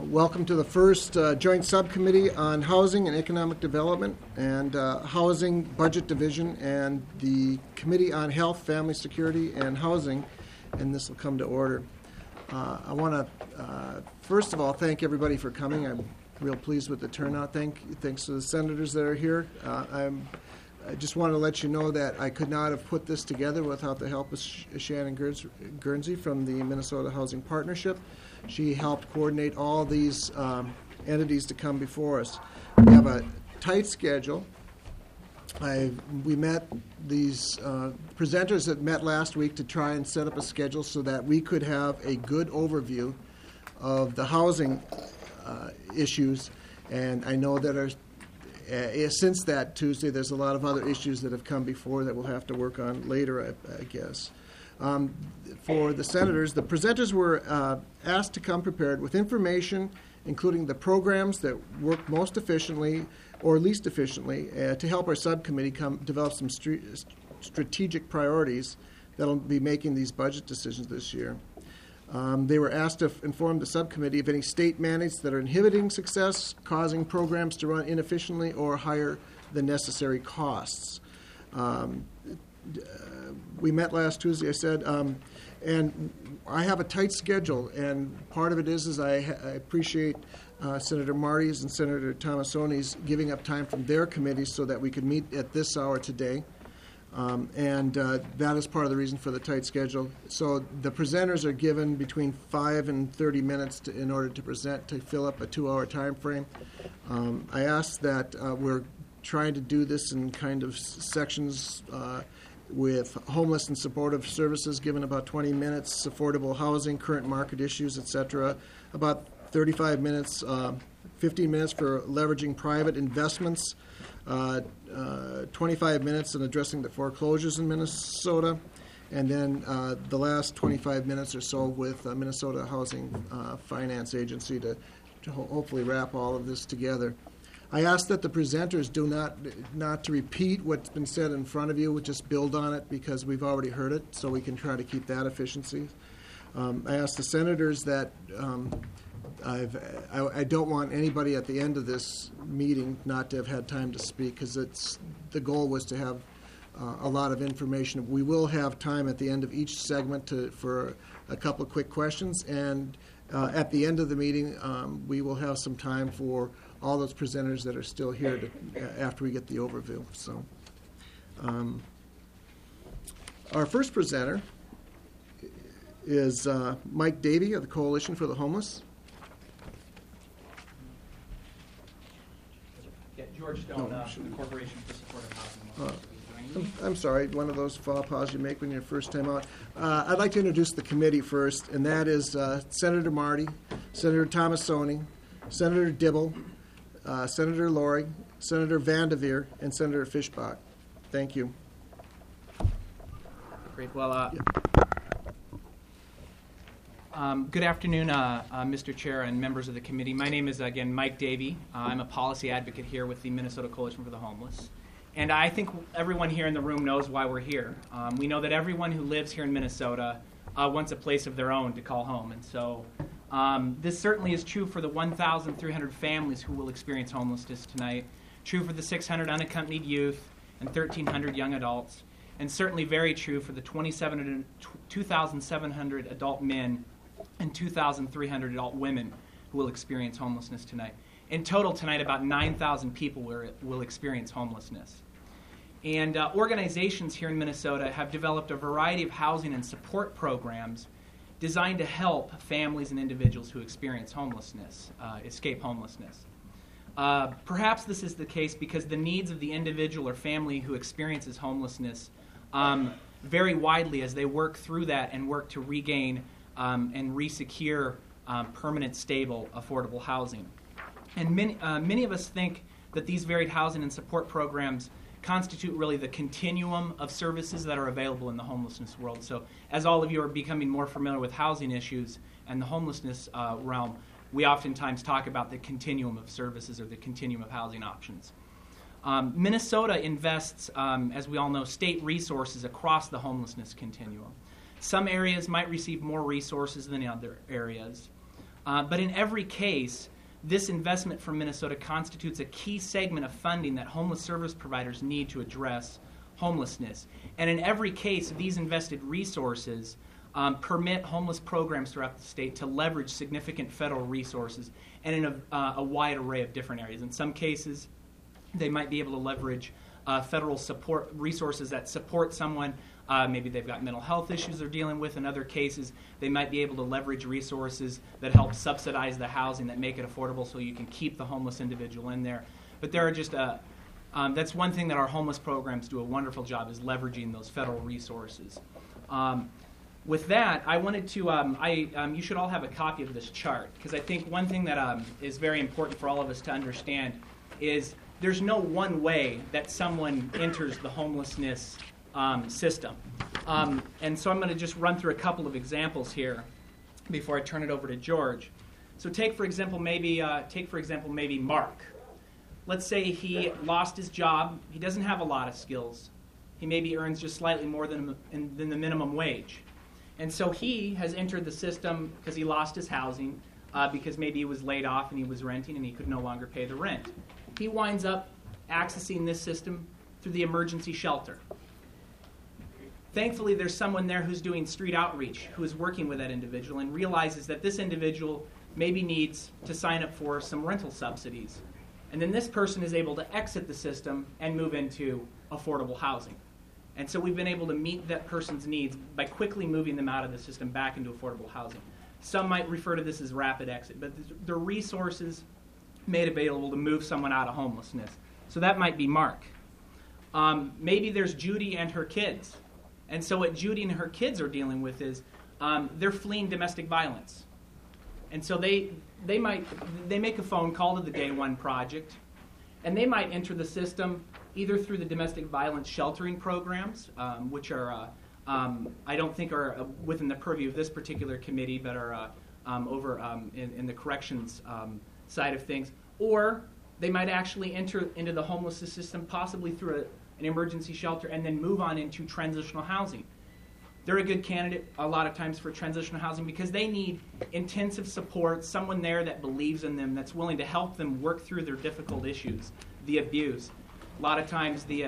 Welcome to the first joint subcommittee on housing and economic development and housing budget division and the committee on health, family security, and housing, and this will come to order. I want to first of all thank everybody for coming. I'm real pleased with the turnout. Thanks to the senators that are here. I just want to let you know that I could not have put this together without the help of Shannon Guernsey from the Minnesota Housing Partnership. She helped coordinate all these entities to come before us. We have a tight schedule. We met these presenters that met last week to try and set up a schedule so that we could have a good overview of the housing issues. And I know that since that Tuesday, there's a lot of other issues that have come before that we'll have to work on later, I guess. For the senators, the presenters were asked to come prepared with information, including the programs that work most efficiently or least efficiently to help our subcommittee develop some strategic priorities that will be making these budget decisions this year. They were asked to inform the subcommittee of any state mandates that are inhibiting success, causing programs to run inefficiently or higher than necessary costs. We met last Tuesday, I said, and I have a tight schedule, and part of it is I appreciate Senator Marty's and Senator Tomassoni's giving up time from their committees so that we could meet at this hour today. And that is part of the reason for the tight schedule. So the presenters are given between 5 and 30 minutes in order to present to fill up a 2-hour time frame. I asked that we're trying to do this in kind of sections with homeless and supportive services given about 20 minutes, affordable housing, current market issues, etc. About 35 minutes, 15 minutes for leveraging private investments, 25 minutes in addressing the foreclosures in Minnesota, and then the last 25 minutes or so with Minnesota Housing Finance Agency to hopefully wrap all of this together. I ask that the presenters do not to repeat what's been said in front of you, just build on it because we've already heard it, so we can try to keep that efficiency. I ask the senators that I don't want anybody at the end of this meeting not to have had time to speak because the goal was to have a lot of information. We will have time at the end of each segment for a couple of quick questions, and at the end of the meeting we will have some time for all those presenters that are still here after we get the overview. So, our first presenter is Mike Davey of the Coalition for the Homeless. Yeah, George Stone, the Corporation for Supportive Housing. I'm sorry, one of those faux pas you make when you're first time out. I'd like to introduce the committee first, and that is Senator Marty, Senator Tomassoni, Senator Dibble, Senator Laurie, Senator Vanderveer, and Senator Fischbach. Thank you. Great. Well, good afternoon, Mr. Chair and members of the committee. My name is, again, Mike Davey. I'm a policy advocate here with the Minnesota Coalition for the Homeless. And I think everyone here in the room knows why we're here. We know that everyone who lives here in Minnesota wants a place of their own to call home. And so this certainly is true for the 1,300 families who will experience homelessness tonight, true for the 600 unaccompanied youth and 1,300 young adults, and certainly very true for the 2,700 adult men and 2,300 adult women who will experience homelessness tonight. In total tonight, about 9,000 people will experience homelessness. And organizations here in Minnesota have developed a variety of housing and support programs designed to help families and individuals who experience homelessness, escape homelessness. Perhaps this is the case because the needs of the individual or family who experiences homelessness vary widely as they work through that and work to regain and resecure permanent, stable, affordable housing. And many of us think that these varied housing and support programs constitute really the continuum of services that are available in the homelessness world. So as all of you are becoming more familiar with housing issues and the homelessness realm, we oftentimes talk about the continuum of services or the continuum of housing options. Minnesota invests, as we all know, state resources across the homelessness continuum. Some areas might receive more resources than other areas. But in every case, this investment from Minnesota constitutes a key segment of funding that homeless service providers need to address homelessness. And in every case, these invested resources permit homeless programs throughout the state to leverage significant federal resources and in a wide array of different areas. In some cases, they might be able to leverage federal support resources that support someone. Maybe they've got mental health issues they're dealing with. In other cases, they might be able to leverage resources that help subsidize the housing, that make it affordable so you can keep the homeless individual in there. But there are just that's one thing that our homeless programs do a wonderful job, is leveraging those federal resources. With that, I wanted to, you should all have a copy of this chart, because I think one thing that is very important for all of us to understand is there's no one way that someone enters the homelessness system. And so I'm going to just run through a couple of examples here before I turn it over to George. So take for example maybe Mark. Let's say he lost his job. He doesn't have a lot of skills. He maybe earns just slightly more than the minimum wage. And so he has entered the system because he lost his housing, because maybe he was laid off and he was renting and he could no longer pay the rent. He winds up accessing this system through the emergency shelter. Thankfully, there's someone there who's doing street outreach, who is working with that individual and realizes that this individual maybe needs to sign up for some rental subsidies. And then this person is able to exit the system and move into affordable housing. And so we've been able to meet that person's needs by quickly moving them out of the system back into affordable housing. Some might refer to this as rapid exit, but the resources made available to move someone out of homelessness. So that might be Mark. Maybe there's Judy and her kids. And so what Judy and her kids are dealing with is they're fleeing domestic violence. And so they make a phone call to the Day One Project, and they might enter the system either through the domestic violence sheltering programs, which are I don't think are within the purview of this particular committee, but are over in the corrections side of things, or they might actually enter into the homelessness system possibly through an emergency shelter and then move on into transitional housing. They're a good candidate a lot of times for transitional housing because they need intensive support, someone there that believes in them, that's willing to help them work through their difficult issues, the abuse. A lot of times the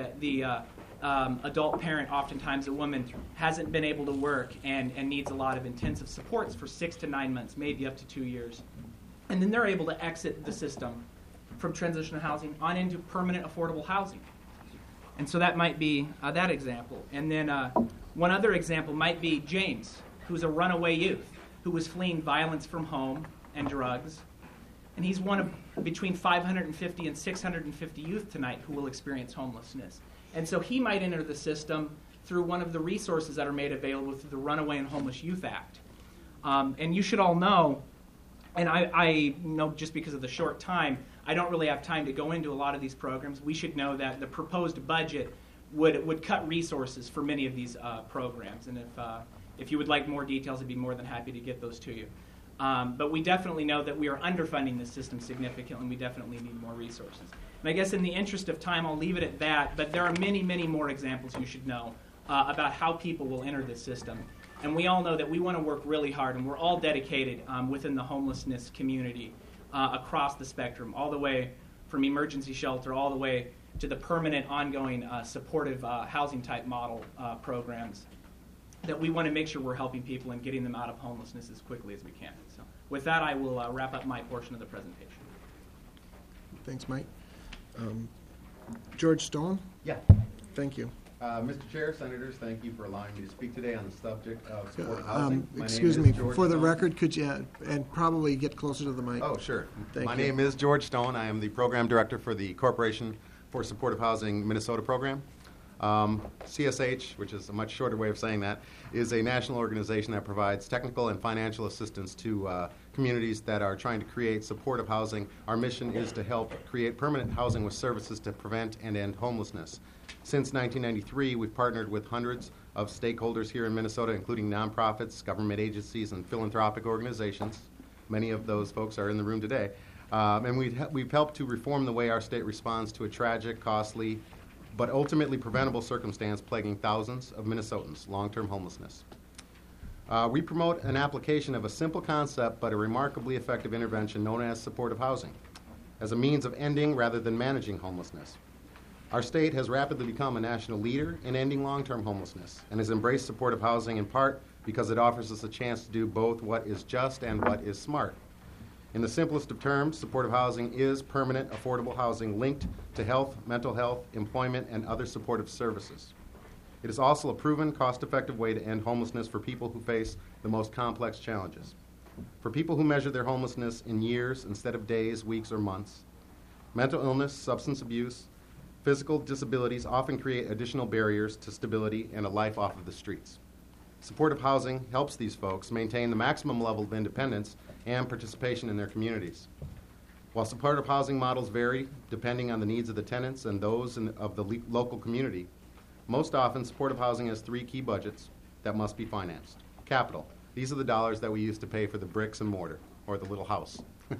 adult parent, oftentimes a woman, hasn't been able to work and needs a lot of intensive supports for 6 to 9 months, maybe up to 2 years. And then they're able to exit the system from transitional housing on into permanent affordable housing. And so that might be that example. And then one other example might be James, who's a runaway youth who was fleeing violence from home and drugs. And he's one of between 550 and 650 youth tonight who will experience homelessness. And so he might enter the system through one of the resources that are made available through the Runaway and Homeless Youth Act. And you should all know, and I know just because of the short time, I don't really have time to go into a lot of these programs. We should know that the proposed budget would cut resources for many of these programs. And if you would like more details, I'd be more than happy to get those to you. But we definitely know that we are underfunding the system significantly, and we definitely need more resources. And I guess in the interest of time, I'll leave it at that. But there are many, many more examples you should know about how people will enter this system. And we all know that we want to work really hard, and we're all dedicated within the homelessness community across the spectrum, all the way from emergency shelter all the way to the permanent, ongoing, supportive housing-type model programs, that we want to make sure we're helping people and getting them out of homelessness as quickly as we can. So with that, I will wrap up my portion of the presentation. Thanks, Mike. George Stone? Yeah. Thank you. Mr. Chair, Senators, thank you for allowing me to speak today on the subject of supportive housing. Excuse me, for the record, could you, and probably get closer to the mic? Oh, sure. Thank My you. name is George Stone. I am the Program Director for the Corporation for Supportive Housing Minnesota program. CSH, which is a much shorter way of saying that, is a national organization that provides technical and financial assistance to communities that are trying to create supportive housing. Our mission is to help create permanent housing with services to prevent and end homelessness. Since 1993, we've partnered with hundreds of stakeholders here in Minnesota, including nonprofits, government agencies, and philanthropic organizations. Many of those folks are in the room today. And we've helped to reform the way our state responds to a tragic, costly, but ultimately preventable circumstance plaguing thousands of Minnesotans, long-term homelessness. We promote an application of a simple concept but a remarkably effective intervention known as supportive housing as a means of ending rather than managing homelessness. Our state has rapidly become a national leader in ending long-term homelessness and has embraced supportive housing in part because it offers us a chance to do both what is just and what is smart. In the simplest of terms, supportive housing is permanent, affordable housing linked to health, mental health, employment, and other supportive services. It is also a proven, cost-effective way to end homelessness for people who face the most complex challenges. For people who measure their homelessness in years instead of days, weeks, or months, mental illness, substance abuse, physical disabilities often create additional barriers to stability and a life off of the streets. Supportive housing helps these folks maintain the maximum level of independence and participation in their communities. While supportive housing models vary depending on the needs of the tenants and those of the local community, most often supportive housing has three key budgets that must be financed. Capital. These are the dollars that we use to pay for the bricks and mortar, or the little house.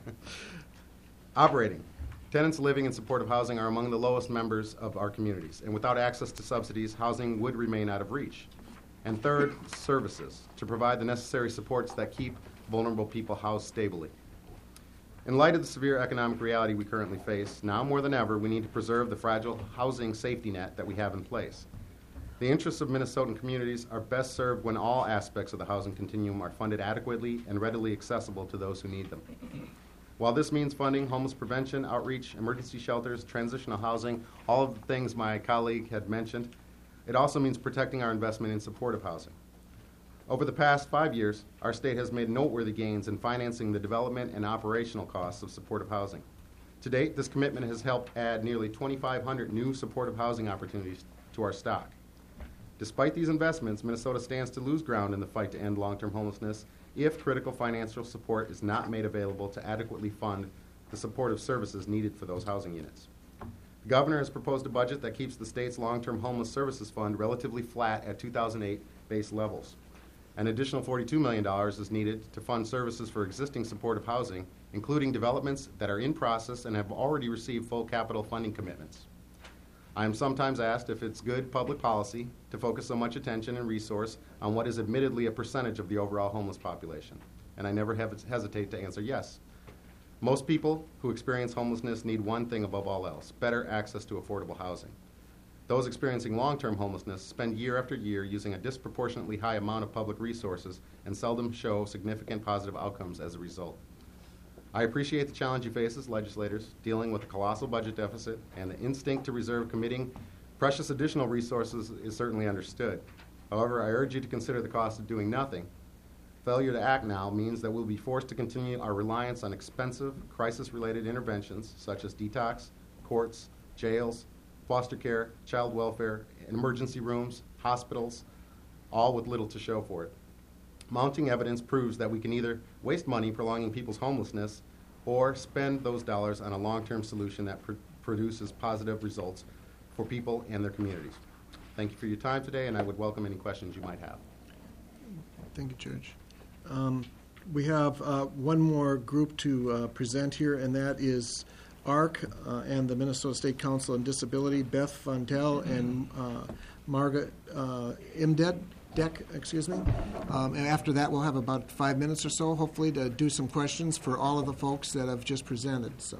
Operating. Tenants living in supportive housing are among the lowest members of our communities, and without access to subsidies, housing would remain out of reach. And third, services, to provide the necessary supports that keep vulnerable people housed stably. In light of the severe economic reality we currently face, now more than ever, we need to preserve the fragile housing safety net that we have in place. The interests of Minnesotan communities are best served when all aspects of the housing continuum are funded adequately and readily accessible to those who need them. While this means funding homeless prevention, outreach, emergency shelters, transitional housing, all of the things my colleague had mentioned, it also means protecting our investment in supportive housing. Over the past 5 years, our state has made noteworthy gains in financing the development and operational costs of supportive housing. To date, this commitment has helped add nearly 2,500 new supportive housing opportunities to our stock. Despite these investments, Minnesota stands to lose ground in the fight to end long-term homelessness if critical financial support is not made available to adequately fund the supportive services needed for those housing units. The governor has proposed a budget that keeps the state's long-term homeless services fund relatively flat at 2008 base levels. An additional $42 million is needed to fund services for existing supportive housing, including developments that are in process and have already received full capital funding commitments. I am sometimes asked if it's good public policy to focus so much attention and resource on what is admittedly a percentage of the overall homeless population, and I never hesitate to answer yes. Most people who experience homelessness need one thing above all else: better access to affordable housing. Those experiencing long-term homelessness spend year after year using a disproportionately high amount of public resources and seldom show significant positive outcomes as a result. I appreciate the challenge you face as legislators, dealing with a colossal budget deficit, and the instinct to reserve committing precious additional resources is certainly understood. However, I urge you to consider the cost of doing nothing. Failure to act now means that we'll be forced to continue our reliance on expensive, crisis-related interventions such as detox, courts, jails, foster care, child welfare, emergency rooms, hospitals, all with little to show for it. Mounting evidence proves that we can either waste money prolonging people's homelessness or spend those dollars on a long-term solution that produces positive results for people and their communities. Thank you for your time today, and I would welcome any questions you might have. Thank you, Judge. We have one more group to present here, and that is ARC and the Minnesota State Council on Disability, Beth Fundell and Margaret Imdeck, and after that we'll have about 5 minutes or so, hopefully, to do some questions for all of the folks that have just presented. So,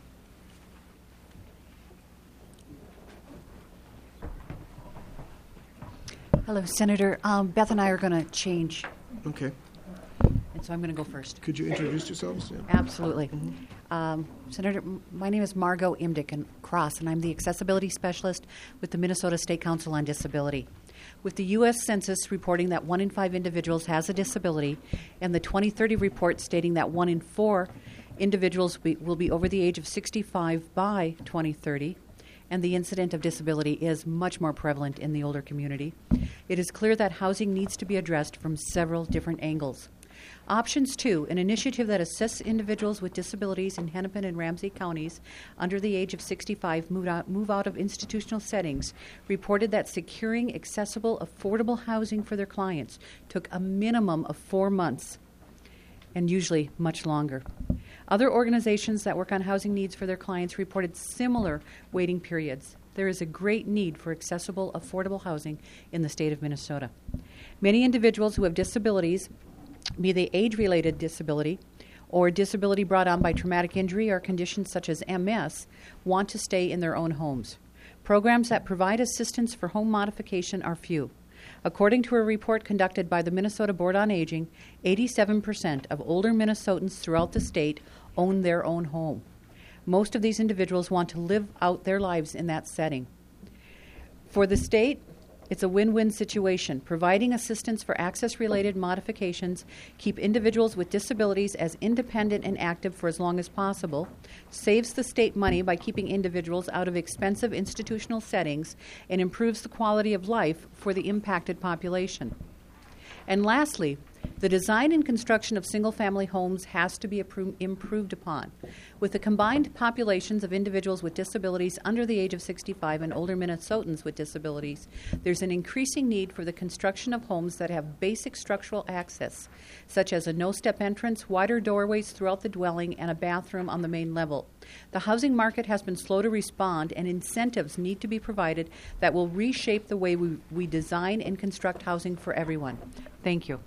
hello, Senator. Beth and I are going to change, okay. and so I'm going to go first. Could you introduce yourselves? Yeah. Absolutely. Senator, my name is Margot Imdick and Cross, and I'm the Accessibility Specialist with the Minnesota State Council on Disability. With the U.S. Census reporting that 1 in 5 individuals has a disability, and the 2030 report stating that 1 in 4 individuals will be over the age of 65 by 2030, and the incident of disability is much more prevalent in the older community, it is clear that housing needs to be addressed from several different angles. Options 2, an initiative that assists individuals with disabilities in Hennepin and Ramsey counties under the age of 65 move out of institutional settings, reported that securing accessible, affordable housing for their clients took a minimum of 4 months and usually much longer. Other organizations that work on housing needs for their clients reported similar waiting periods. there is a great need for accessible, affordable housing in the state of Minnesota. Many individuals who have disabilities, be they age-related disability or disability brought on by traumatic injury or conditions such as MS, want to stay in their own homes. Programs that provide assistance for home modification are few. According to a report conducted by the Minnesota Board on Aging, 87% of older Minnesotans throughout the state own their own home. Most of these individuals want to live out their lives in that setting. For the state, it's a win-win situation. Providing assistance for access-related modifications keep individuals with disabilities as independent and active for as long as possible, saves the state money by keeping individuals out of expensive institutional settings, and improves the quality of life for the impacted population. And lastly, the design and construction of single-family homes has to be improved upon. With the combined populations of individuals with disabilities under the age of 65 and older Minnesotans with disabilities, there's an increasing need for the construction of homes that have basic structural access, such as a no-step entrance, wider doorways throughout the dwelling, and a bathroom on the main level. The housing market has been slow to respond, and incentives need to be provided that will reshape the way we design and construct housing for everyone. Thank you.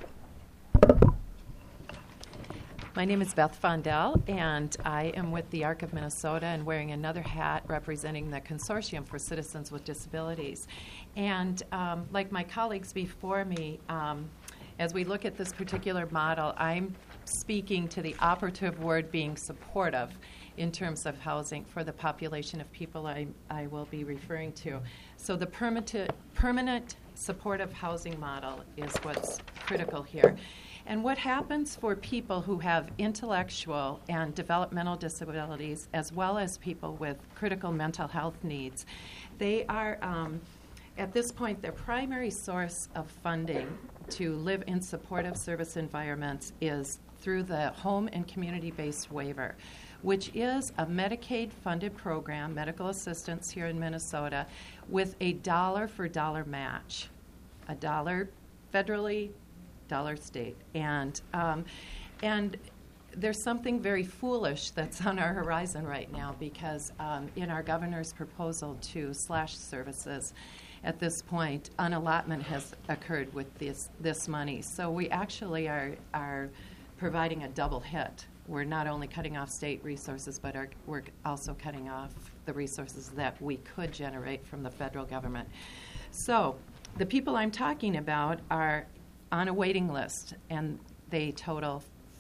My name is Beth Fondell, and I am with the ARC of Minnesota and wearing another hat representing the Consortium for Citizens with Disabilities. And like my colleagues before me, as we look at this particular model, I'm speaking to the operative word being supportive in terms of housing for the population of people I will be referring to. So the permanent supportive housing model is what's critical here. And what happens for people who have intellectual and developmental disabilities, as well as people with critical mental health needs, they are, at this point, their primary source of funding to live in supportive service environments is through the Home and Community-Based Waiver, which is a Medicaid-funded program, medical assistance here in Minnesota, with a dollar-for-dollar match, $1 federally, $1 state. And there's something very foolish that's on our horizon right now because in our governor's proposal to slash services, at this point, unallotment has occurred with this money. So we actually are providing a double hit. We're not only cutting off state resources, but we're also cutting off the resources that we could generate from the federal government. So the people I'm talking about are on a waiting list, and they total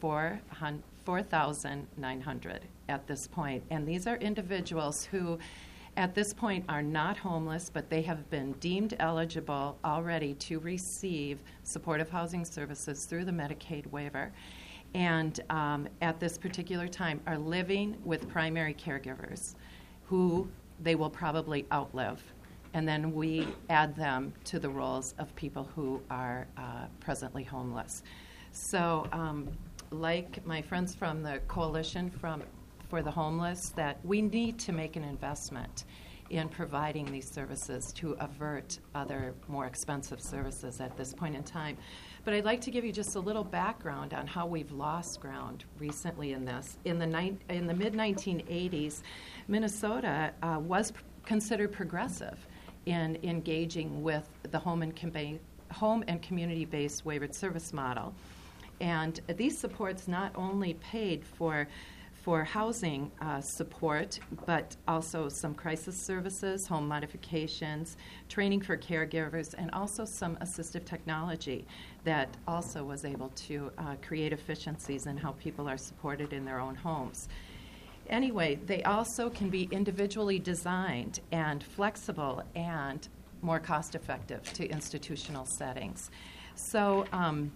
4,900 at this point. And these are individuals who, at this point, are not homeless, but they have been deemed eligible already to receive supportive housing services through the Medicaid waiver. And at this particular time are living with primary caregivers who they will probably outlive. And then we add them to the roles of people who are presently homeless. So like my friends from the Coalition for the Homeless, that we need to make an investment in providing these services to avert other more expensive services at this point in time. But I'd like to give you just a little background on how we've lost ground recently in this. In the mid-1980s, Minnesota was considered progressive in engaging with the home and community-based waivered service model. And these supports not only paid for housing support, but also some crisis services, home modifications, training for caregivers, and also some assistive technology that also was able to create efficiencies in how people are supported in their own homes. Anyway, they also can be individually designed and flexible and more cost-effective to institutional settings. So,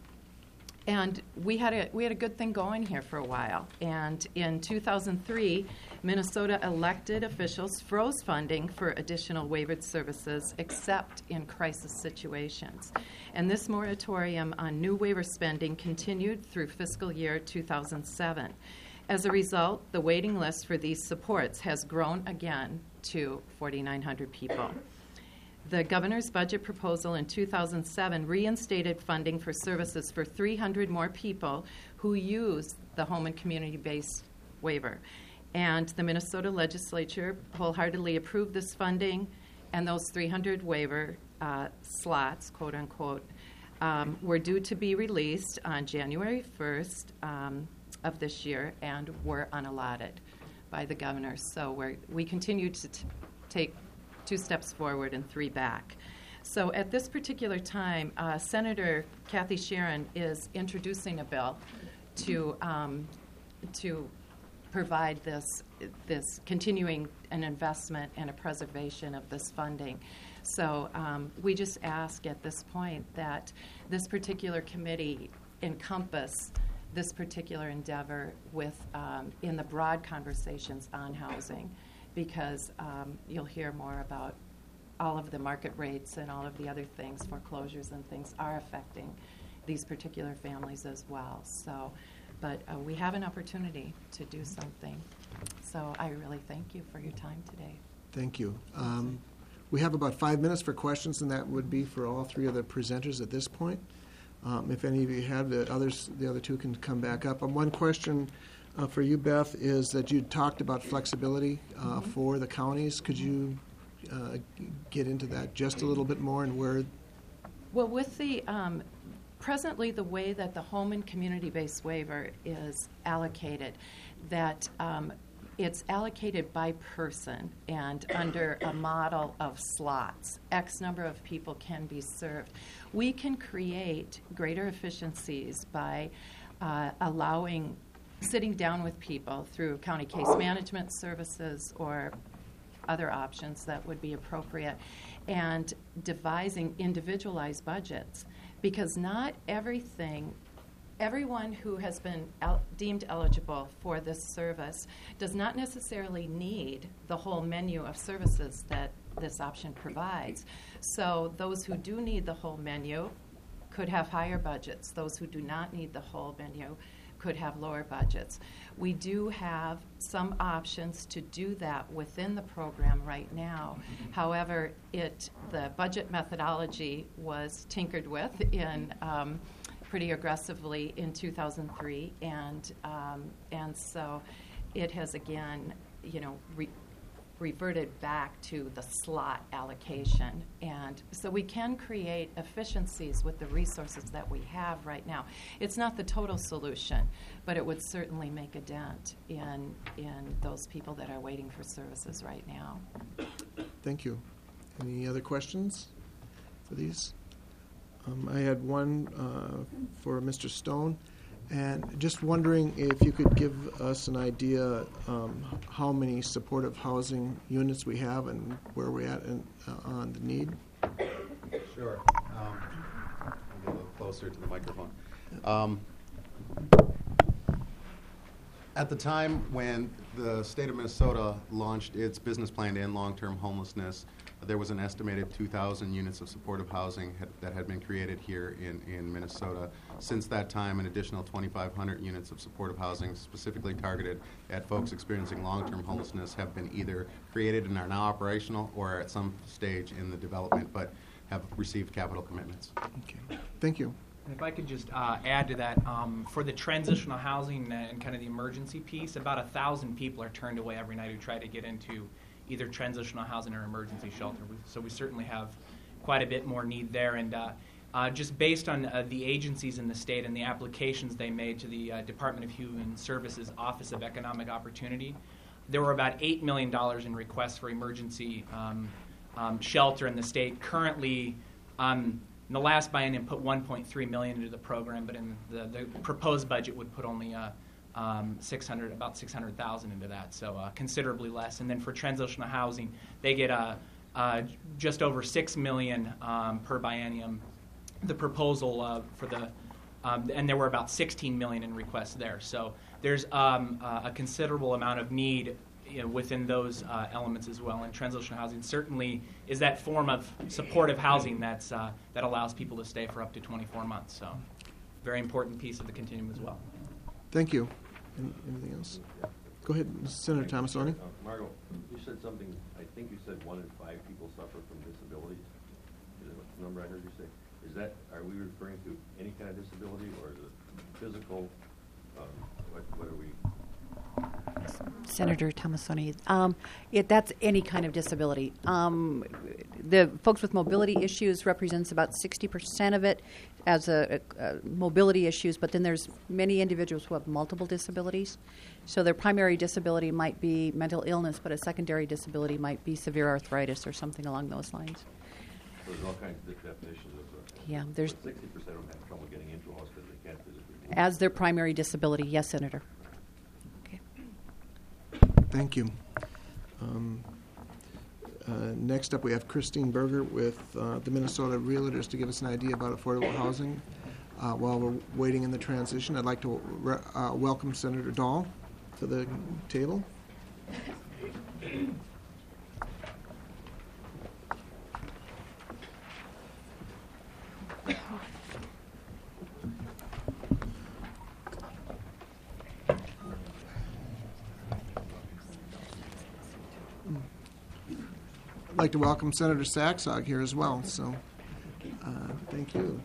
and we had a good thing going here for a while. And in 2003, Minnesota elected officials froze funding for additional waivered services except in crisis situations. And this moratorium on new waiver spending continued through fiscal year 2007. As a result, the waiting list for these supports has grown again to 4,900 people. The governor's budget proposal in 2007 reinstated funding for services for 300 more people who use the home and community-based waiver. And the Minnesota legislature wholeheartedly approved this funding, And those 300 waiver slots, quote unquote, were due to be released on January 1st of this year and were unallotted by the governor. So we continue to take 2 steps forward and 3 back. So at this particular time, Senator Kathy Sharon is introducing a bill to provide this continuing an investment and a preservation of this funding. So we just ask at this point that this particular committee encompass this particular endeavor with in the broad conversations on housing, because you'll hear more about all of the market rates and all of the other things, foreclosures and things are affecting these particular families as well. So, but we have an opportunity to do something. So I really thank you for your time today. Thank you. We have about 5 minutes for questions, and that would be for all 3 of the presenters at this point. If any of you have, the other 2 can come back up. One question for you, Beth, is that you talked about flexibility for the counties. Could you get into that just a little bit more and where? Well, with the presently the way that the home and community-based waiver is allocated, that it's allocated by person and under a model of slots. X number of people can be served. We can create greater efficiencies by sitting down with people through county case management services or other options that would be appropriate, and devising individualized budgets, because not everyone who has been deemed eligible for this service does not necessarily need the whole menu of services that this option provides. So those who do need the whole menu could have higher budgets. Those who do not need the whole menu could have lower budgets. We do have some options to do that within the program right now. However, the budget methodology was tinkered with in pretty aggressively in 2003, and so it has again, reverted back to the slot allocation. And so we can create efficiencies with the resources that we have right now. It's not the total solution, but it would certainly make a dent in those people that are waiting for services right now. Thank you. Any other questions for these? I had one for Mr. Stone. And just wondering if you could give us an idea how many supportive housing units we have and where we're at on the need. Sure. I'll get a little closer to the microphone. At the time when the state of Minnesota launched its business plan to end long-term homelessness, there was an estimated 2,000 units of supportive housing that had been created here in Minnesota. Since that time, an additional 2,500 units of supportive housing specifically targeted at folks experiencing long-term homelessness have been either created and are now operational or at some stage in the development, but have received capital commitments. Okay. Thank you. And if I could just add to that, for the transitional housing and kind of the emergency piece, about 1,000 people are turned away every night who try to get into either transitional housing or emergency shelter. So we certainly have quite a bit more need there. And just based on the agencies in the state and the applications they made to the Department of Human Services Office of Economic Opportunity, there were about $8 million in requests for emergency shelter in the state. Currently, in the last biennium put $1.3 million into the program, but in the proposed budget would put only about $600,000 into that, so considerably less. And then for transitional housing, they get just over $6 million per biennium. The proposal for the and there were about $16 million in requests there. So there's a considerable amount of need within those elements as well. And transitional housing certainly is that form of supportive housing that allows people to stay for up to 24 months. So very important piece of the continuum as well. Thank you. Anything else? Go ahead, Senator Thomasoni. Margo, you said something, I think you said 1 in 5 people suffer from disabilities. Is that the number I heard you say? Are we referring to any kind of disability, or is it physical? What are we? Senator Tomasoni, that's any kind of disability. The folks with mobility issues represents about 60% of it as mobility issues, but then there's many individuals who have multiple disabilities. So their primary disability might be mental illness, but a secondary disability might be severe arthritis or something along those lines. So there's all kinds of definitions of Yeah, there's 60% of them have trouble getting into a house because they can't physically move. as their primary disability. Yes, Senator. Okay. Thank you. Next up, we have Christine Berger with the Minnesota Realtors to give us an idea about affordable housing. While we're waiting in the transition, I'd like to welcome Senator Dahl to the table. I'd like to welcome Senator Saxog here as well, so thank you.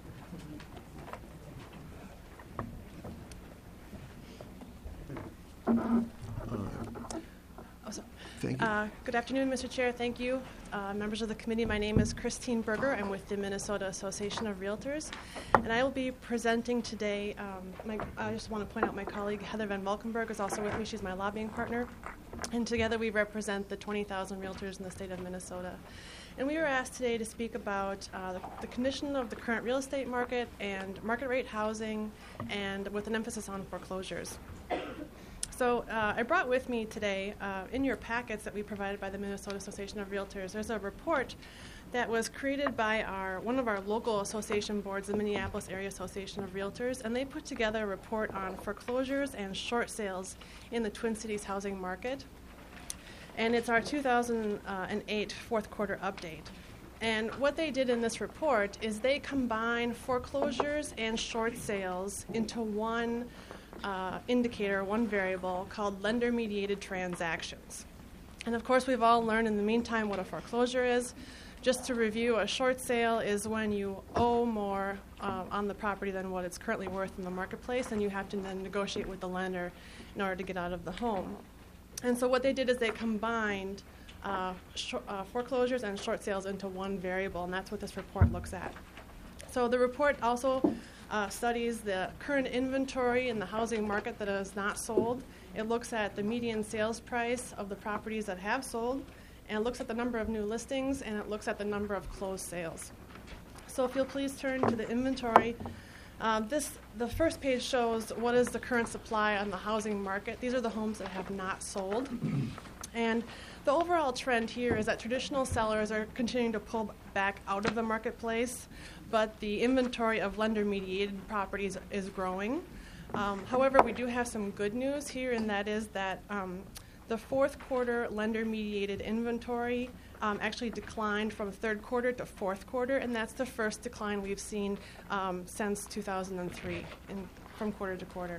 Thank you. Good afternoon, Mr. Chair. Thank you. Members of the committee, my name is Christine Berger. I'm with the Minnesota Association of Realtors, and I will be presenting today. I just want to point out my colleague Heather Van Valkenburg is also with me. She's my lobbying partner, and together we represent the 20,000 realtors in the state of Minnesota. And we were asked today to speak about the condition of the current real estate market and market rate housing, and with an emphasis on foreclosures. So I brought with me today, in your packets that we provided by the Minnesota Association of Realtors, there's a report that was created by one of our local association boards, the Minneapolis Area Association of Realtors, and they put together a report on foreclosures and short sales in the Twin Cities housing market. And it's our 2008 fourth quarter update. And what they did in this report is they combined foreclosures and short sales into one indicator, one variable called lender-mediated transactions. And of course, we've all learned in the meantime what a foreclosure is. Just to review, a short sale is when you owe more on the property than what it's currently worth in the marketplace, and you have to then negotiate with the lender in order to get out of the home. And so what they did is they combined foreclosures and short sales into one variable, and that's what this report looks at. So the report also studies the current inventory in the housing market that is not sold. It looks at the median sales price of the properties that have sold, and it looks at the number of new listings, and it looks at the number of closed sales. So if you'll please turn to the inventory. The first page shows what is the current supply on the housing market. These are the homes that have not sold. And the overall trend here is that traditional sellers are continuing to pull back out of the marketplace, but the inventory of lender-mediated properties is growing. However, we do have some good news here, and that is that the fourth quarter lender-mediated inventory actually declined from third quarter to fourth quarter, and that's the first decline we've seen since 2003 from quarter to quarter.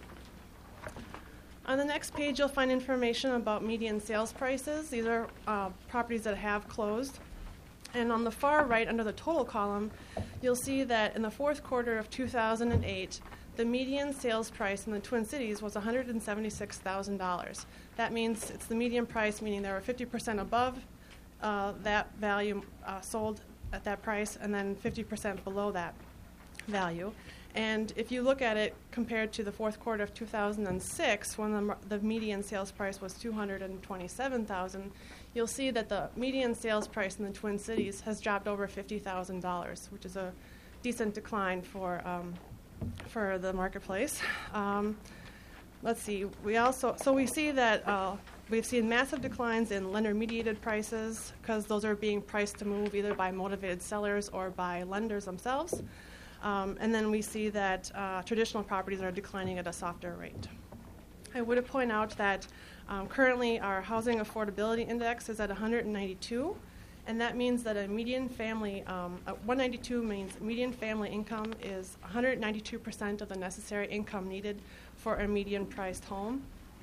On the next page, you'll find information about median sales prices. These are properties that have closed. And on the far right, under the total column, you'll see that in the fourth quarter of 2008, the median sales price in the Twin Cities was $176,000. That means it's the median price, meaning they were 50% above that value sold at that price, and then 50% below that value. And if you look at it compared to the fourth quarter of 2006, when the median sales price was $227,000, you'll see that the median sales price in the Twin Cities has dropped over $50,000, which is a decent decline for the marketplace. Let's see. We see that we've seen massive declines in lender-mediated prices because those are being priced to move either by motivated sellers or by lenders themselves. And then we see that traditional properties are declining at a softer rate. I would point out that currently our housing affordability index is at 192, and that means that a median family, 192 means median family income is 192% of the necessary income needed for a median-priced home.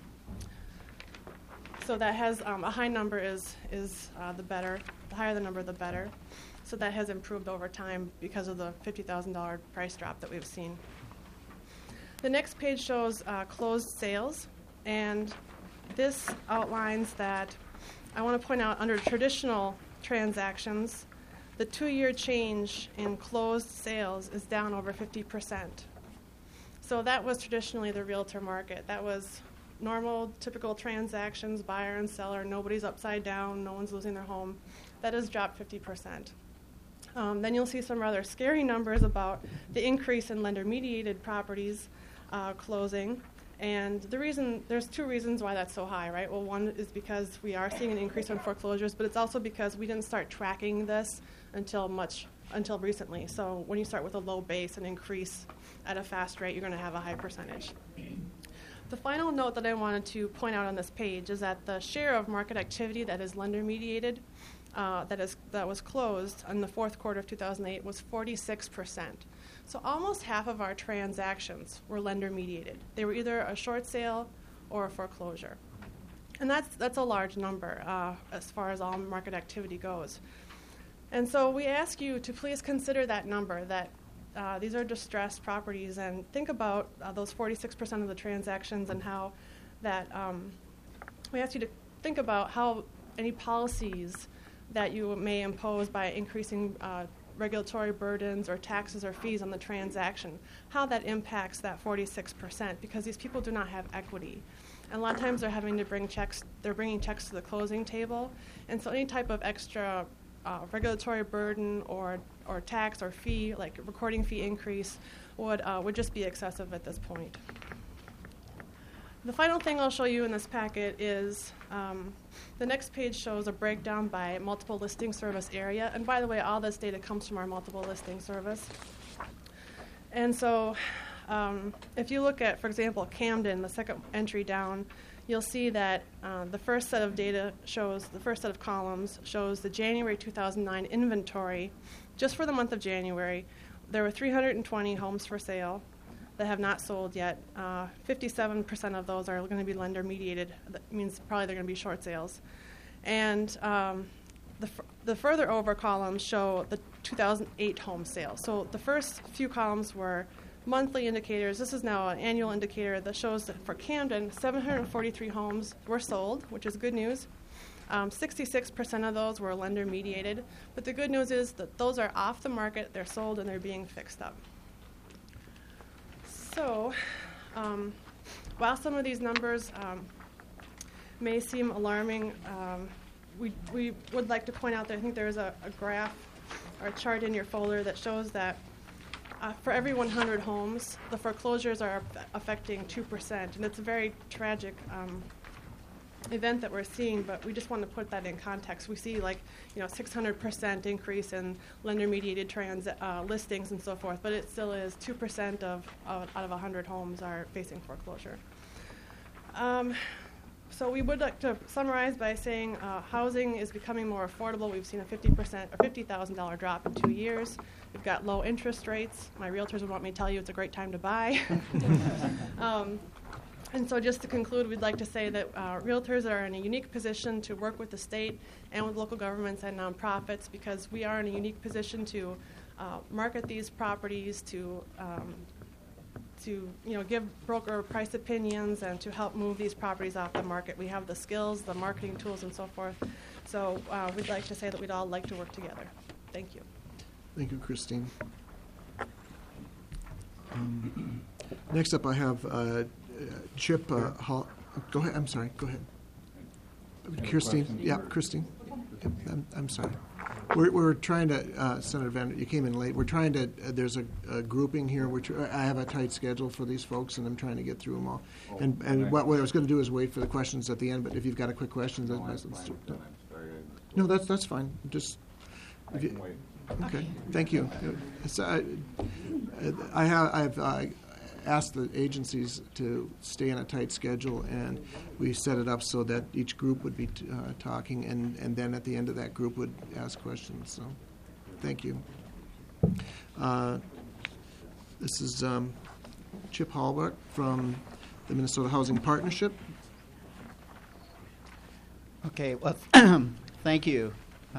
So that has a high number is the better. The higher the number, the better. So that has improved over time because of the $50,000 price drop that we've seen. The next page shows closed sales, and this outlines that I want to point out under traditional transactions, the 2-year change in closed sales is down over 50%. So that was traditionally the realtor market. That was normal, typical transactions, buyer and seller, nobody's upside down, no one's losing their home. That has dropped 50%. Then you'll see some rather scary numbers about the increase in lender-mediated properties closing. And there's 2 reasons why that's so high, right? Well, one is because we are seeing an increase in foreclosures, but it's also because we didn't start tracking this until recently. So when you start with a low base and increase at a fast rate, you're going to have a high percentage. The final note that I wanted to point out on this page is that the share of market activity that is lender-mediated, that was closed in the fourth quarter of 2008 was 46%. So almost half of our transactions were lender-mediated. They were either a short sale or a foreclosure. And that's a large number as far as all market activity goes. And so we ask you to please consider that number, that these are distressed properties, and think about those 46% of the transactions and how that we ask you to think about how any policies that you may impose by increasing regulatory burdens or taxes or fees on the transaction, how that impacts that 46%, because these people do not have equity. And a lot of times they're having to bringing checks to the closing table, and so any type of extra regulatory burden or tax or fee, like recording fee increase, would just be excessive at this point. The final thing I'll show you in this packet is the next page shows a breakdown by multiple listing service area. And by the way, all this data comes from our multiple listing service. And so if you look at, for example, Camden, the second entry down, you'll see that the first set of data shows, the first set of columns shows the January 2009 inventory. Just for the month of January, there were 320 homes for sale that have not sold yet. 57% of those are going to be lender mediated. That means probably they're going to be short sales. And the further over columns show the 2008 home sales. So the first few columns were monthly indicators. This is now an annual indicator that shows that for Camden, 743 homes were sold, which is good news. 66% of those were lender mediated. But the good news is that those are off the market, they're sold, and they're being fixed up. So, while some of these numbers may seem alarming, we would like to point out that I think there's a graph or a chart in your folder that shows that for every 100 homes, the foreclosures are affecting 2%, and it's a very tragic event that we're seeing, but we just want to put that in context. We see 600% increase in lender-mediated listings and so forth, but it still is 2% out of 100 homes are facing foreclosure. So we would like to summarize by saying housing is becoming more affordable. We've seen a 50% or $50,000 drop in 2 years. We've got low interest rates. My realtors would want me to tell you it's a great time to buy. And so just to conclude, we'd like to say that realtors are in a unique position to work with the state and with local governments and nonprofits, because we are in a unique position to market these properties, to give broker price opinions, and to help move these properties off the market. We have the skills, the marketing tools, and so forth. So we'd like to say that we'd all like to work together. Thank you. Thank you, Christine. Next up, I have Chip Hall. Go ahead. I'm sorry. Go ahead. Christine. Yeah, Christine. I'm sorry. We're trying to, Senator Van, you came in late. We're trying to, there's a grouping here. I have a tight schedule for these folks, and I'm trying to get through them all. And what I was going to do is wait for the questions at the end, but if you've got a quick question, no, that's fine. Just, I can wait. Okay, thank you. I've asked the agencies to stay on a tight schedule, and we set it up so that each group would be talking, and then at the end of that group would ask questions. So, thank you. This is Chip Hallbuck from the Minnesota Housing Partnership. Okay, well, thank you,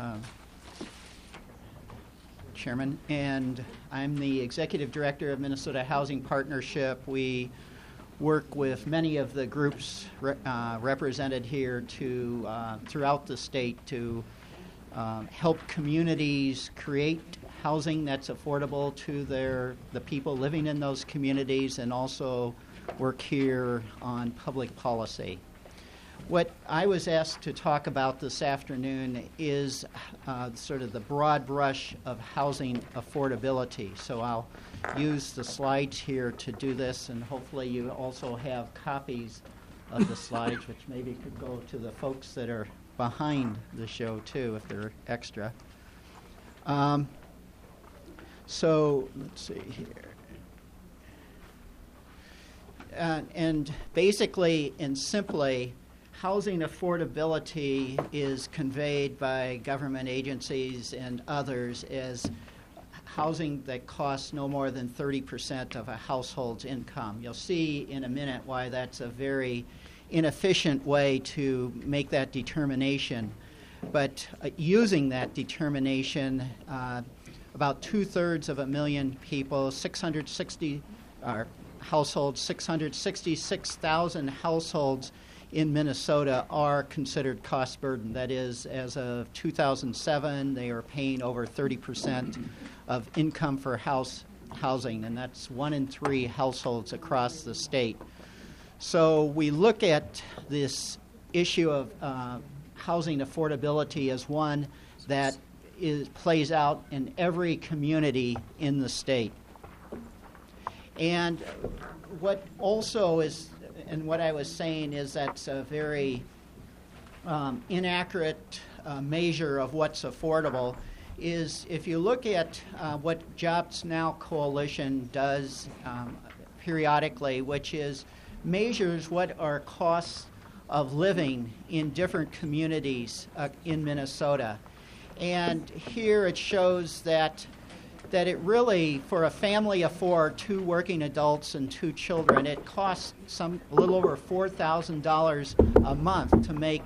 Chairman, and I'm the Executive Director of Minnesota Housing Partnership. We work with many of the groups represented here to throughout the state to help communities create housing that's affordable to the people living in those communities, and also work here on public policy. What I was asked to talk about this afternoon is sort of the broad brush of housing affordability. So I'll use the slides here to do this, and hopefully you also have copies of the slides, which maybe could go to the folks that are behind the show too, if they're extra. So let's see here. And basically and simply, housing affordability is conveyed by government agencies and others as housing that costs no more than 30% of a household's income. You'll see in a minute why that's a very inefficient way to make that determination. But using that determination, about 2/3 of a million people, 666,000 households in Minnesota are considered cost burden. That is, as of 2007, they are paying over 30% of income for housing, and that's 1 in 3 households across the state. So we look at this issue of housing affordability as one that plays out in every community in the state. And what also is, and what I was saying is that's a very inaccurate measure of what's affordable, is if you look at what Jobs Now Coalition does periodically, which is measures what are costs of living in different communities in Minnesota. And here it shows that it really, for a family of 4, 2 working adults and 2 children, it costs a little over $4,000 a month to make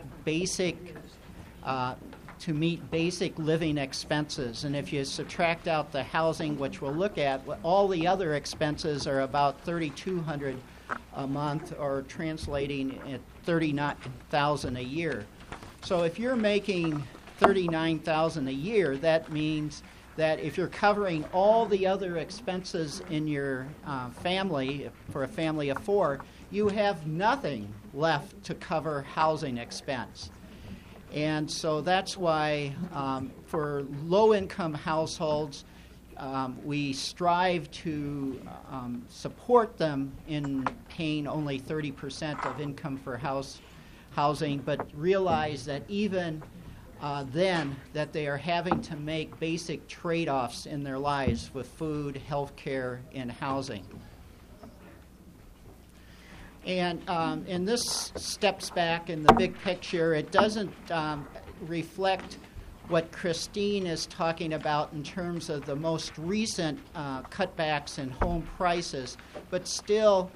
to meet basic living expenses. And if you subtract out the housing, which we'll look at, all the other expenses are about $3,200 a month, or translating at $39,000 a year. So if you're making $39,000 a year, that means that if you're covering all the other expenses in your family, for a family of 4, you have nothing left to cover housing expense. And so that's why for low-income households, we strive to support them in paying only 30% of income for housing, but realize that even then that they are having to make basic trade-offs in their lives with food, health care, and housing. And this steps back in the big picture. It doesn't reflect what Christine is talking about in terms of the most recent cutbacks in home prices, but still,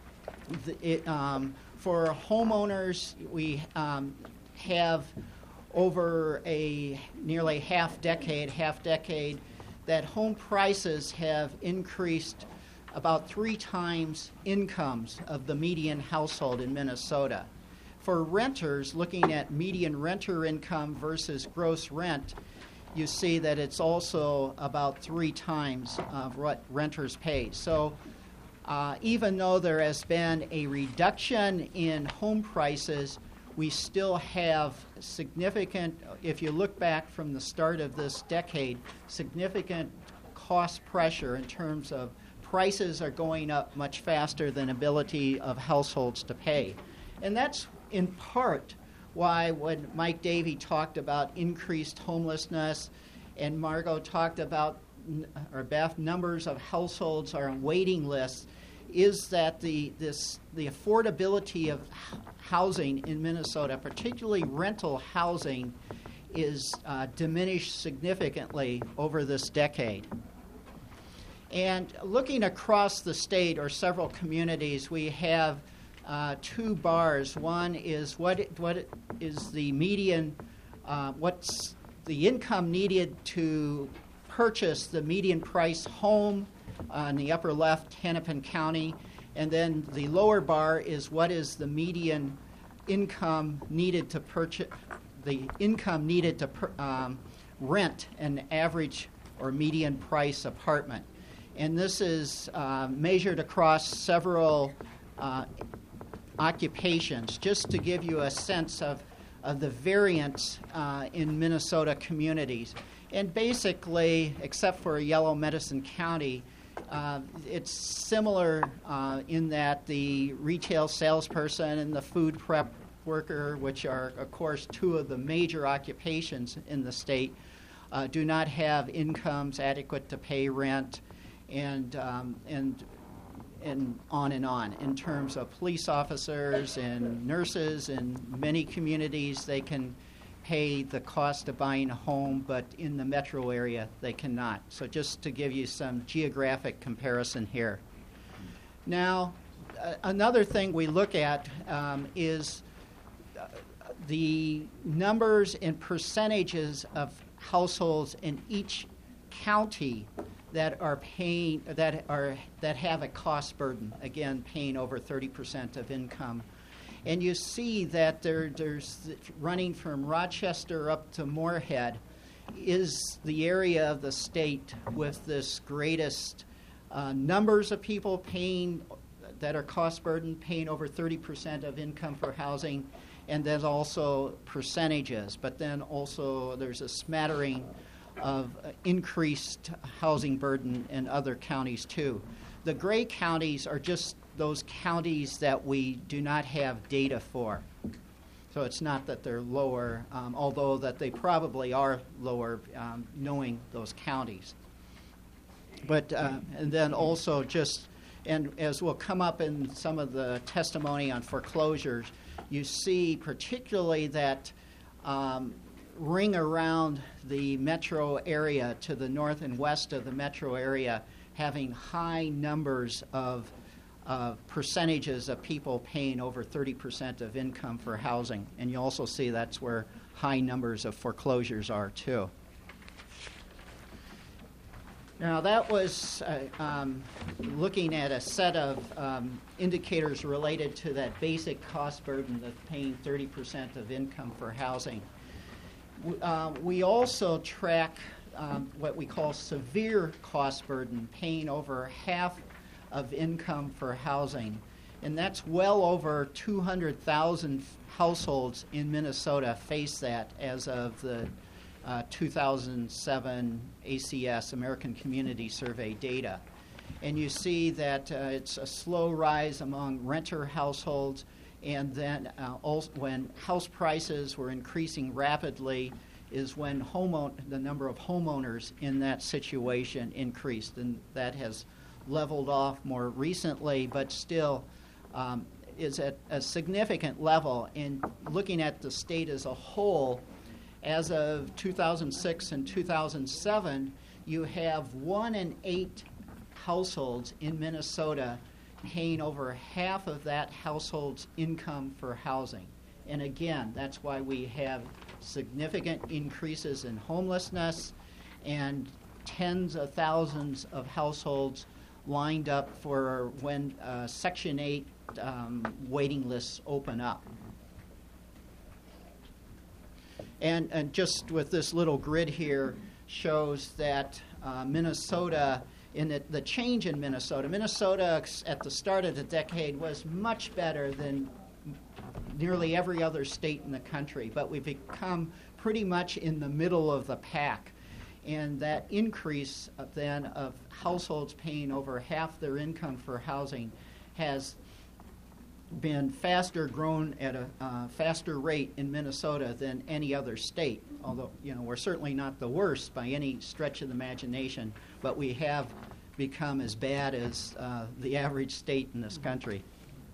for homeowners, we have over a nearly half decade, that home prices have increased about 3 times incomes of the median household in Minnesota. For renters, looking at median renter income versus gross rent, you see that it's also about 3 times what renters pay. So even though there has been a reduction in home prices, we still have significant, if you look back from the start of this decade, significant cost pressure in terms of prices are going up much faster than ability of households to pay. And that's in part why when Mike Davey talked about increased homelessness and Margot talked about, or Beth, numbers of households are on waiting lists, is that the affordability of housing in Minnesota, particularly rental housing, is diminished significantly over this decade. And looking across the state or several communities, we have 2 bars. One is what is the median, what's the income needed to purchase the median price home on the upper left, Hennepin County, And then the lower bar is what is the median income needed to purchase, the income needed to rent an average or median price apartment. And this is measured across several occupations, just to give you a sense of the variance in Minnesota communities. And basically, except for Yellow Medicine County, it's similar in that the retail salesperson and the food prep worker, which are, of course, two of the major occupations in the state, do not have incomes adequate to pay rent, and on and on. In terms of police officers and nurses, in many communities they can pay the cost of buying a home, but in the metro area they cannot. So just to give you some geographic comparison here. Now, another thing we look at is the numbers and percentages of households in each county that are paying that have a cost burden, again paying over 30% of income. And you see that there's running from Rochester up to Moorhead is the area of the state with this greatest numbers of people paying that are cost burden, paying over 30% of income for housing, and then also percentages. But then also there's a smattering of increased housing burden in other counties too. The gray counties are just those counties that we do not have data for. So it's not that they're lower, although that they probably are lower, knowing those counties. But and then also just, and as will come up in some of the testimony on foreclosures, you see particularly that ring around the metro area to the north and west of the metro area having high numbers of percentages of people paying over 30% of income for housing. And you also see that's where high numbers of foreclosures are too. Now that was looking at a set of indicators related to that basic cost burden of paying 30% of income for housing. We also track what we call severe cost burden, paying over half of income for housing. And that's well over 200,000 households in Minnesota face that as of the 2007 ACS, American Community Survey data. And you see that it's a slow rise among renter households, and then also when house prices were increasing rapidly is when the number of homeowners in that situation increased, and that has leveled off more recently, but still is at a significant level. In looking at the state as a whole, as of 2006 and 2007, you have 1 in 8 households in Minnesota paying over half of that household's income for housing. And again, that's why we have significant increases in homelessness and tens of thousands of households lined up for when Section 8 waiting lists open up. And just with this little grid here shows that Minnesota, the change in Minnesota at the start of the decade was much better than nearly every other state in the country, but we've become pretty much in the middle of the pack. And that increase then of households paying over half their income for housing has been grown at a faster rate in Minnesota than any other state. Although, we're certainly not the worst by any stretch of the imagination, but we have become as bad as the average state in this country.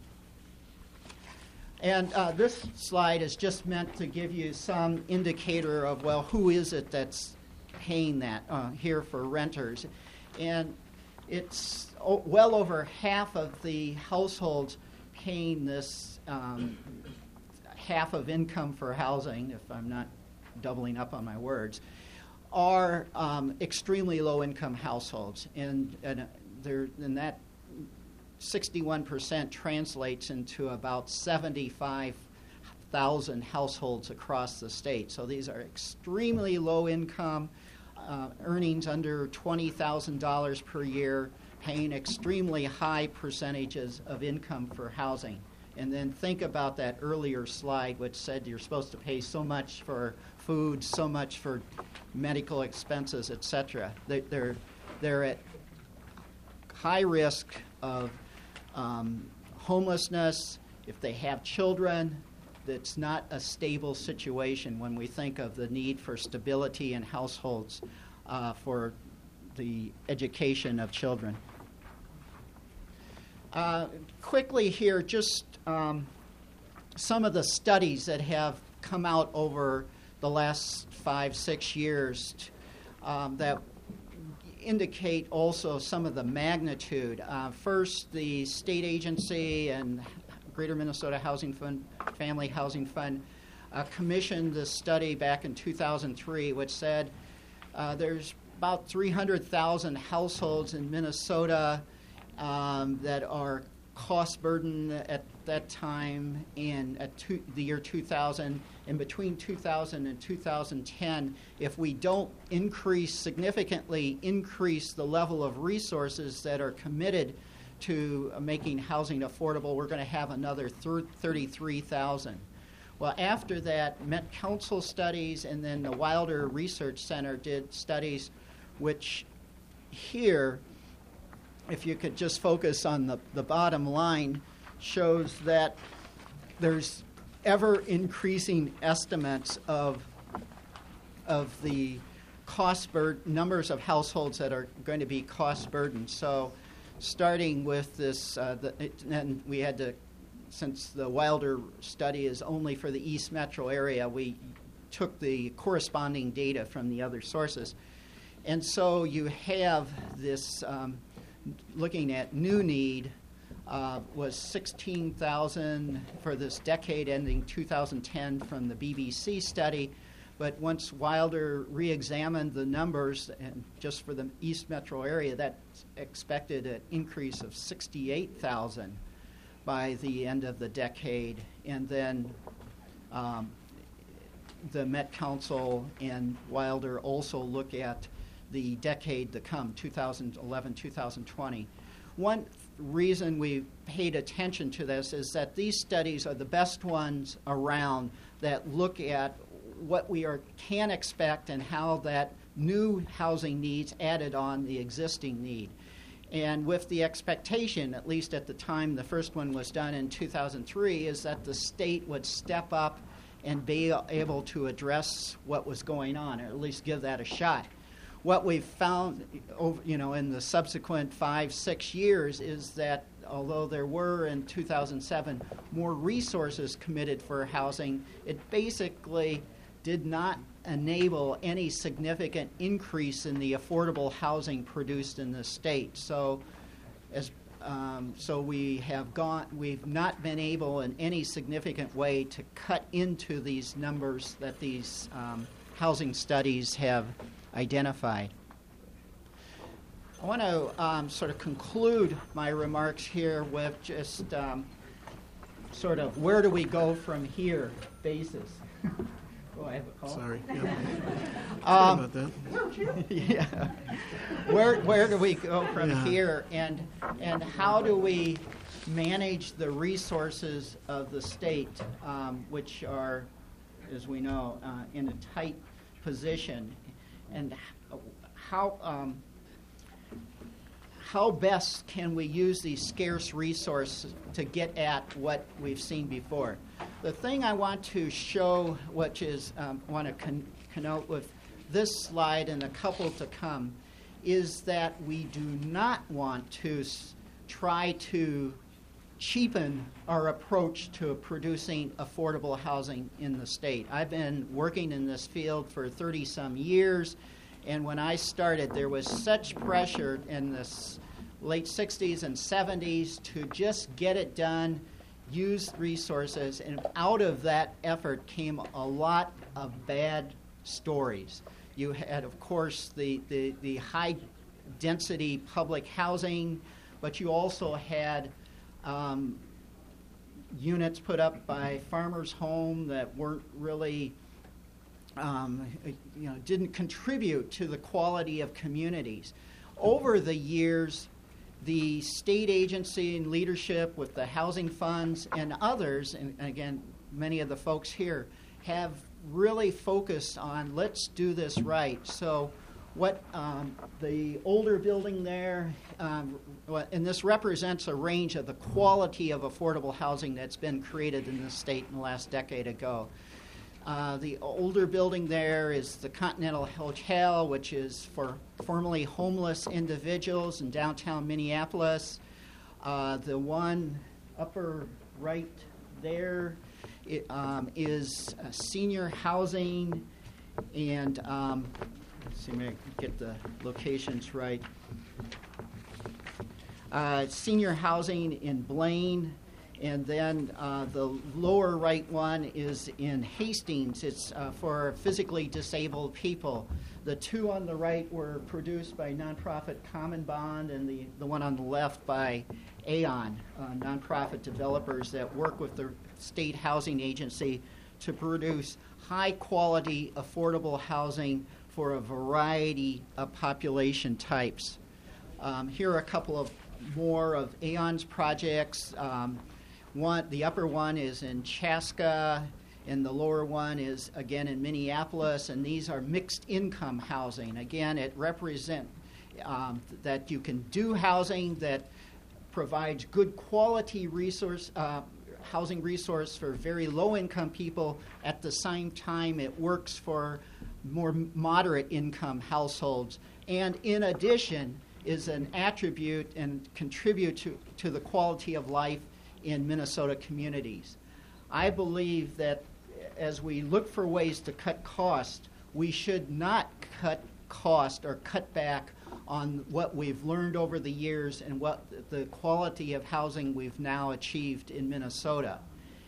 And this slide is just meant to give you some indicator of, well, who is it that's paying that here for renters. And it's well over half of the households paying this half of income for housing, if I'm not doubling up on my words, are extremely low-income households. And that 61% translates into about 75,000 households across the state. So these are extremely low income, earnings under $20,000 per year, paying extremely high percentages of income for housing. And then think about that earlier slide, which said you're supposed to pay so much for food, so much for medical expenses, etc. They're at high risk of homelessness. If they have children, it's not a stable situation when we think of the need for stability in households for the education of children. Quickly here, just some of the studies that have come out over the last 5-6 years that indicate also some of the magnitude. First, the state agency and Greater Minnesota Housing Fund, Family Housing Fund, commissioned this study back in 2003, which said there's about 300,000 households in Minnesota that are cost burden at that time and at the year 2000. And between 2000 and 2010, if we don't significantly increase the level of resources that are committed to making housing affordable, we're going to have another 33,000. Well, after that, Met Council studies and then the Wilder Research Center did studies which here, if you could just focus on the bottom line, shows that there's ever increasing estimates of the cost numbers of households that are going to be cost burdened. So starting with this, and we had to, since the Wilder study is only for the East Metro area, we took the corresponding data from the other sources. And so you have this, looking at new need, was 16,000 for this decade ending 2010 from the BBC study. But once Wilder re-examined the numbers, and just for the East Metro area, that expected an increase of 68,000 by the end of the decade. And then the Met Council and Wilder also look at the decade to come, 2011, 2020. One reason we paid attention to this is that these studies are the best ones around that look at what we can expect and how that new housing needs added on the existing need. And with the expectation, at least at the time the first one was done in 2003, is that the state would step up and be able to address what was going on, or at least give that a shot. What we've found in the subsequent 5-6 years is that although there were in 2007 more resources committed for housing, it basically did not enable any significant increase in the affordable housing produced in the state. So we've not been able in any significant way to cut into these numbers that these housing studies have identified. I want to sort of conclude my remarks here with just sort of where do we go from here basis. Oh, I have a call. Sorry. Yeah. Sorry about that. Yeah. Where do we go from here, and how do we manage the resources of the state, which are, as we know, in a tight position, and how best can we use these scarce resources to get at what we've seen before? The thing I want to show, which is want to connote with this slide and a couple to come, is that we do not want to try to cheapen our approach to producing affordable housing in the state. I've been working in this field for 30-some years, and when I started, there was such pressure in the late 60s and 70s to just get it done, use resources, and out of that effort came a lot of bad stories. You had, of course, the high-density public housing, but you also had units put up by Farmers Home that weren't really, didn't contribute to the quality of communities. Over the years, the state agency and leadership with the housing funds and others, and again, many of the folks here, have really focused on let's do this right. So what the older building there, and this represents a range of the quality of affordable housing that's been created in the state in the last decade ago. The older building there is the Continental Hotel, which is for formerly homeless individuals in downtown Minneapolis. The one upper right there is senior housing, and let's see, maybe I can get the locations right. Senior housing in Blaine. And then the lower right one is in Hastings. It's for physically disabled people. The two on the right were produced by nonprofit Common Bond, and the one on the left by Aon, nonprofit developers that work with the state housing agency to produce high-quality, affordable housing for a variety of population types. Here are a couple of more of Aon's projects. The upper one is in Chaska, and the lower one is, again, in Minneapolis, and these are mixed income housing. Again, it represents that you can do housing that provides good quality housing resource for very low-income people. At the same time, it works for more moderate income households, and in addition is an attribute and contribute to the quality of life in Minnesota communities. I believe that as we look for ways to cut cost, we should not cut cost or cut back on what we've learned over the years and what the quality of housing we've now achieved in Minnesota.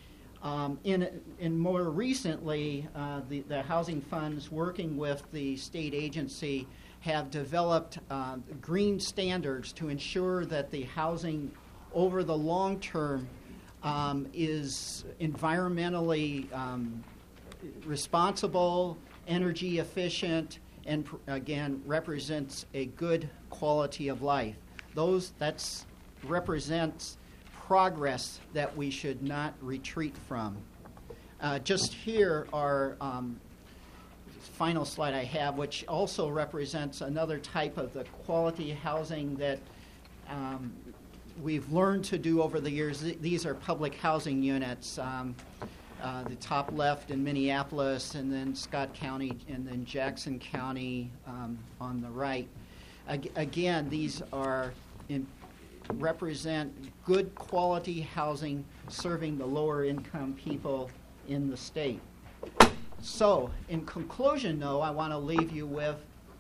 In more recently, the housing funds working with the state agency have developed green standards to ensure that the housing over the long term is environmentally responsible, energy efficient, and again represents a good quality of life. That represents progress that we should not retreat from. Just here are final slide I have, which also represents another type of the quality housing that we've learned to do over the years. These are public housing units. The top left in Minneapolis, and then Scott County, and then Jackson County on the right. Again, these represent good quality housing serving the lower income people in the state. So, in conclusion, though, I want to leave you with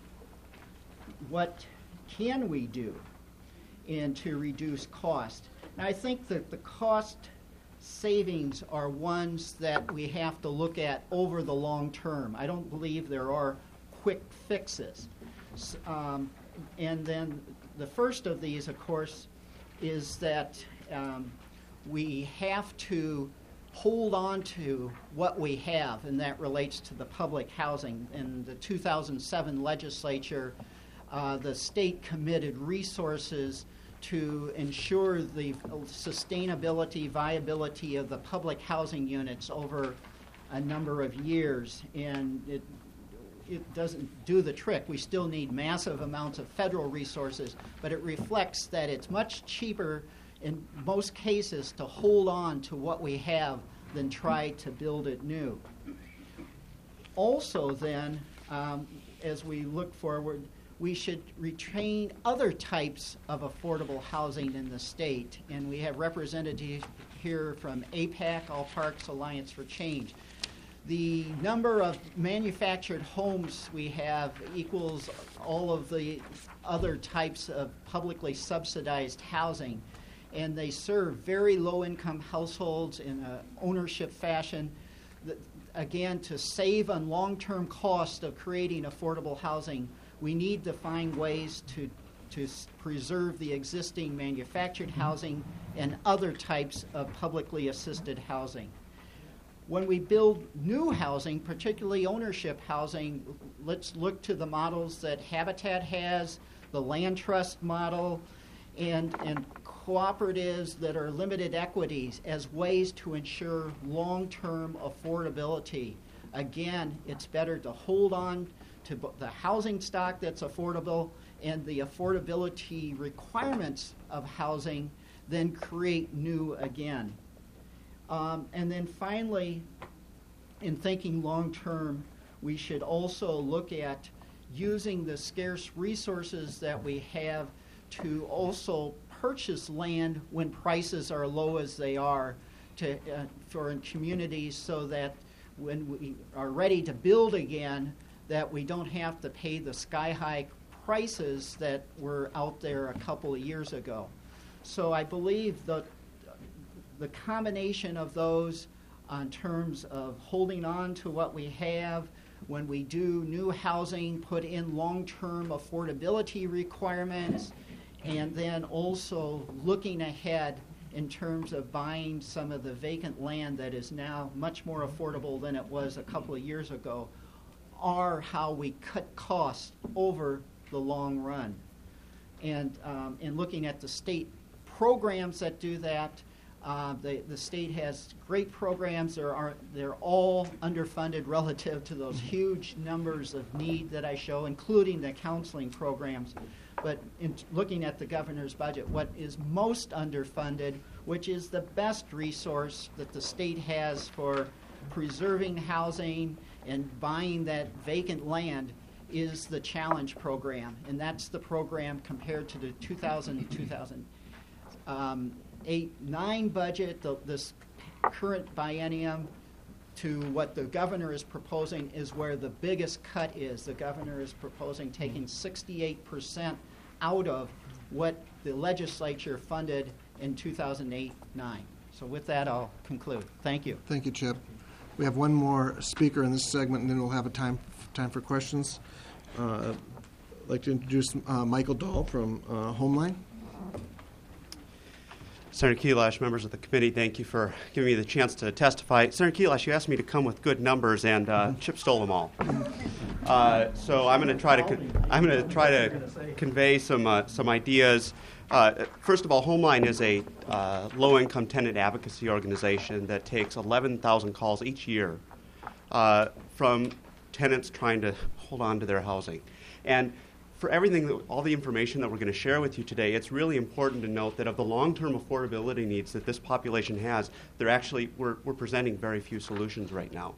what can we do to reduce cost. And I think that the cost savings are ones that we have to look at over the long term. I don't believe there are quick fixes. And then the first of these, of course, is that we have to hold on to what we have, and that relates to the public housing. In the 2007 legislature, the state committed resources to ensure the sustainability, viability of the public housing units over a number of years, and it doesn't do the trick. We still need massive amounts of federal resources, but it reflects that it's much cheaper in most cases to hold on to what we have than try to build it new. Also then, as we look forward, we should retrain other types of affordable housing in the state. And we have representatives here from APAC, All Parks Alliance for Change. The number of manufactured homes we have equals all of the other types of publicly subsidized housing. And they serve very low-income households in an ownership fashion. Again, to save on long-term cost of creating affordable housing, we need to find ways to to preserve the existing manufactured housing and other types of publicly assisted housing. When we build new housing, particularly ownership housing, let's look to the models that Habitat has, the land trust model, and cooperatives that are limited equities as ways to ensure long-term affordability. Again, it's better to hold on to the housing stock that's affordable and the affordability requirements of housing than create new again. And then finally, in thinking long-term, we should also look at using the scarce resources that we have to also purchase land when prices are low as they are for communities, so that when we are ready to build again, that we don't have to pay the sky-high prices that were out there a couple of years ago. So I believe the combination of those in terms of holding on to what we have, when we do new housing, put in long-term affordability requirements, and then also looking ahead in terms of buying some of the vacant land that is now much more affordable than it was a couple of years ago, are how we cut costs over the long run. And in looking at the state programs that do that, the state has great programs. They're all underfunded relative to those huge numbers of need that I show, including the counseling programs. But in looking at the governor's budget, what is most underfunded, which is the best resource that the state has for preserving housing and buying that vacant land, is the Challenge program. And that's the program compared to the 2008-9 budget, this current biennium, to what the governor is proposing is where the biggest cut is. The governor is proposing taking 68% out of what the legislature funded in 2008-9. So with that, I'll conclude. Thank you. Thank you, Chip. We have one more speaker in this segment, and then we'll have a time for questions. I'd like to introduce Michael Dahl from Homeline. Senator Kelash, members of the committee, thank you for giving me the chance to testify. Senator Kelash, you asked me to come with good numbers, and Chip stole them all. So I'm going to try to convey some ideas. First of all, Homeline is a low-income tenant advocacy organization that takes 11,000 calls each year from tenants trying to hold on to their housing. And for all the information that we're going to share with you today, it's really important to note that of the long-term affordability needs that this population has, we're presenting very few solutions right now.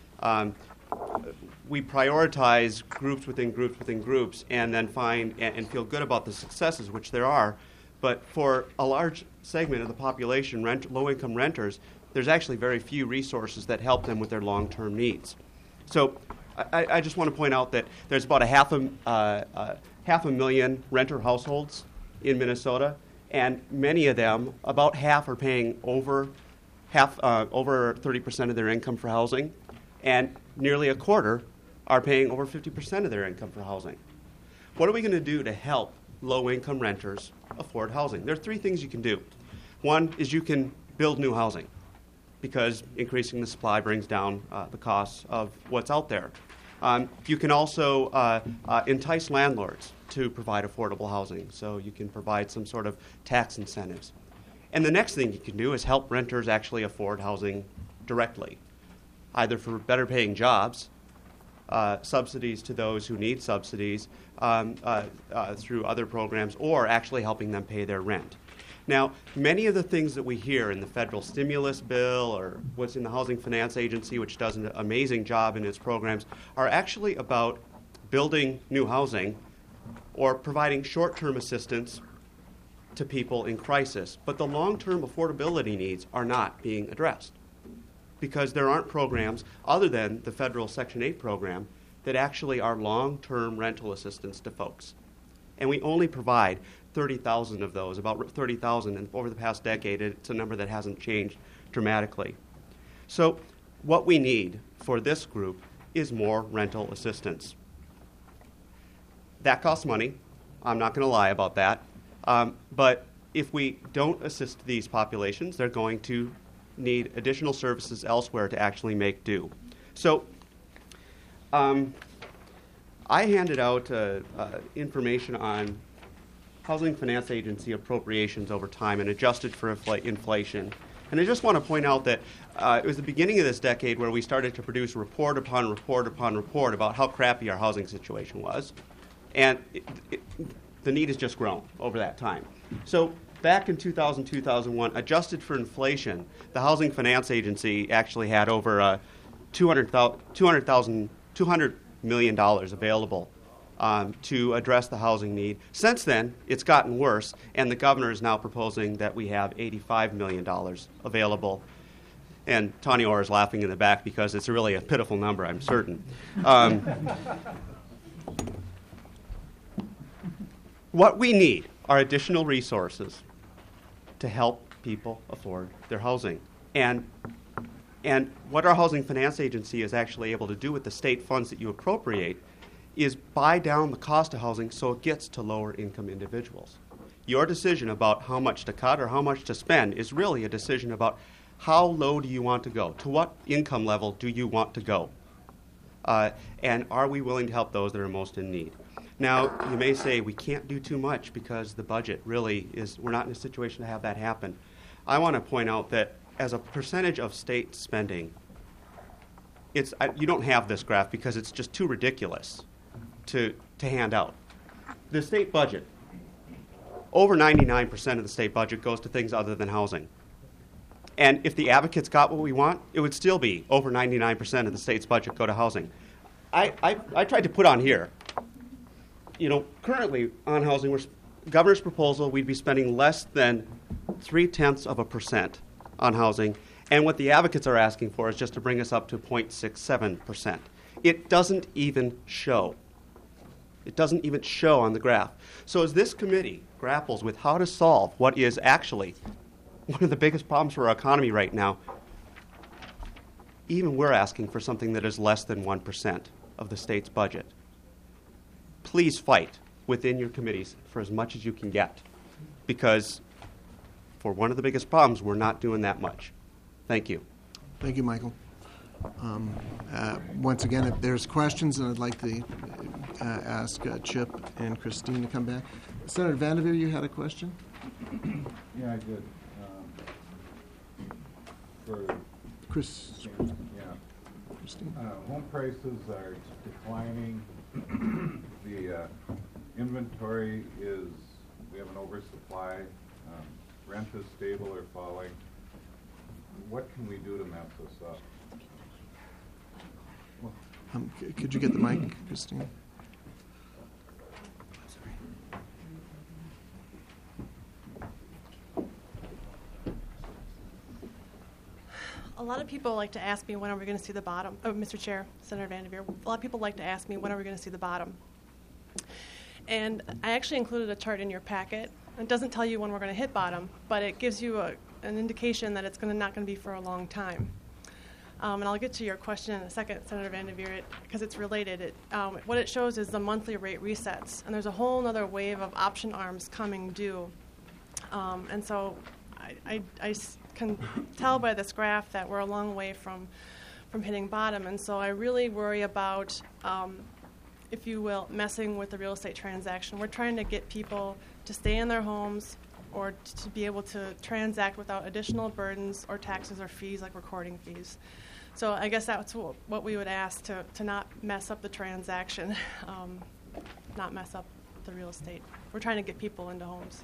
We prioritize groups within groups within groups, and then find and feel good about the successes, which there are. But for a large segment of the population, low-income renters, there's actually very few resources that help them with their long-term needs. So I just want to point out that there's about half a million renter households in Minnesota, and many of them, about half, are paying over 30% of their income for housing, and nearly a quarter are paying over 50% of their income for housing. What are we going to do to help low-income renters afford housing? There are three things you can do. One is you can build new housing, because increasing the supply brings down the costs of what's out there. You can also entice landlords to provide affordable housing, so you can provide some sort of tax incentives. And the next thing you can do is help renters actually afford housing directly, either for better paying jobs, subsidies to those who need subsidies through other programs, or actually helping them pay their rent. Now, many of the things that we hear in the federal stimulus bill or what's in the Housing Finance Agency, which does an amazing job in its programs, are actually about building new housing or providing short-term assistance to people in crisis. But the long-term affordability needs are not being addressed, because there aren't programs other than the federal Section 8 program that actually are long-term rental assistance to folks. And we only provide 30,000 of those, about 30,000, and over the past decade, it's a number that hasn't changed dramatically. So what we need for this group is more rental assistance. That costs money. I'm not going to lie about that. But if we don't assist these populations, they're going to need additional services elsewhere to actually make do. So I handed out information on Housing Finance Agency appropriations over time and adjusted for inflation. And I just want to point out that it was the beginning of this decade where we started to produce report upon report upon report about how crappy our housing situation was. And the need has just grown over that time. So back in 2000, 2001, adjusted for inflation, the Housing Finance Agency actually had over $200 million available to address the housing need. Since then, it's gotten worse, and the governor is now proposing that we have $85 million available. And Tony Orr is laughing in the back because it's really a pitiful number, I'm certain. What we need are additional resources to help people afford their housing. And what our Housing Finance Agency is actually able to do with the state funds that you appropriate is buy down the cost of housing so it gets to lower income individuals. Your decision about how much to cut or how much to spend is really a decision about how low do you want to go? To what income level do you want to go? And are we willing to help those that are most in need? Now, you may say we can't do too much because the budget really is, we're not in a situation to have that happen. I want to point out that as a percentage of state spending, you don't have this graph because it's just too ridiculous to hand out. The state budget, over 99% of the state budget goes to things other than housing. And if the advocates got what we want, it would still be over 99% of the state's budget go to housing. I tried to put on here, currently on housing, governor's proposal, we'd be spending less than 0.3% on housing, and what the advocates are asking for is just to bring us up to 0.67%. It doesn't even show. It doesn't even show on the graph. So as this committee grapples with how to solve what is actually one of the biggest problems for our economy right now, even we're asking for something that is less than 1% of the state's budget. Please fight within your committees for as much as you can get, because for one of the biggest problems, we're not doing that much. Thank you. Thank you, Michael. Once again, if there's questions, and I'd like to ask Chip and Christine to come back. Senator Vanderveer, you had a question? Yeah, I did. For Chris. yeah. Christine. Home prices are declining. The inventory is, we have an oversupply. Rent is stable or falling. What can we do to mess this up? Could you get the mic, Christine? A lot of people like to ask me when are we going to see the bottom. Oh, Mr. Chair, Senator Vanderveer, a lot of people like to ask me when are we going to see the bottom. And I actually included a chart in your packet. It doesn't tell you when we're going to hit bottom, but it gives you an indication that it's not going to be for a long time. And I'll get to your question in a second, Senator Vanderveer, because it's related. What it shows is the monthly rate resets, and there's a whole other wave of option arms coming due. And so I can tell by this graph that we're a long way from hitting bottom, and so I really worry about, if you will, messing with the real estate transaction. We're trying to get people to stay in their homes or to be able to transact without additional burdens or taxes or fees like recording fees. So I guess that's what we would ask, to not mess up the transaction, not mess up the real estate. We're trying to get people into homes.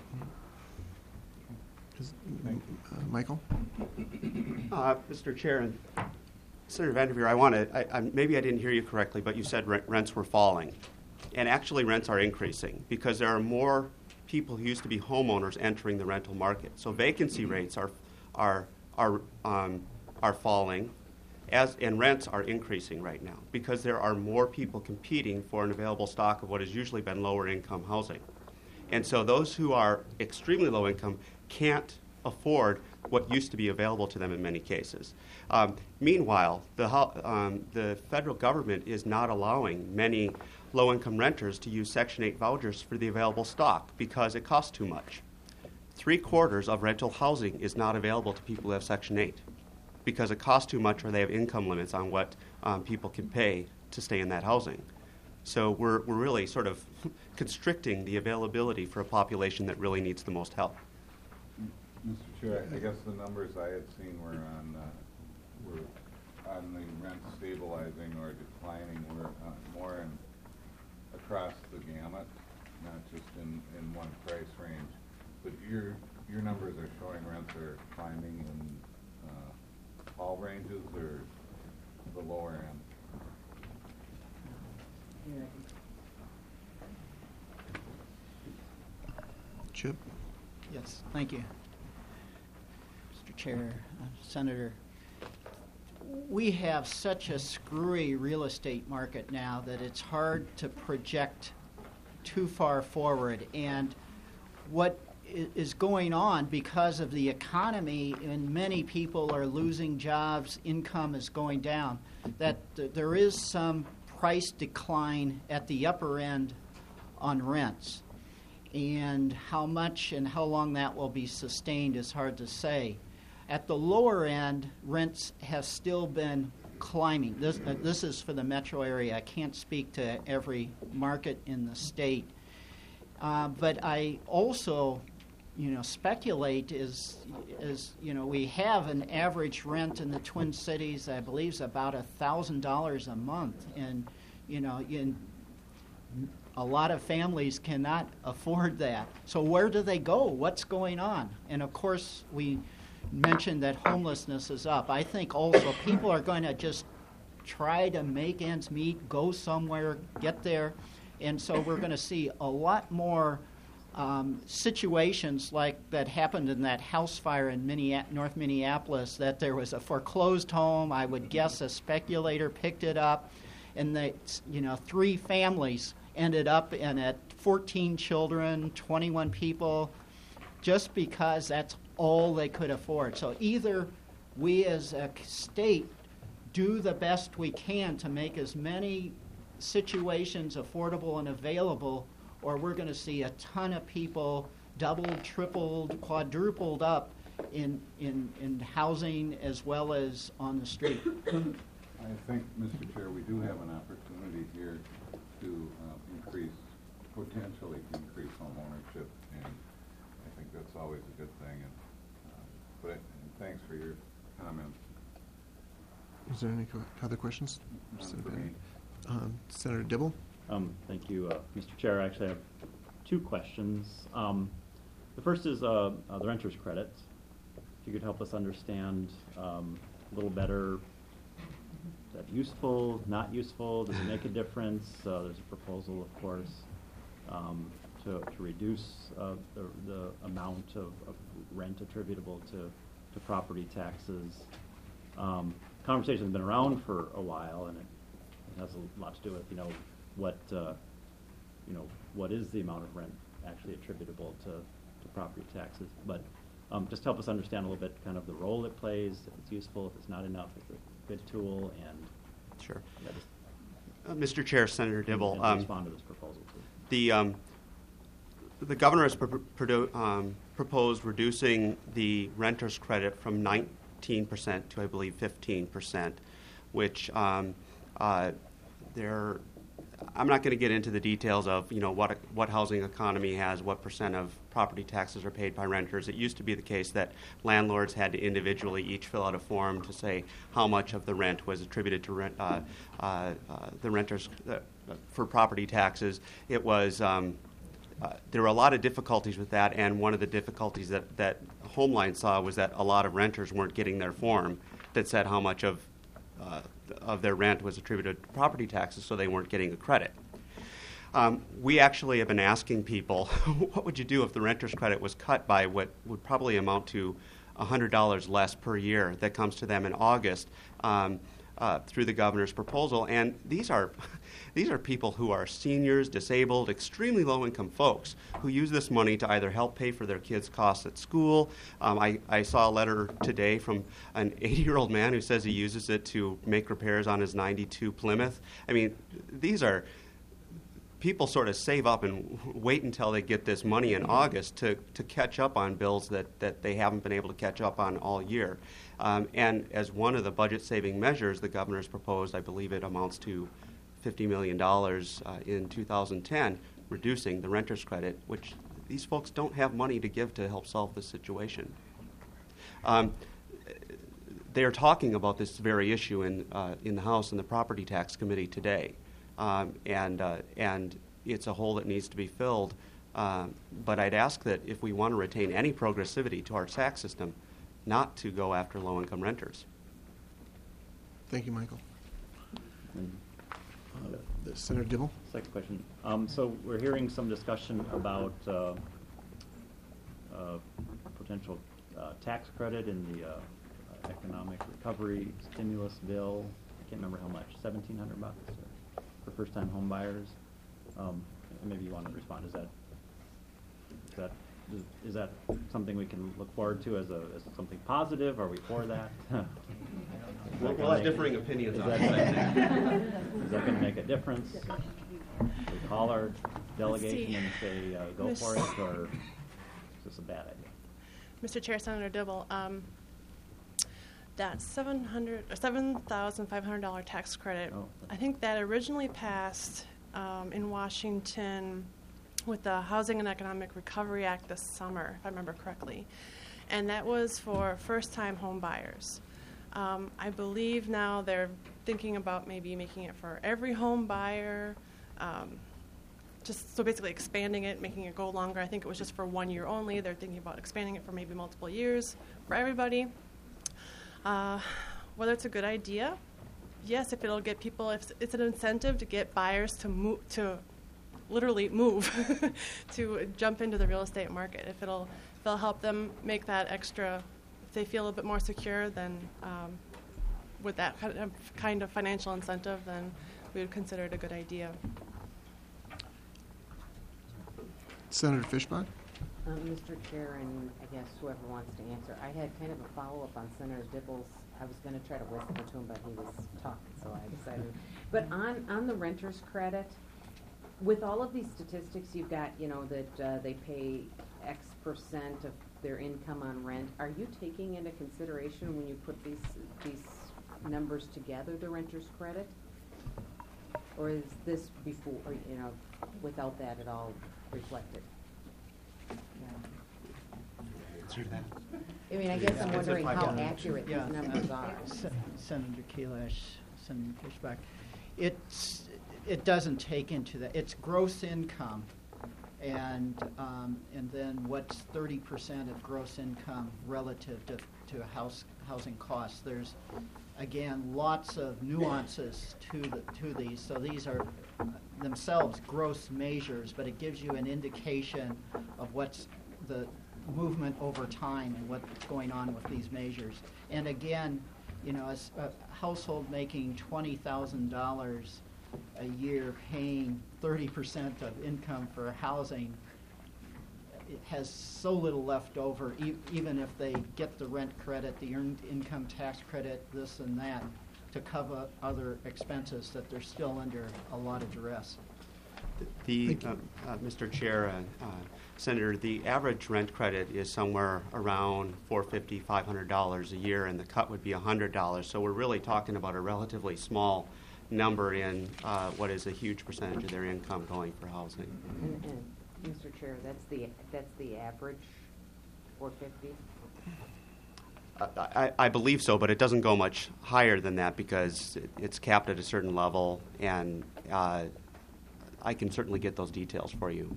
Michael? Mr. Chair and Senator Vanderveer, maybe I didn't hear you correctly, but you said rents were falling. And actually rents are increasing because there are more people who used to be homeowners entering the rental market. So vacancy rates are falling, and rents are increasing right now because there are more people competing for an available stock of what has usually been lower income housing. And so those who are extremely low income can't afford what used to be available to them in many cases. Meanwhile, the federal government is not allowing many low-income renters to use Section 8 vouchers for the available stock because it costs too much. 3/4 of rental housing is not available to people who have Section 8 because it costs too much or they have income limits on what people can pay to stay in that housing. So we're really sort of constricting the availability for a population that really needs the most help. Mr. Chair, I guess the numbers I had seen were on the rent stabilizing or declining, were more across the gamut, not just in one price range. But your numbers are showing rents are climbing in all ranges or the lower end? Chip? Yes, thank you. Mr. Chair, Senator, we have such a screwy real estate market now that it's hard to project too far forward. And what is going on because of the economy, and many people are losing jobs, income is going down, that there is some price decline at the upper end on rents. And how much and how long that will be sustained is hard to say. At the lower end, rents have still been climbing. This is for the metro area. I can't speak to every market in the state. But I also, speculate is we have an average rent in the Twin Cities, I believe, is about $1,000 a month. And, a lot of families cannot afford that. So where do they go? What's going on? And, of course, we mentioned that homelessness is up. I think also people are going to just try to make ends meet, go somewhere, get there. And so we're going to see a lot more situations like that happened in that house fire in North Minneapolis, that there was a foreclosed home. I would guess a speculator picked it up, and 3 families ended up in it, 14 children, 21 people, just because that's all they could afford. So either we as a state do the best we can to make as many situations affordable and available, or we're going to see a ton of people doubled, tripled, quadrupled up in housing as well as on the street. I think, Mr. Chair, we do have an opportunity here to potentially increase home ownership, and I think that's always a good thing. And thanks for your comments. Is there any other questions? For me. Senator Dibble? Thank you, Mr. Chair. I actually have 2 questions. The first is the renter's credit. If you could help us understand a little better, is that useful, not useful? Does it make a difference? There's a proposal, of course, to reduce the amount of rent attributable to property taxes. Conversation has been around for a while, and it has a lot to do with what is the amount of rent actually attributable to property taxes. But just help us understand a little bit kind of the role it plays, if it's useful, if it's not enough, if it's a good tool, and Sure. Mr. Chair, Senator Dibble. And respond to this proposal, please. The governor has proposed reducing the renter's credit from 19% to, I believe, 15%, which I'm not going to get into the details of what housing economy has, what percent of property taxes are paid by renters. It used to be the case that landlords had to individually each fill out a form to say how much of the rent was attributed to the renters for property taxes. It was there were a lot of difficulties with that, and one of the difficulties that Homeline saw was that a lot of renters weren't getting their form that said how much of their rent was attributed to property taxes, so they weren't getting a credit. We actually have been asking people, what would you do if the renter's credit was cut by what would probably amount to $100 less per year that comes to them in August? through the governor's proposal. And these are people who are seniors, disabled, extremely low-income folks who use this money to either help pay for their kids' costs at school. I saw a letter today from an 80-year-old man who says he uses it to make repairs on his 92 Plymouth. I mean, these are people sort of save up and wait until they get this money in August to catch up on bills that they haven't been able to catch up on all year. And as one of the budget-saving measures the governor's proposed, I believe it amounts to $50 million in 2010, reducing the renter's credit, which these folks don't have money to give to help solve this situation. They're talking about this very issue in the House and the Property Tax Committee today, and it's a hole that needs to be filled. But I'd ask that if we want to retain any progressivity to our tax system, not to go after low-income renters. Thank you, Michael. Senator Dibble. Second question. So we're hearing some discussion about potential tax credit in the economic recovery stimulus bill. I can't remember how much, $1,700 for first-time home buyers. Maybe you want to respond. Is that something we can look forward to as something positive? Are we for that? We'll have differing opinions on that. Is that going to make a difference? We call our delegation and say, go for it, or is this a bad idea? Mr. Chair, Senator Dibble, that $7,500 tax credit, I think that originally passed in Washington with the Housing and Economic Recovery Act this summer, if I remember correctly. And that was for first-time home buyers. I believe now they're thinking about maybe making it for every home buyer, just so basically expanding it, making it go longer. I think it was just for 1 year only. They're thinking about expanding it for maybe multiple years for everybody. Whether it's a good idea, yes, if it'll get people, if it's an incentive to get buyers to literally move to jump into the real estate market. If it'll help them make that extra, if they feel a bit more secure, then with that kind of financial incentive, then we would consider it a good idea. Senator Fishbach. Mr. Chair, and I guess whoever wants to answer, I had kind of a follow-up on Senator Dibble's. I was going to try to whisper to him, but he was talking, so I decided. But on the renter's credit, with all of these statistics, you've got, that they pay X percent of their income on rent. Are you taking into consideration when you put these numbers together, the renter's credit? Or is this before, without that at all reflected? I mean, I guess I'm wondering how accurate these numbers are. Senator Kalash, Senator Fishbach, it doesn't take into that. It's gross income, and then what's 30% of gross income relative to housing costs. There's again lots of nuances to these. So these are themselves gross measures, but it gives you an indication of what's the movement over time and what's going on with these measures. And again, as a household making $20,000 a year paying 30% of income for housing, it has so little left over, even if they get the rent credit, the earned income tax credit, this and that, to cover other expenses, that they're still under a lot of duress. Mr. Chair, Senator, the average rent credit is somewhere around $450, $500 a year, and the cut would be $100. So we're really talking about a relatively small number in what is a huge percentage of their income going for housing. And Mr. Chair, that's the average, $450. I believe so, but it doesn't go much higher than that because it's capped at a certain level, and I can certainly get those details for you.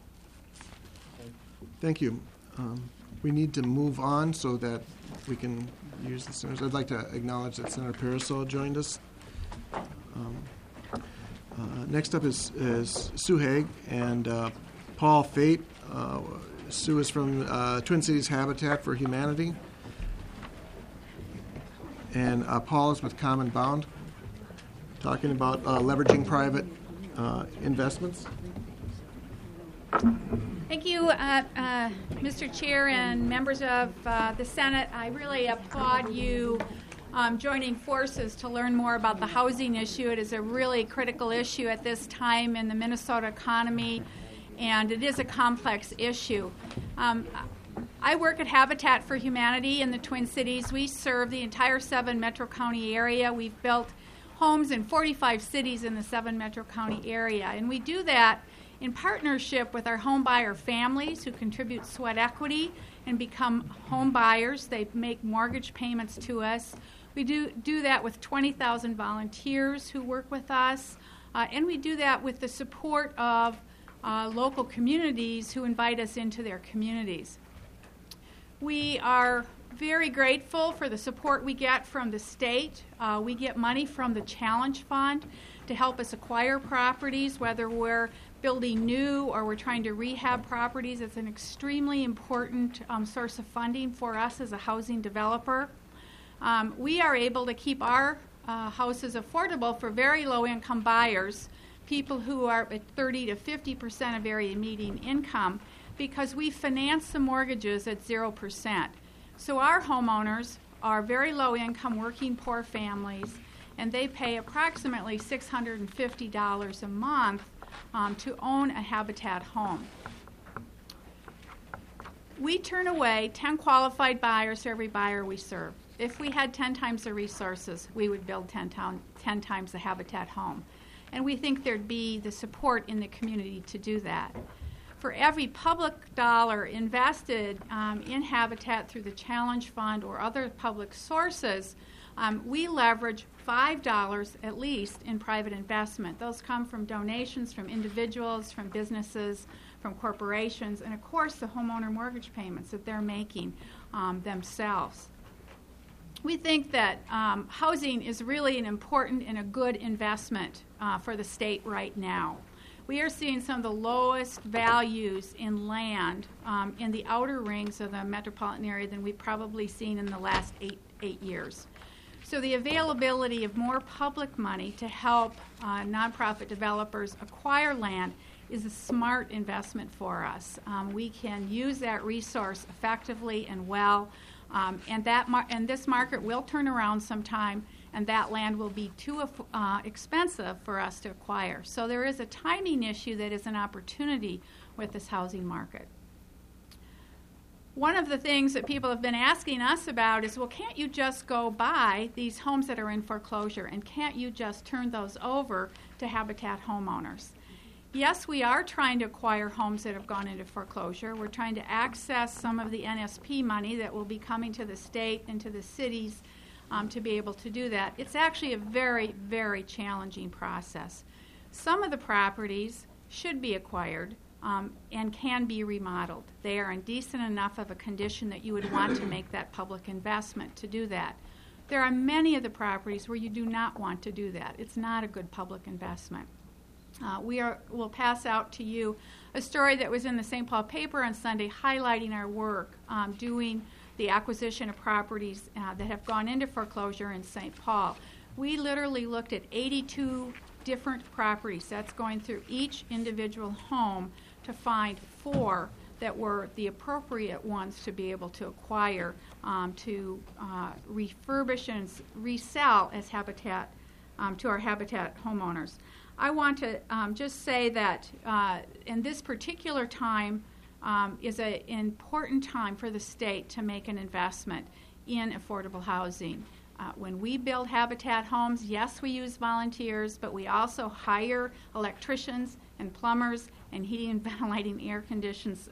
Thank you. We need to move on so that we can use the senators. I'd like to acknowledge that Senator Parasol joined us. Next up is Sue Haig and Paul Fate. Sue is from Twin Cities Habitat for Humanity. and Paul is with Common Bound, talking about leveraging private investments. Thank you, Mr. Chair and members of the Senate. I really applaud you joining forces to learn more about the housing issue. It is a really critical issue at this time in the Minnesota economy, and it is a complex issue. I work at Habitat for Humanity in the Twin Cities. We serve the entire 7 Metro County area. We've built homes in 45 cities in the 7 Metro County area, and we do that in partnership with our home buyer families who contribute sweat equity and become home buyers. They make mortgage payments to us. We do that with 20,000 volunteers who work with us, and we do that with the support of local communities who invite us into their communities. We are very grateful for the support we get from the state. We get money from the Challenge Fund to help us acquire properties, whether we're building new or we're trying to rehab properties. It's an extremely important source of funding for us as a housing developer. We are able to keep our houses affordable for very low-income buyers, people who are at 30 to 50% of area median income, because we finance the mortgages at 0%. So our homeowners are very low-income, working poor families, and they pay approximately $650 a month to own a Habitat home. We turn away 10 qualified buyers for every buyer we serve. If we had 10 times the resources, we would build 10 times the Habitat home. And we think there'd be the support in the community to do that. For every public dollar invested in Habitat through the Challenge Fund or other public sources, we leverage $5 at least in private investment. Those come from donations from individuals, from businesses, from corporations, and of course the homeowner mortgage payments that they're making themselves. We think that housing is really an important and a good investment for the state right now. We are seeing some of the lowest values in land in the outer rings of the metropolitan area than we've probably seen in the last eight years. So the availability of more public money to help nonprofit developers acquire land is a smart investment for us. We can use that resource effectively and well, and this market will turn around sometime, and that land will be too expensive for us to acquire. So there is a timing issue that is an opportunity with this housing market. One of the things that people have been asking us about is, well, can't you just go buy these homes that are in foreclosure, and can't you just turn those over to Habitat homeowners? Yes, we are trying to acquire homes that have gone into foreclosure. We're trying to access some of the NSP money that will be coming to the state and to the cities to be able to do that. It's actually a very, very challenging process. Some of the properties should be acquired and can be remodeled. They are in decent enough of a condition that you would want to make that public investment to do that. There are many of the properties where you do not want to do that. It's not a good public investment. We'll pass out to you a story that was in the St. Paul paper on Sunday highlighting our work doing the acquisition of properties that have gone into foreclosure in St. Paul. We literally looked at 82 different properties. That's going through each individual home to find 4 that were the appropriate ones to be able to acquire, to refurbish and resell as Habitat to our Habitat homeowners. I want to just say that in this particular time is an important time for the state to make an investment in affordable housing. When we build Habitat homes, yes, we use volunteers, but we also hire electricians and plumbers and heating and ventilating air conditions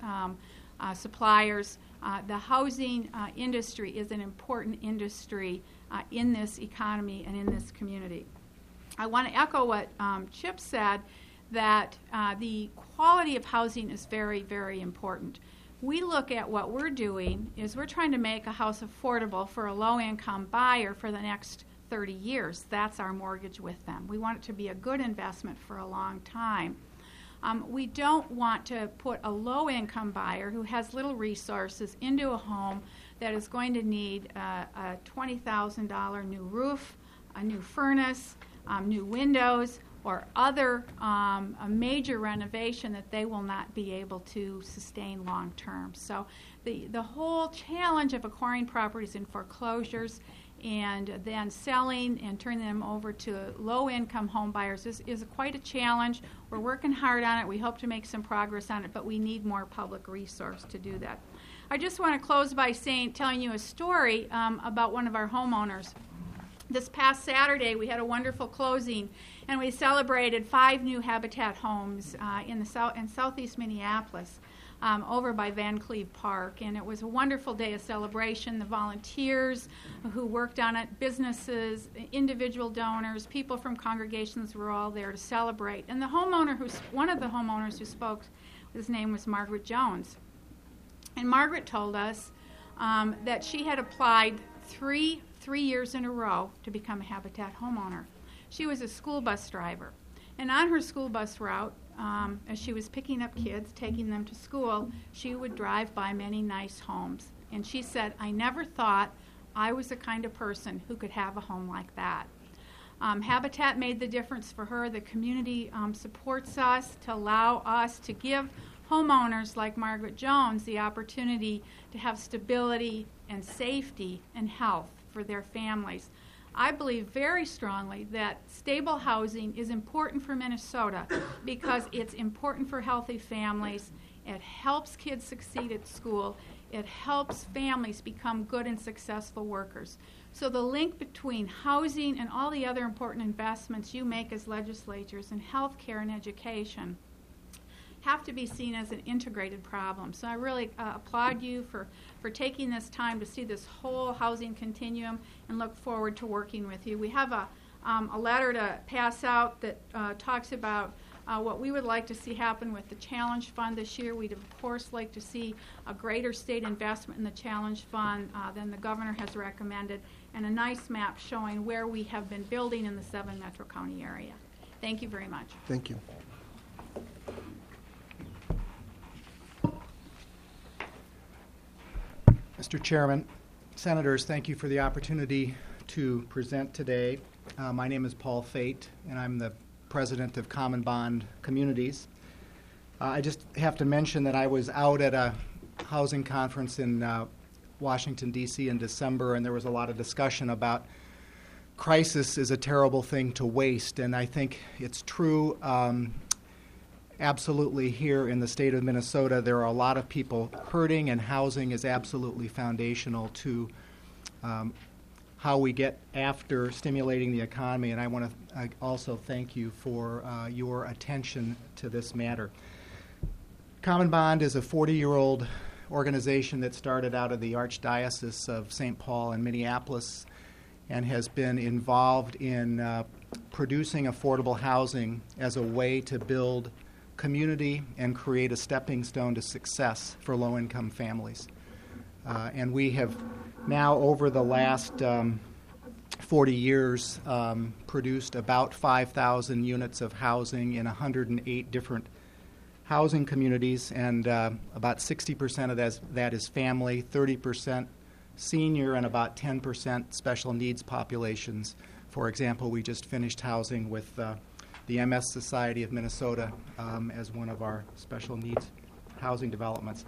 suppliers. The housing industry is an important industry in this economy and in this community. I want to echo what Chip said, that the quality of housing is very, very important. We look at what we're doing is we're trying to make a house affordable for a low-income buyer for the next 30 years. That's our mortgage with them. We want it to be a good investment for a long time. We don't want to put a low-income buyer who has little resources into a home that is going to need a $20,000 new roof, a new furnace, new windows, or other a major renovation that they will not be able to sustain long term. So the whole challenge of acquiring properties in foreclosures and then selling and turning them over to low-income home buyers is quite a challenge. We're working hard on it. We hope to make some progress on it, but we need more public resource to do that. I just want to close by telling you a story about one of our homeowners. This past Saturday, we had a wonderful closing, and we celebrated 5 new Habitat homes in southeast Minneapolis, over by Van Cleve Park, and it was a wonderful day of celebration. The volunteers who worked on it, businesses, individual donors, people from congregations were all there to celebrate. And one of the homeowners who spoke, his name was Margaret Jones. And Margaret told us that she had applied three years in a row to become a Habitat homeowner. She was a school bus driver. And on her school bus route, as she was picking up kids, taking them to school, she would drive by many nice homes. And she said, I never thought I was the kind of person who could have a home like that. Habitat made the difference for her. The community supports us to allow us to give homeowners like Margaret Jones the opportunity to have stability and safety and health for their families. I believe very strongly that stable housing is important for Minnesota because it's important for healthy families. It helps kids succeed at school. It helps families become good and successful workers. So the link between housing and all the other important investments you make as legislatures in health care and education have to be seen as an integrated problem. So I really applaud you for taking this time to see this whole housing continuum and look forward to working with you. We have a letter to pass out that talks about what we would like to see happen with the Challenge Fund this year. We'd, of course, like to see a greater state investment in the Challenge Fund than the governor has recommended, and a nice map showing where we have been building in the 7 Metro County area. Thank you very much. Thank you. Mr. Chairman, Senators, thank you for the opportunity to present today. My name is Paul Fate, and I'm the president of Common Bond Communities. I just have to mention that I was out at a housing conference in Washington, D.C. in December, and there was a lot of discussion about crisis is a terrible thing to waste, and I think it's true. Absolutely, here in the state of Minnesota, there are a lot of people hurting, and housing is absolutely foundational to how we get after stimulating the economy. And I want to also thank you for your attention to this matter. Common Bond is a 40-year-old organization that started out of the Archdiocese of St. Paul in Minneapolis and has been involved in producing affordable housing as a way to build community and create a stepping stone to success for low-income families. And we have now, over the last 40 years, produced about 5,000 units of housing in 108 different housing communities, and about 60% of that is family, 30% senior, and about 10% special needs populations. For example, we just finished housing with the MS Society of Minnesota as one of our special needs housing developments.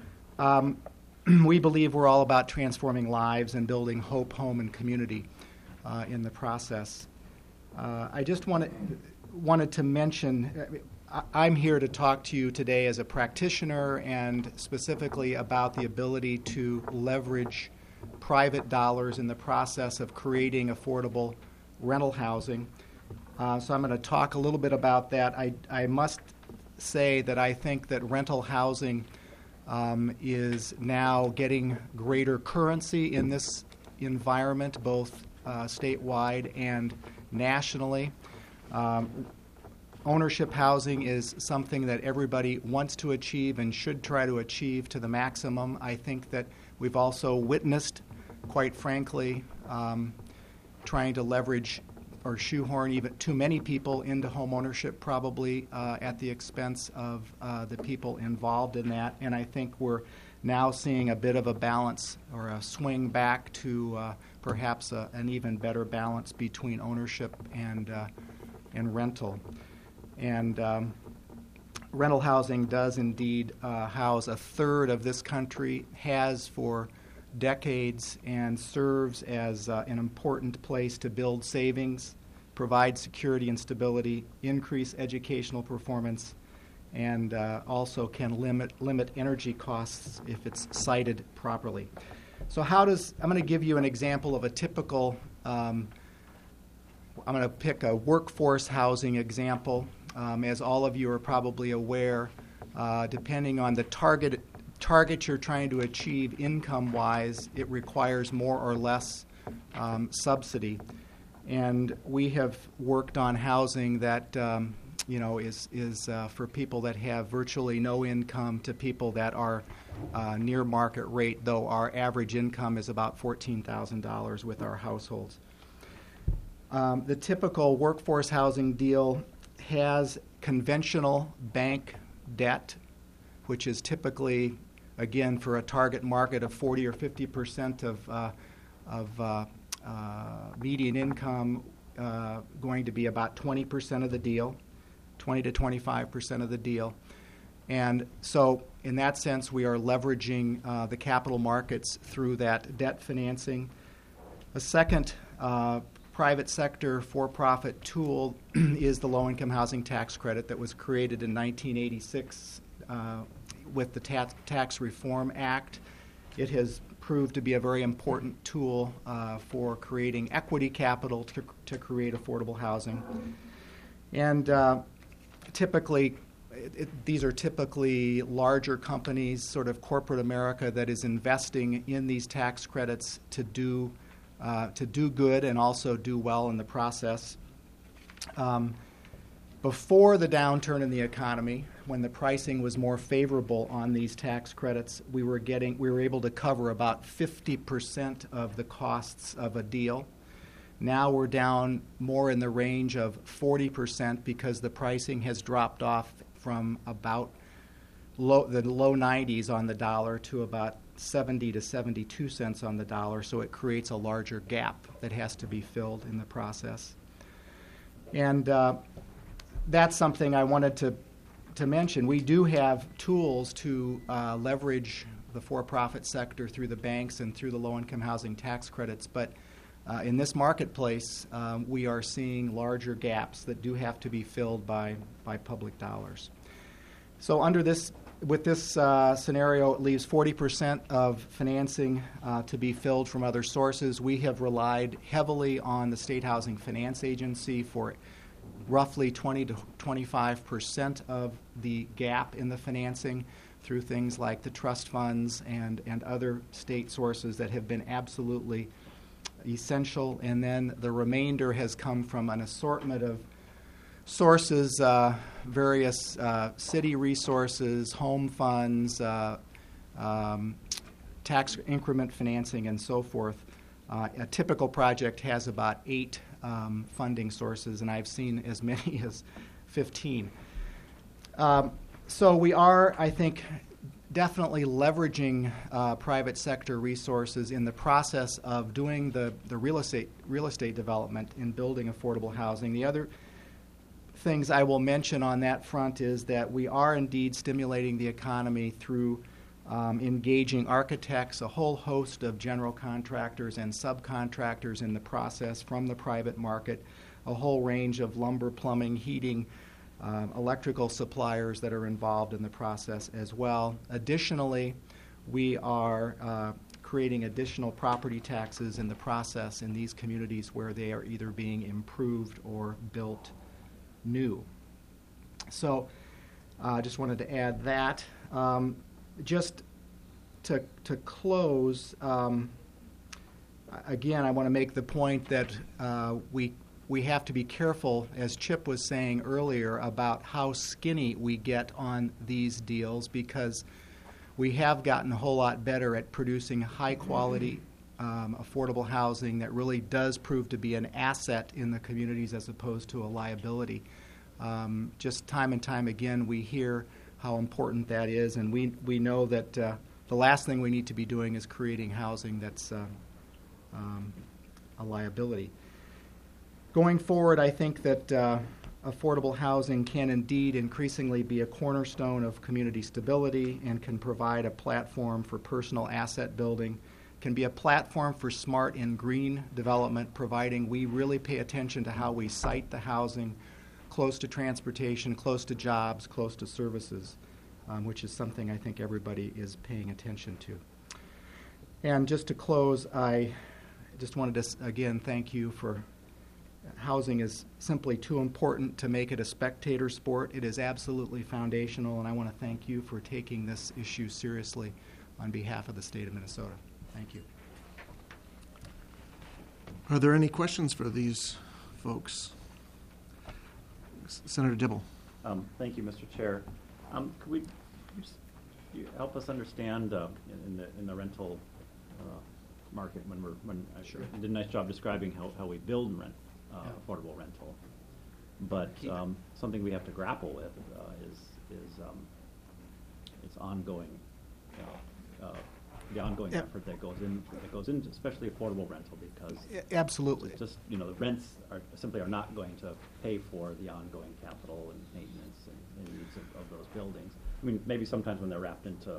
We believe we're all about transforming lives and building hope, home, and community in the process. I just wanted to mention, I'm here to talk to you today as a practitioner and specifically about the ability to leverage private dollars in the process of creating affordable rental housing. So I'm going to talk a little bit about that. I must say that I think that rental housing is now getting greater currency in this environment, both statewide and nationally. Ownership housing is something that everybody wants to achieve and should try to achieve to the maximum. I think that we've also witnessed, quite frankly, trying to leverage or shoehorn even too many people into home ownership, probably at the expense of the people involved in that. And I think we're now seeing a bit of a balance or a swing back to perhaps an even better balance between ownership and rental. And rental housing does indeed house a third of this country, has for decades, and serves as an important place to build savings, provide security and stability, increase educational performance, and also can limit energy costs if it's sited properly. So I'm going to give you an example of a typical, I'm going to pick a workforce housing example. As all of you are probably aware, depending on the target you're trying to achieve income-wise, it requires more or less subsidy. And we have worked on housing that is for people that have virtually no income to people that are near market rate, though our average income is about $14,000 with our households. The typical workforce housing deal has conventional bank debt, which is typically, again, for a target market of 40 or 50% of median income, going to be about 20% of the deal, 20 to 25% of the deal. And so in that sense, we are leveraging the capital markets through that debt financing. A second private sector for-profit tool is the low-income housing tax credit that was created in 1986 with the Tax Reform Act. It has proved to be a very important tool for creating equity capital to create affordable housing. And typically, these are typically larger companies, sort of corporate America, that is investing in these tax credits to do good and also do well in the process. Before the downturn in the economy, when the pricing was more favorable on these tax credits, we were able to cover about 50% of the costs of a deal. Now we're down more in the range of 40% because the pricing has dropped off from about the low 90s on the dollar to about 70 to 72 cents on the dollar, so it creates a larger gap that has to be filled in the process. And that's something I wanted to mention. We do have tools to leverage the for-profit sector through the banks and through the low-income housing tax credits, but in this marketplace, we are seeing larger gaps that do have to be filled by public dollars. So with this scenario, it leaves 40% of financing to be filled from other sources. We have relied heavily on the State Housing Finance Agency for roughly 20 to 25% of the gap in the financing through things like the trust funds and other state sources that have been absolutely essential. And then the remainder has come from an assortment of sources, various city resources, home funds, tax increment financing, and so forth. A typical project has about 8 funding sources, and I've seen as many as 15. So we are, I think, definitely leveraging private sector resources in the process of doing the real estate development in building affordable housing. The other things I will mention on that front is that we are indeed stimulating the economy through engaging architects, a whole host of general contractors and subcontractors in the process from the private market, a whole range of lumber, plumbing, heating, electrical suppliers that are involved in the process as well. Additionally, we are creating additional property taxes in the process in these communities where they are either being improved or built new. So I just wanted to add that. Just to close, again, I want to make the point that we have to be careful, as Chip was saying earlier, about how skinny we get on these deals, because we have gotten a whole lot better at producing high-quality, affordable housing that really does prove to be an asset in the communities as opposed to a liability. Just time and time again, we hear how important that is, and we know that the last thing we need to be doing is creating housing that's a liability. Going forward, I think that affordable housing can indeed increasingly be a cornerstone of community stability and can provide a platform for personal asset building, can be a platform for smart and green development, providing we really pay attention to how we site the housing close to transportation, close to jobs, close to services, which is something I think everybody is paying attention to. And just to close, I just wanted to again thank you for housing is simply too important to make it a spectator sport. It is absolutely foundational, and I want to thank you for taking this issue seriously on behalf of the state of Minnesota. Thank you. Are there any questions for these folks? Senator Dibble. Thank you, Mr. Chair. Could we just help us understand in the rental market when sure. You did a nice job describing how we build and rent affordable rental, but something we have to grapple with is ongoing the ongoing effort that goes into especially affordable rental, because absolutely just the rents are not going to pay for the ongoing capital and maintenance and needs of those buildings. I mean, maybe sometimes when they're wrapped into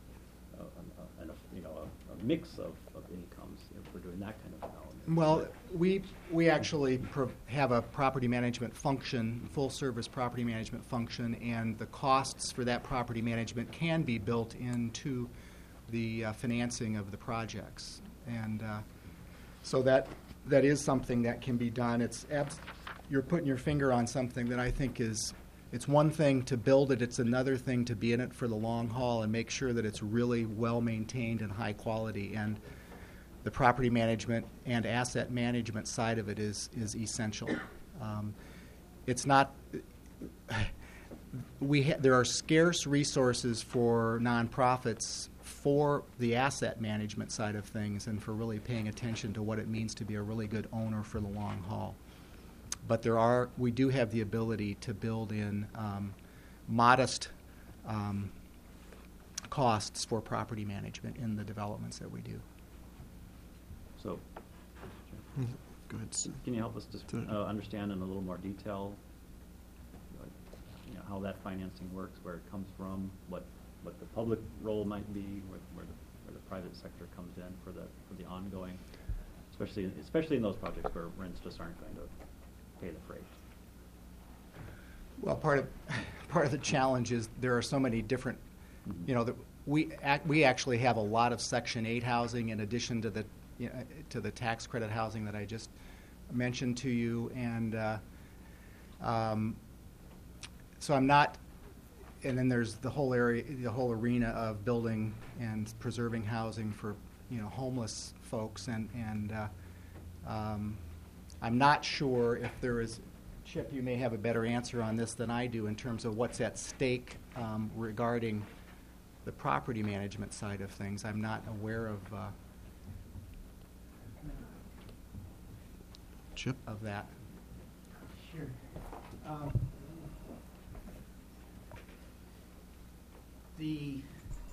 a mix of incomes, if we're doing that kind of development. Well, we actually have a property management function, full service property management function, and the costs for that property management can be built into the financing of the projects, and so that is something that can be done. You're putting your finger on something that I think is. It's one thing to build it, it's another thing to be in it for the long haul and make sure that it's really well maintained and high quality. And the property management and asset management side of it is essential. It's not. There are scarce resources for nonprofits for the asset management side of things and for really paying attention to what it means to be a really good owner for the long haul. But we do have the ability to build in modest costs for property management in the developments that we do. So, go ahead. Can you help us just understand in a little more detail how that financing works, where it comes from, what the public role might be, where the private sector comes in for the ongoing, especially in those projects where rents just aren't going to pay the freight? Well, part of the challenge is there are so many different, we actually have a lot of Section 8 housing in addition to the tax credit housing that I just mentioned to you, and so I'm not. And then there's the whole arena of building and preserving housing for homeless folks, and I'm not sure if there is, Chip, you may have a better answer on this than I do in terms of what's at stake regarding the property management side of things. I'm not aware of Chip? Of that. Sure. The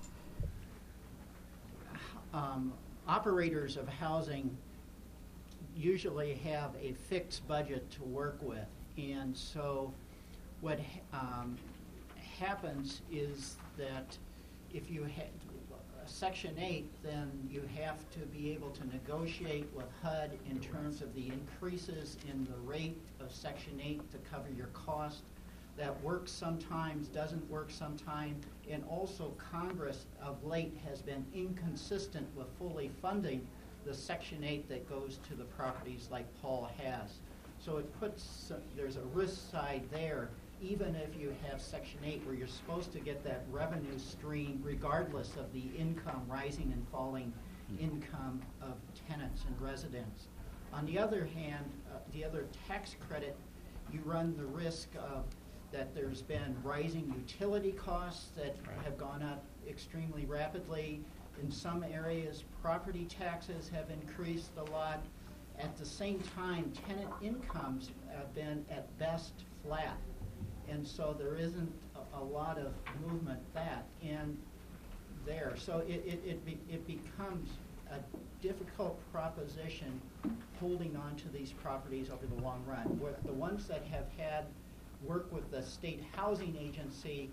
operators of housing usually have a fixed budget to work with, and so what happens is that if you have Section 8, then you have to be able to negotiate with HUD in terms of the increases in the rate of Section 8 to cover your cost. That works sometimes, doesn't work sometimes, and also Congress of late has been inconsistent with fully funding the Section 8 that goes to the properties like Paul has. So it puts, there's a risk side there, even if you have Section 8 where you're supposed to get that revenue stream regardless of the income, rising and falling income of tenants and residents. On the other hand, the other tax credit, you run the risk of that there's been rising utility costs that have gone up extremely rapidly. In some areas, property taxes have increased a lot. At the same time, tenant incomes have been at best flat. And so there isn't a lot of movement that. And there. So it becomes a difficult proposition holding on to these properties over the long run. With the ones that have had work with the state housing agency,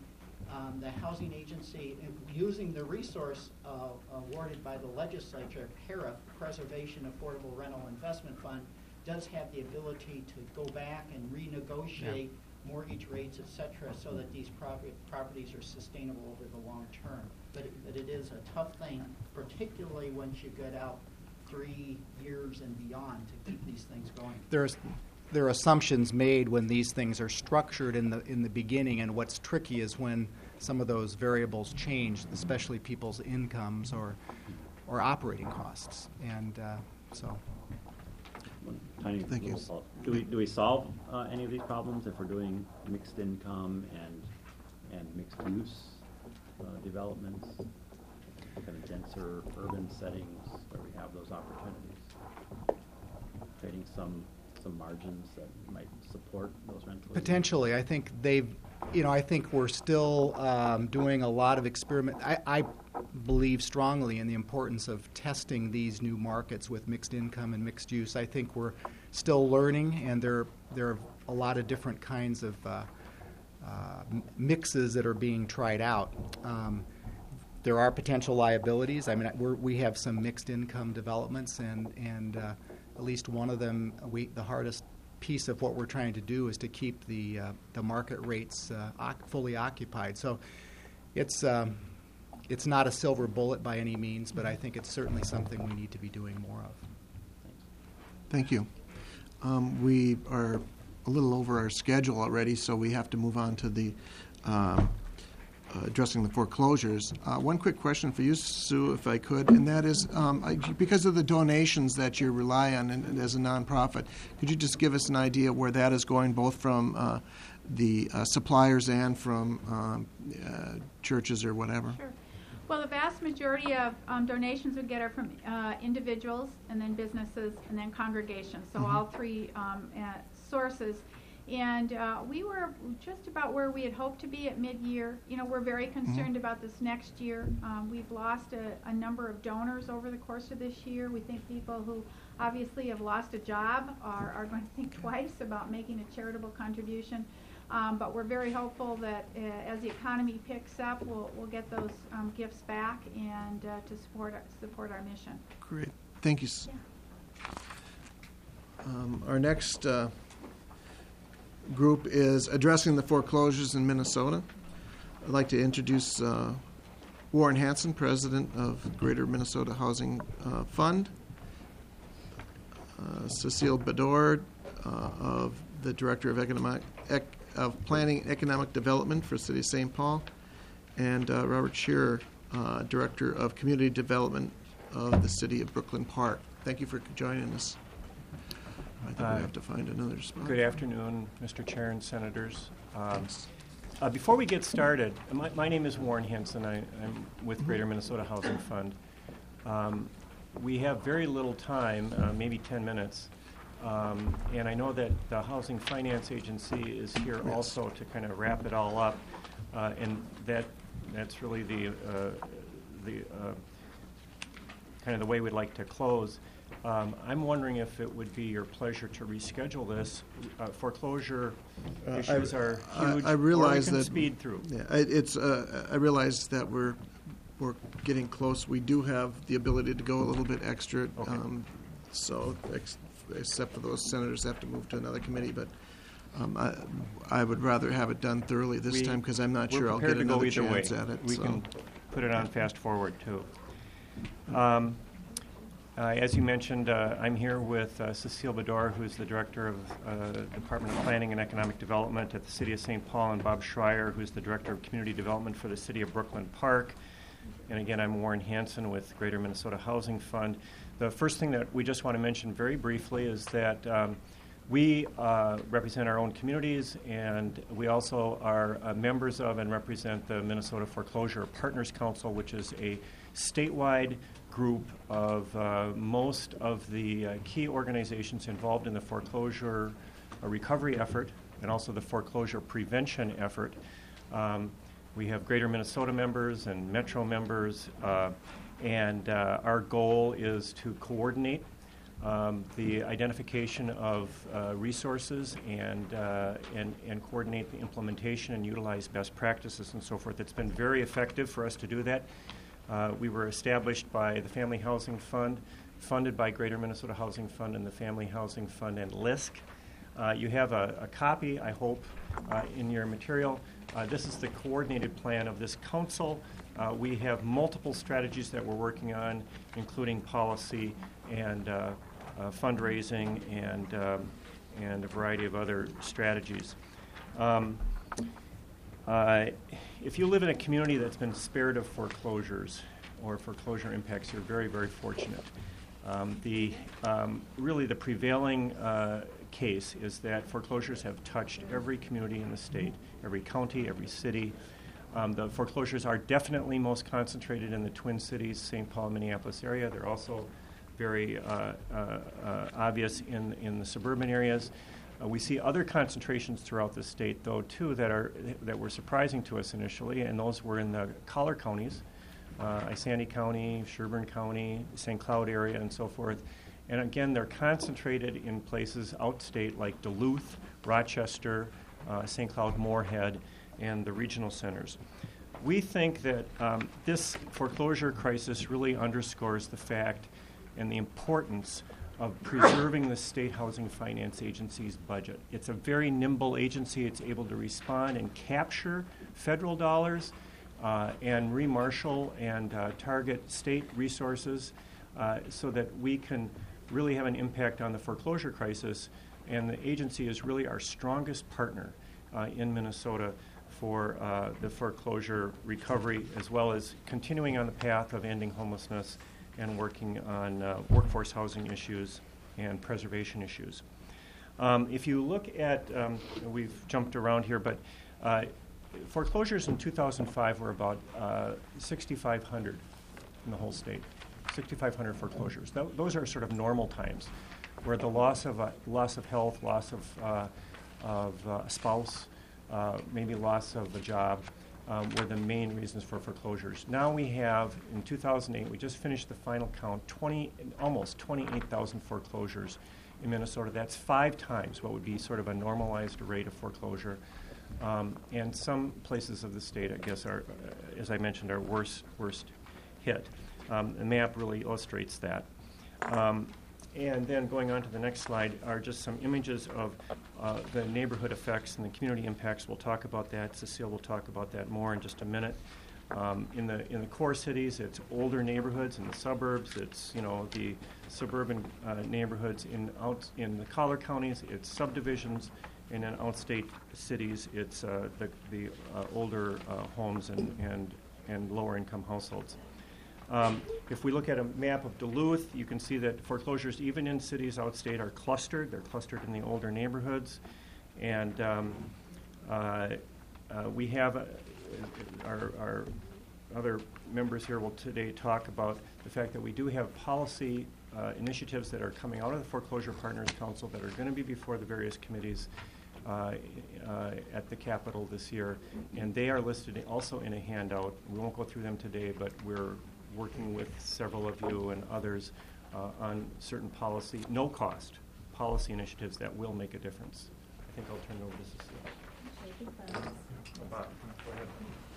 using the resource awarded by the legislature, PARA, Preservation Affordable Rental Investment Fund, does have the ability to go back and renegotiate mortgage rates, et cetera, so that these properties are sustainable over the long term. But it is a tough thing, particularly once you get out 3 years and beyond, to keep these things going. There are assumptions made when these things are structured in the beginning, and what's tricky is when some of those variables change, especially people's incomes or operating costs. And so. Tiny Thank you. Do we solve any of these problems if we're doing mixed income and mixed use developments, kind of denser urban settings where we have those opportunities, creating some margins that might support those rental? Potentially, I think I think we're still doing a lot of experiment. I believe strongly in the importance of testing these new markets with mixed income and mixed use. I think we're still learning, and there are a lot of different kinds of mixes that are being tried out. There are potential liabilities. I mean, we have some mixed income developments, and at least one of them, the hardest piece of what we're trying to do is to keep the market rates fully occupied. So it's not a silver bullet by any means, but I think it's certainly something we need to be doing more of. Thank you. We are a little over our schedule already, so we have to move on to the addressing the foreclosures. One quick question for you, Sue, if I could, and that is, because of the donations that you rely on as a nonprofit, could you just give us an idea where that is going, both from the suppliers and from churches or whatever? Sure. Well, the vast majority of donations we get are from individuals, and then businesses, and then congregations. So all three sources. And we were just about where we had hoped to be at mid-year. You know, we're very concerned about this next year. We've lost a number of donors over the course of this year. We think people who obviously have lost a job are going to think twice about making a charitable contribution. But we're very hopeful that as the economy picks up, we'll get those gifts back and to support our mission. Great. Thank you. Yeah. Our next group is addressing the foreclosures in Minnesota. I'd like to introduce Warren Hansen, President of Greater Minnesota Housing Fund, Cecile Bedore, of the Director of Planning and Economic Development for City of St. Paul, and Robert Shearer, Director of Community Development of the City of Brooklyn Park. Thank you for joining us. I think we have to find another spot. Good afternoon, Mr. Chair and Senators. Before we get started, my name is Warren Hansen. I'm with Greater Minnesota Housing Fund. We have very little time, maybe 10 minutes, and I know that the Housing Finance Agency is here also to kind of wrap it all up, and that's really the kind of the way we'd like to close. I'm wondering if it would be your pleasure to reschedule this. Foreclosure issues are huge. I realize or we can that speed through. Yeah, I realize that we're getting close. We do have the ability to go a little bit extra. Okay. Except for those senators have to move to another committee, but I would rather have it done thoroughly this time because I'm not sure I'll get another chance at it. We can put it on fast forward too. As you mentioned, I'm here with Cecile Bedore, who's the Director of Department of Planning and Economic Development at the City of St. Paul, and Bob Schreier, who's the Director of Community Development for the City of Brooklyn Park. And again, I'm Warren Hansen with Greater Minnesota Housing Fund. The first thing that we just want to mention very briefly is that we represent our own communities, and we also are members of and represent the Minnesota Foreclosure Partners Council, which is a statewide group of most of the key organizations involved in the foreclosure recovery effort and also the foreclosure prevention effort. We have Greater Minnesota members and Metro members, and our goal is to coordinate the identification of resources and coordinate the implementation and utilize best practices and so forth. It's been very effective for us to do that. We were established by the Family Housing Fund, funded by Greater Minnesota Housing Fund and the Family Housing Fund and LISC. You have a copy, I hope, in your material. This is the coordinated plan of this council. We have multiple strategies that we're working on, including policy and fundraising and a variety of other strategies. If you live in a community that's been spared of foreclosures or foreclosure impacts, you're very, very fortunate. Really the prevailing case is that foreclosures have touched every community in the state, every county, every city. The foreclosures are definitely most concentrated in the Twin Cities, St. Paul, Minneapolis area. They're also very obvious in the suburban areas. We see other concentrations throughout the state, though, too, that were surprising to us initially, and those were in the collar counties, Isanti County, Sherburne County, St. Cloud area, and so forth. And again, they're concentrated in places outstate like Duluth, Rochester, St. Cloud, Moorhead, and the regional centers. We think that this foreclosure crisis really underscores the fact and the importance of preserving the State Housing Finance Agency's budget. It's a very nimble agency. It's able to respond and capture federal dollars and remarshal and target state resources so that we can really have an impact on the foreclosure crisis. And the agency is really our strongest partner in Minnesota for the foreclosure recovery, as well as continuing on the path of ending homelessness and working on workforce housing issues and preservation issues. If you look at, we've jumped around here, but foreclosures in 2005 were about 6,500 in the whole state, 6,500 foreclosures. Those are sort of normal times, where the loss of health, loss of a spouse, maybe loss of a job, were the main reasons for foreclosures. Now we have, in 2008, we just finished the final count, almost 28,000 foreclosures in Minnesota. That's 5 times what would be sort of a normalized rate of foreclosure. And some places of the state, I guess, are, as I mentioned, are worst hit. The map really illustrates that. And then going on to the next slide are just some images of the neighborhood effects and the community impacts. We'll talk about that. Cecile will talk about that more in just a minute. In the core cities, it's older neighborhoods. In the suburbs, it's the suburban neighborhoods. In the collar counties, it's subdivisions, and in outstate cities, it's the older homes and lower income households. If we look at a map of Duluth, you can see that foreclosures, even in cities outstate, are clustered. They're clustered in the older neighborhoods. And we have our other members here will today talk about the fact that we do have policy initiatives that are coming out of the Foreclosure Partners Council that are going to be before the various committees at the Capitol this year. And they are listed also in a handout. We won't go through them today, but we're working with several of you and others on certain policy, no-cost policy initiatives that will make a difference. I think I'll turn it over to Cecile. Bob, go ahead.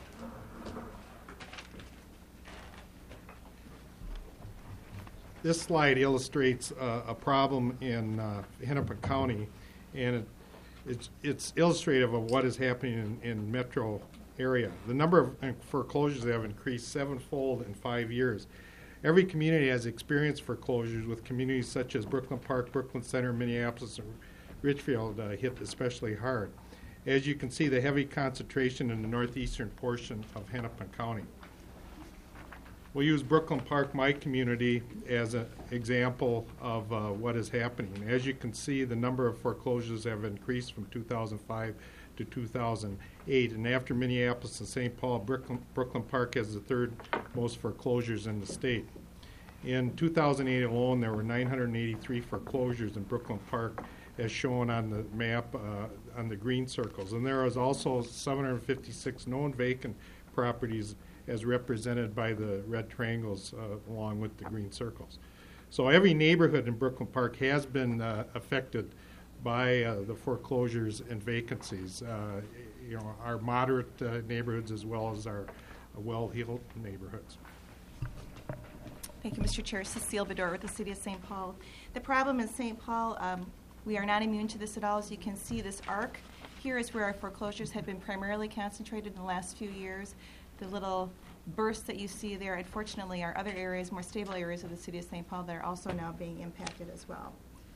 This slide illustrates a problem in Hennepin County, and it's illustrative of what is happening in metro area. The number of foreclosures have increased 7-fold in 5 years. Every community has experienced foreclosures, with communities such as Brooklyn Park, Brooklyn Center, Minneapolis, and Richfield hit especially hard. As you can see, the heavy concentration in the northeastern portion of Hennepin County. We'll use Brooklyn Park, my community, as an example of what is happening. As you can see, the number of foreclosures have increased from 2005 to 2008, and after Minneapolis and St. Paul, Brooklyn Park has the 3rd most foreclosures in the state. In 2008 alone, there were 983 foreclosures in Brooklyn Park, as shown on the map on the green circles. And there is also 756 known vacant properties as represented by the red triangles along with the green circles. So every neighborhood in Brooklyn Park has been affected by the foreclosures and vacancies. Our moderate neighborhoods as well as our well-heeled neighborhoods. Thank you, Mr. Chair. Cecile Bedore with the City of St. Paul. The problem in St. Paul, we are not immune to this at all. As you can see, this arc here is where our foreclosures have been primarily concentrated in the last few years. The little bursts that you see there, unfortunately, are other areas, more stable areas of the City of St. Paul that are also now being impacted as well.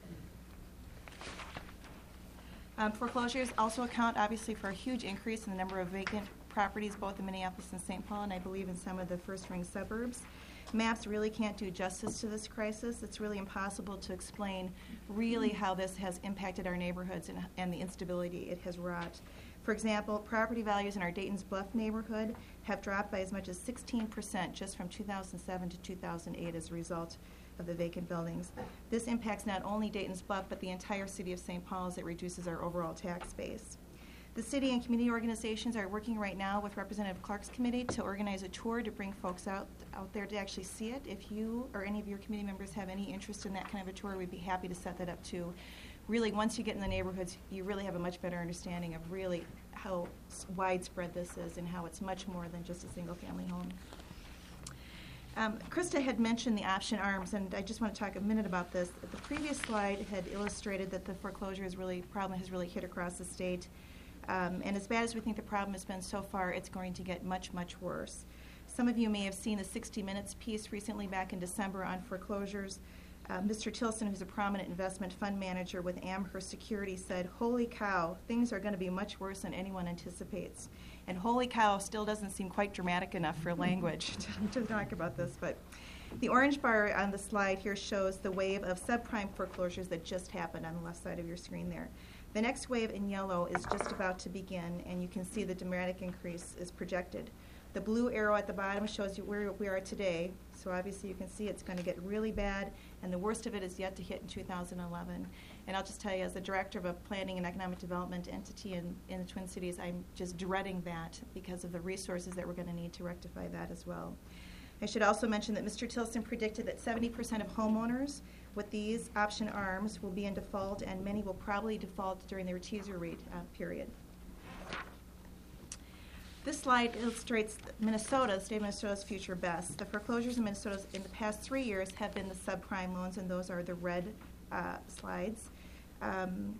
Foreclosures also account, obviously, for a huge increase in the number of vacant properties, both in Minneapolis and St. Paul, and I believe in some of the first-ring suburbs. Maps really can't do justice to this crisis. It's really impossible to explain really how this has impacted our neighborhoods and the instability it has wrought. For example, property values in our Dayton's Bluff neighborhood have dropped by as much as 16% just from 2007 to 2008 as a result of the vacant buildings. This impacts not only Dayton's Bluff, but the entire City of St. Paul as it reduces our overall tax base. The city and community organizations are working right now with Representative Clark's committee to organize a tour to bring folks out there to actually see it. If you or any of your committee members have any interest in that kind of a tour, we'd be happy to set that up too. Really, once you get in the neighborhoods, you really have a much better understanding of really how widespread this is and how it's much more than just a single-family home. Krista had mentioned the option arms, and I just want to talk a minute about this. The previous slide had illustrated that the foreclosure problem has really hit across the state. And as bad as we think the problem has been so far, it's going to get much, much worse. Some of you may have seen the 60 Minutes piece recently back in December on foreclosures. Mr. Tilson, who's a prominent investment fund manager with Amherst Security, said, "Holy cow, things are going to be much worse than anyone anticipates." And holy cow still doesn't seem quite dramatic enough for language to talk about this. But the orange bar on the slide here shows the wave of subprime foreclosures that just happened on the left side of your screen there. The next wave in yellow is just about to begin, and you can see the dramatic increase is projected. The blue arrow at the bottom shows you where we are today, so obviously you can see it's going to get really bad, and the worst of it is yet to hit in 2011. And I'll just tell you, as the director of a planning and economic development entity in the Twin Cities, I'm just dreading that because of the resources that we're going to need to rectify that as well. I should also mention that Mr. Tilson predicted that 70% of homeowners with these option arms will be in default, and many will probably default during their teaser rate period. This slide illustrates Minnesota, the state of Minnesota's future best. The foreclosures in Minnesota in the past 3 years have been the subprime loans, and those are the red slides. I'm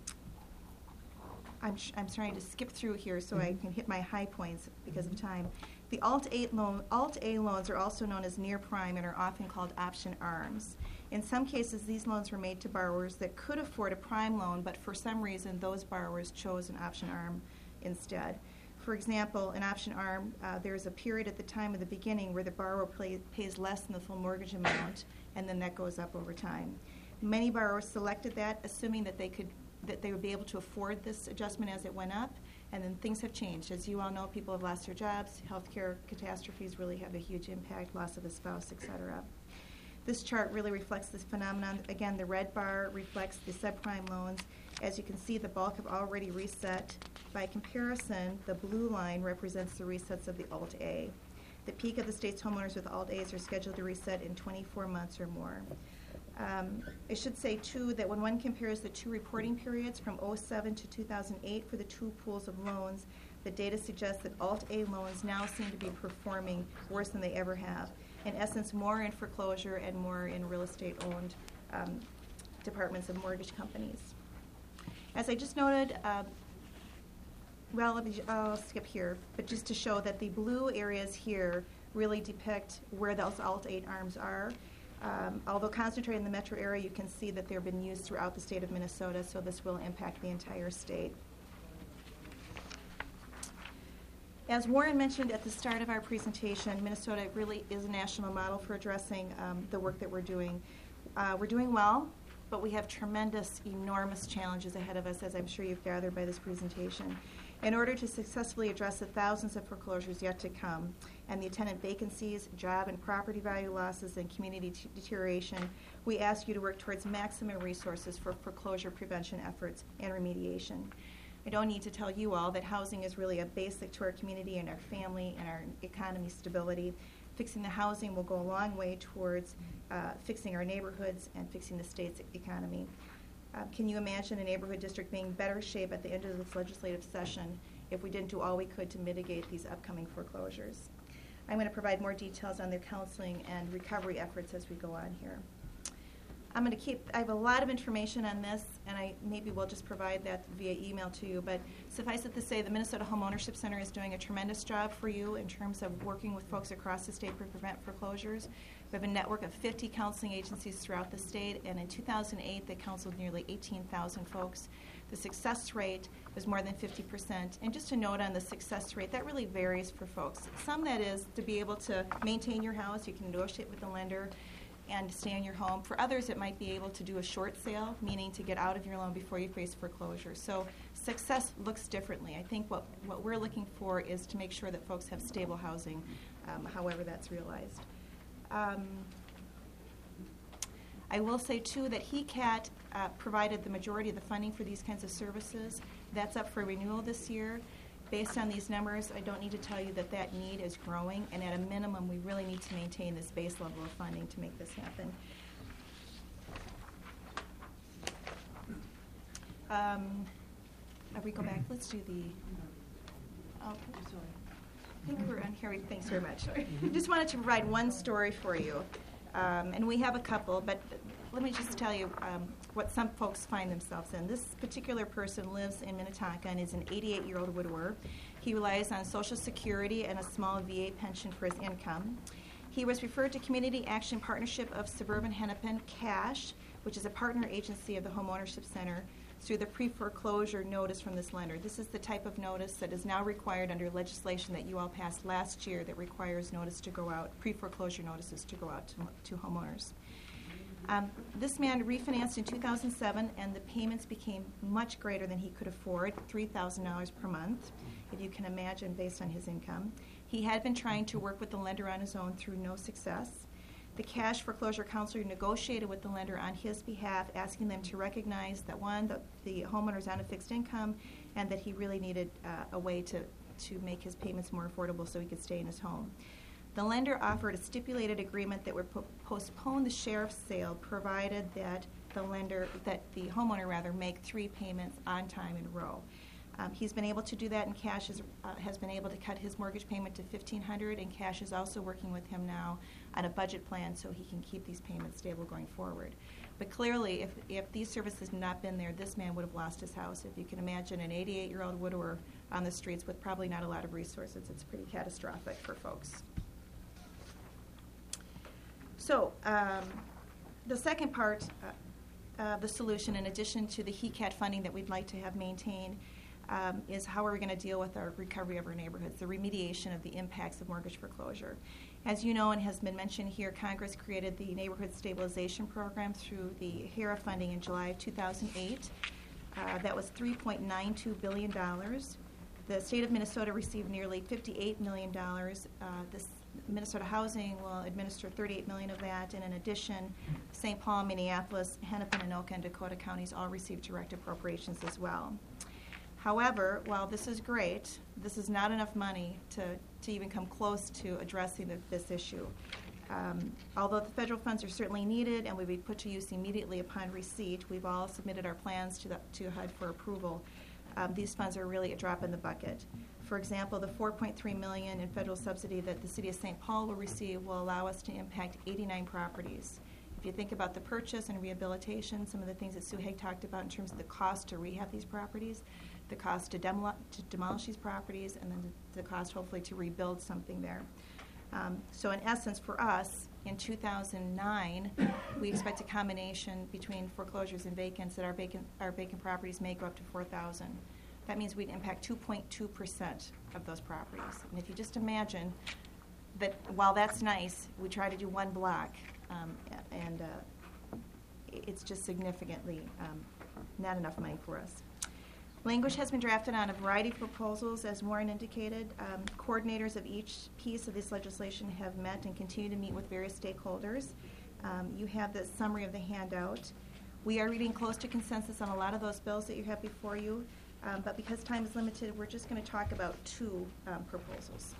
trying to skip through here so I can hit my high points because of time. The Alt-A loans are also known as near prime and are often called option arms. In some cases, these loans were made to borrowers that could afford a prime loan, but for some reason, those borrowers chose an option arm instead. For example, an option arm, there is a period at the time of the beginning where the borrower pays less than the full mortgage amount, and then that goes up over time. Many borrowers selected that, assuming that they would be able to afford this adjustment as it went up, and then things have changed. As you all know, people have lost their jobs, healthcare catastrophes really have a huge impact, loss of a spouse, etc. This chart really reflects this phenomenon. Again, the red bar reflects the subprime loans. As you can see, the bulk have already reset. By comparison, the blue line represents the resets of the Alt-A. The peak of the state's homeowners with Alt-As are scheduled to reset in 24 months or more. I should say, too, that when one compares the two reporting periods from 2007 to 2008 for the two pools of loans, the data suggests that Alt-A loans now seem to be performing worse than they ever have. In essence, more in foreclosure and more in real estate-owned departments of mortgage companies. As I just noted, I'll skip here, but just to show that the blue areas here really depict where those Alt-8 arms are. Although concentrated in the metro area, you can see that they've been used throughout the state of Minnesota, so this will impact the entire state. As Warren mentioned at the start of our presentation, Minnesota really is a national model for addressing the work that we're doing. We're doing well. but we have tremendous, enormous challenges ahead of us, as I'm sure you've gathered by this presentation. In order to successfully address the thousands of foreclosures yet to come and the attendant vacancies, job and property value losses, and community deterioration, we ask you to work towards maximum resources for foreclosure prevention efforts and remediation. I don't need to tell you all that housing is really a basic to our community and our family and our economy stability. Fixing the housing will go a long way towards fixing our neighborhoods and fixing the state's economy. Can you imagine a neighborhood district being in better shape at the end of this legislative session if we didn't do all we could to mitigate these upcoming foreclosures? I'm going to provide more details on their counseling and recovery efforts as we go on here. I have a lot of information on this, and I maybe will just provide that via email to you, but suffice it to say the Minnesota Homeownership Center is doing a tremendous job for you in terms of working with folks across the state to prevent foreclosures. We have a network of 50 counseling agencies throughout the state, and in 2008 they counseled nearly 18,000 folks. The success rate is more than 50%. And just a note on the success rate, that really varies for folks. Some that is to be able to maintain your house, you can negotiate with the lender and stay in your home. For others, it might be able to do a short sale, meaning to get out of your loan before you face foreclosure. So success looks differently. I think what we're looking for is to make sure that folks have stable housing, however that's realized. I will say, too, that HECAT provided the majority of the funding for these kinds of services. That's up for renewal this year. Based on these numbers, I don't need to tell you that that need is growing, and at a minimum, we really need to maintain this base level of funding to make this happen. If we go back, let's do the. Oh, sorry. I think we're on here. Thanks very much. Just wanted to provide one story for you, and we have a couple, but let me just tell you what some folks find themselves in. This particular person lives in Minnetonka and is an 88-year-old widower. He relies on Social Security and a small VA pension for his income. He was referred to Community Action Partnership of Suburban Hennepin, CASH, which is a partner agency of the Homeownership Center, through the pre-foreclosure notice from this lender. This is the type of notice that is now required under legislation that you all passed last year that requires notice to go out, pre-foreclosure notices to go out to homeowners. This man refinanced in 2007, and the payments became much greater than he could afford, $3,000 per month, if you can imagine, based on his income. He had been trying to work with the lender on his own through no success. The cash foreclosure counselor negotiated with the lender on his behalf, asking them to recognize that, one, the homeowner is on a fixed income, and that he really needed a way to make his payments more affordable so he could stay in his home. The lender offered a stipulated agreement that would postpone the sheriff's sale, provided that the homeowner make 3 payments on time in a row. He's been able to do that, and Cash has been able to cut his mortgage payment to $1,500, and Cash is also working with him now on a budget plan so he can keep these payments stable going forward. But clearly, if these services had not been there, this man would have lost his house. If you can imagine an 88-year-old widower on the streets with probably not a lot of resources, it's pretty catastrophic for folks. So the second part of the solution, in addition to the HECAT funding that we'd like to have maintained, is how are we going to deal with our recovery of our neighborhoods, the remediation of the impacts of mortgage foreclosure. As you know and has been mentioned here, Congress created the Neighborhood Stabilization Program through the HERA funding in July of 2008. That was $3.92 billion. The state of Minnesota received nearly $58 million. This Minnesota Housing will administer $38 million of that, and in addition, St. Paul, Minneapolis, Hennepin, Anoka, and Dakota counties all received direct appropriations as well. However, while this is great, this is not enough money to even come close to addressing this issue. Although the federal funds are certainly needed and will be put to use immediately upon receipt, we've all submitted our plans to HUD for approval. These funds are really a drop in the bucket. For example, the $4.3 million in federal subsidy that the city of St. Paul will receive will allow us to impact 89 properties. If you think about the purchase and rehabilitation, some of the things that Sue Haig talked about in terms of the cost to rehab these properties, the cost to demolish these properties, and then the cost hopefully to rebuild something there. So in essence, for us, in 2009, we expect a combination between foreclosures and vacants that our vacant properties may go up to 4,000. That means we'd impact 2.2% of those properties. And if you just imagine that while that's nice, we try to do one block, and it's just significantly not enough money for us. Language has been drafted on a variety of proposals, as Warren indicated. Coordinators of each piece of this legislation have met and continue to meet with various stakeholders. You have the summary of the handout. We are reading close to consensus on a lot of those bills that you have before you, but because time is limited, we're just going to talk about two proposals.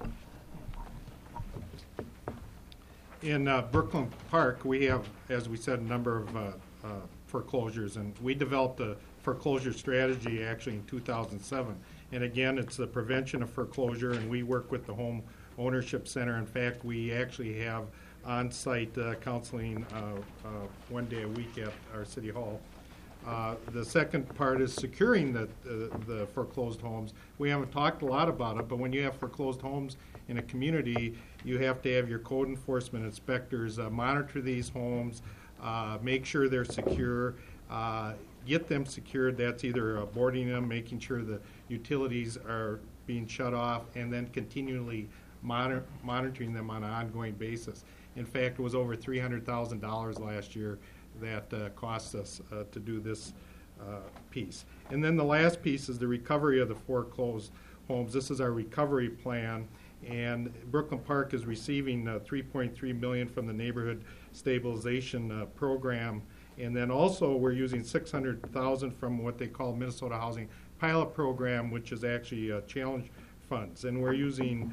In Brooklyn Park, we have, as we said, a number of foreclosures, and we developed a foreclosure strategy actually in 2007. And again, it's the prevention of foreclosure, and we work with the Home Ownership Center. In fact, we actually have on-site counseling 1 day a week at our City Hall. The second part is securing the foreclosed homes. We haven't talked a lot about it, but when you have foreclosed homes in a community, you have to have your code enforcement inspectors monitor these homes, make sure they're secure, get them secured. That's either boarding them, making sure the utilities are being shut off, and then continually monitoring them on an ongoing basis. In fact, it was over $300,000 last year that cost us to do this piece. And then the last piece is the recovery of the foreclosed homes. This is our recovery plan, and Brooklyn Park is receiving $3.3 million from the Neighborhood Stabilization Program. And then also we're using $600,000 from what they call Minnesota Housing Pilot Program, which is actually challenge funds. And we're using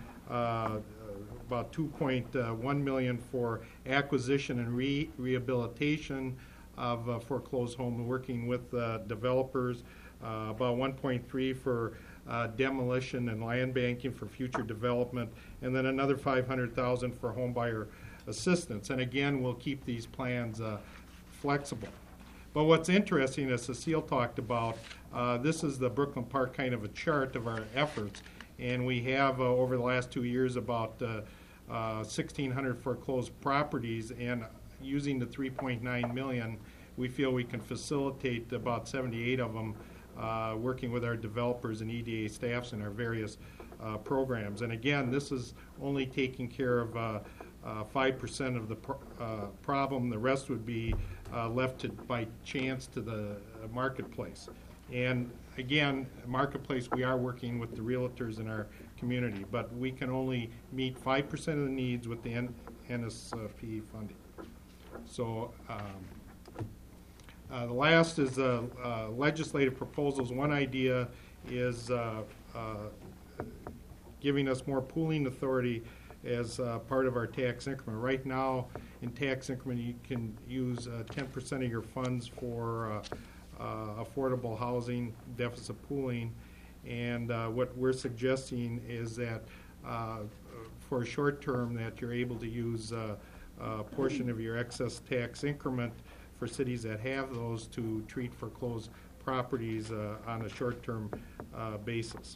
about $2.1 million for acquisition and rehabilitation of foreclosed homes, working with developers, about $1.3 for demolition and land banking for future development, and then another $500,000 for home buyer assistance. And again, we'll keep these plans flexible. But what's interesting, as Cecile talked about, this is the Brooklyn Park kind of a chart of our efforts, and we have over the last 2 years about 1,600 foreclosed properties, and using the $3.9 million, we feel we can facilitate about 78 of them, working with our developers and EDA staffs in our various programs. And again, this is only taking care of 5% of the problem. The rest would be left by chance to the marketplace. And again, marketplace, we are working with the realtors in our community, but we can only meet 5% of the needs with the NSP funding. So the last is legislative proposals. One idea is giving us more pooling authority as part of our tax increment. Right now, in tax increment, you can use 10% of your funds for affordable housing deficit pooling. And what we're suggesting is that for a short term that you're able to use a portion of your excess tax increment for cities that have those to treat foreclosed properties on a short-term basis.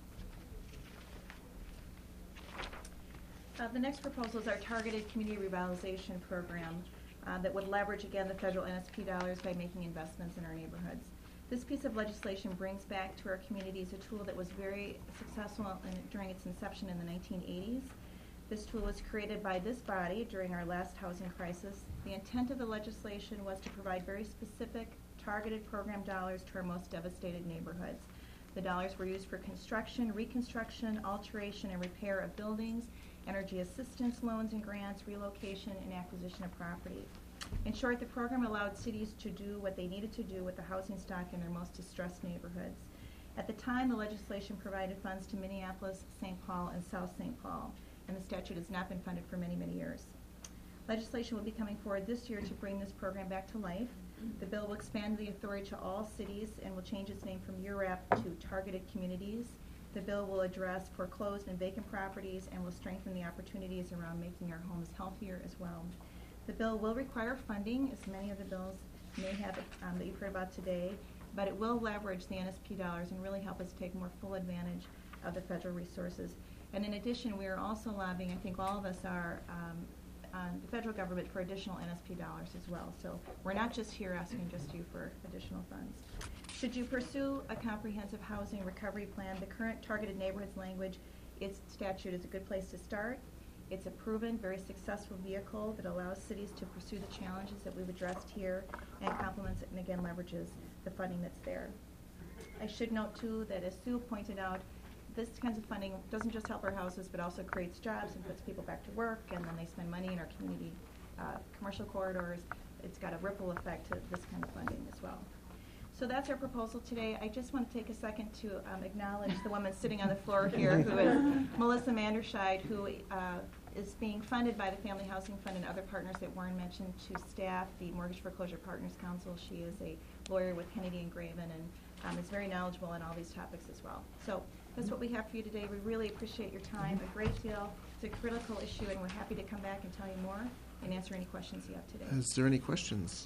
The next proposal is our targeted community revitalization program that would leverage, again, the federal NSP dollars by making investments in our neighborhoods. This piece of legislation brings back to our communities a tool that was very successful during its inception in the 1980s. This tool was created by this body during our last housing crisis. The intent of the legislation was to provide very specific, targeted program dollars to our most devastated neighborhoods. The dollars were used for construction, reconstruction, alteration, and repair of buildings, energy assistance loans and grants, relocation, and acquisition of property. In short, the program allowed cities to do what they needed to do with the housing stock in their most distressed neighborhoods. At the time, the legislation provided funds to Minneapolis, St. Paul, and South St. Paul, and the statute has not been funded for many, many years. Legislation will be coming forward this year to bring this program back to life. The bill will expand the authority to all cities and will change its name from URAP to Targeted Communities. The bill will address foreclosed and vacant properties and will strengthen the opportunities around making our homes healthier as well. The bill will require funding, as many of the bills may have that you've heard about today, but it will leverage the NSP dollars and really help us take more full advantage of the federal resources. And in addition, we are also lobbying, I think all of us are, on the federal government for additional NSP dollars as well. So we're not just here asking just you for additional funds. Should you pursue a comprehensive housing recovery plan, the current targeted neighborhoods language, its statute is a good place to start. It's a proven, very successful vehicle that allows cities to pursue the challenges that we've addressed here and complements it and again leverages the funding that's there. I should note too that as Sue pointed out, this kinds of funding doesn't just help our houses but also creates jobs and puts people back to work, and then they spend money in our community commercial corridors. It's got a ripple effect to this kind of funding as well. So that's our proposal today. I just want to take a second to acknowledge the woman sitting on the floor here, who is Melissa Manderscheid, who is being funded by the Family Housing Fund and other partners that Warren mentioned to staff the Mortgage Foreclosure Partners Council. She is a lawyer with Kennedy and Graven and is very knowledgeable on all these topics as well. So that's what we have for you today. We really appreciate your time a great deal. It's a critical issue, and we're happy to come back and tell you more and answer any questions you have today. Is there any questions?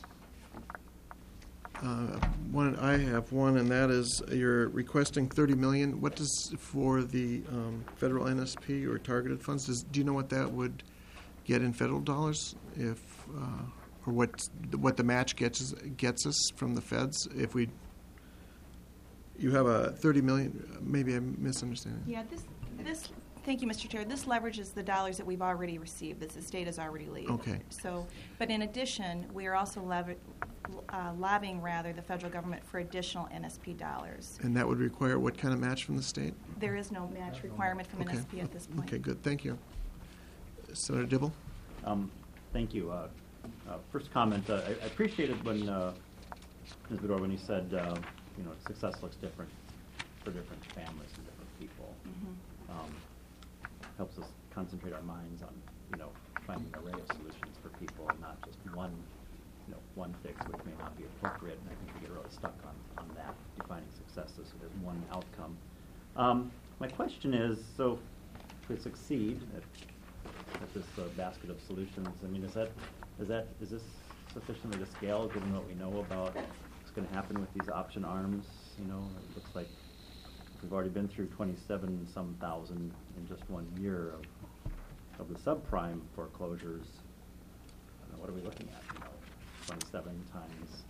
I have one, and that is you're requesting $30 million. What does for the federal NSP or targeted funds? Do you know what that would get in federal dollars, if or what the match gets us from the feds if we? You have a $30 million. Maybe I'm misunderstanding. Yeah, this. Thank you, Mr. Chair. This leverages the dollars that we've already received, that the state has already levied. Okay. So, but in addition, we are also lobbying the federal government for additional NSP dollars. And that would require what kind of match from the state? There is no match requirement from NSP at this point. Okay, good. Thank you. Senator Dibble? Thank you. First comment, I appreciated when Ms. Bedore, when you said, success looks different for different families and different people. Helps us concentrate our minds on, finding an array of solutions for people and not just one fix which may not be appropriate. And I think we get really stuck on that, defining successes as one outcome. My question is, so if we succeed at this basket of solutions, I mean, is this sufficiently to scale given what we know about what's going to happen with these option arms? It looks like we've already been through 27-some thousand in just 1 year of the subprime foreclosures. What are we looking at? 27 times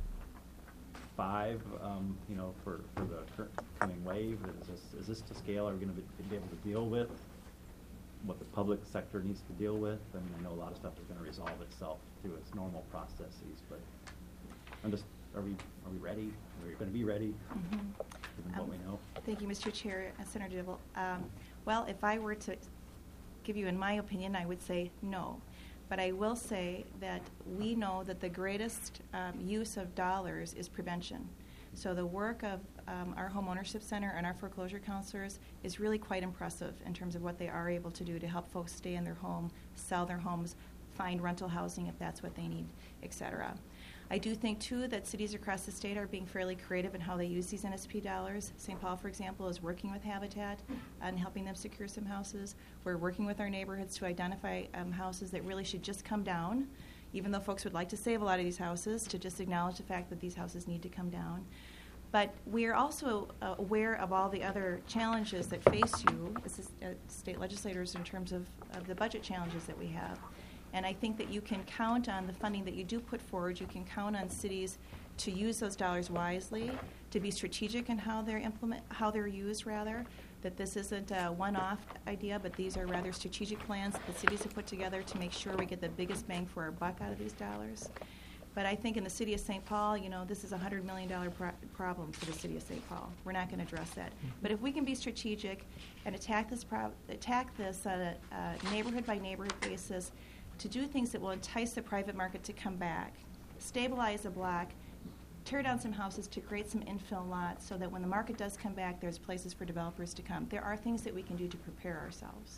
5, for the coming wave. Is this to scale? Are we going to be able to deal with what the public sector needs to deal with? I mean, I know a lot of stuff is going to resolve itself through its normal processes, but are we ready? Are we going to be ready, given what we know? Thank you, Mr. Chair. Senator Dibble. Well, if I were to give you in my opinion, I would say no. But I will say that we know that the greatest use of dollars is prevention. So the work of our homeownership center and our foreclosure counselors is really quite impressive in terms of what they are able to do to help folks stay in their home, sell their homes, find rental housing if that's what they need, etc. I do think, too, that cities across the state are being fairly creative in how they use these NSP dollars. St. Paul, for example, is working with Habitat and helping them secure some houses. We're working with our neighborhoods to identify houses that really should just come down, even though folks would like to save a lot of these houses, to just acknowledge the fact that these houses need to come down. But we are also aware of all the other challenges that face you as state legislators in terms of the budget challenges that we have. And I think that you can count on the funding that you do put forward. You can count on cities to use those dollars wisely, to be strategic in how they're used, rather. That this isn't a one-off idea, but these are rather strategic plans that the cities have put together to make sure we get the biggest bang for our buck out of these dollars. But I think in the city of St. Paul, this is a $100 million problem for the city of St. Paul. We're not going to address that. But if we can be strategic and attack this on a neighborhood-by-neighborhood basis, to do things that will entice the private market to come back, stabilize a block, tear down some houses to create some infill lots so that when the market does come back, there's places for developers to come. There are things that we can do to prepare ourselves.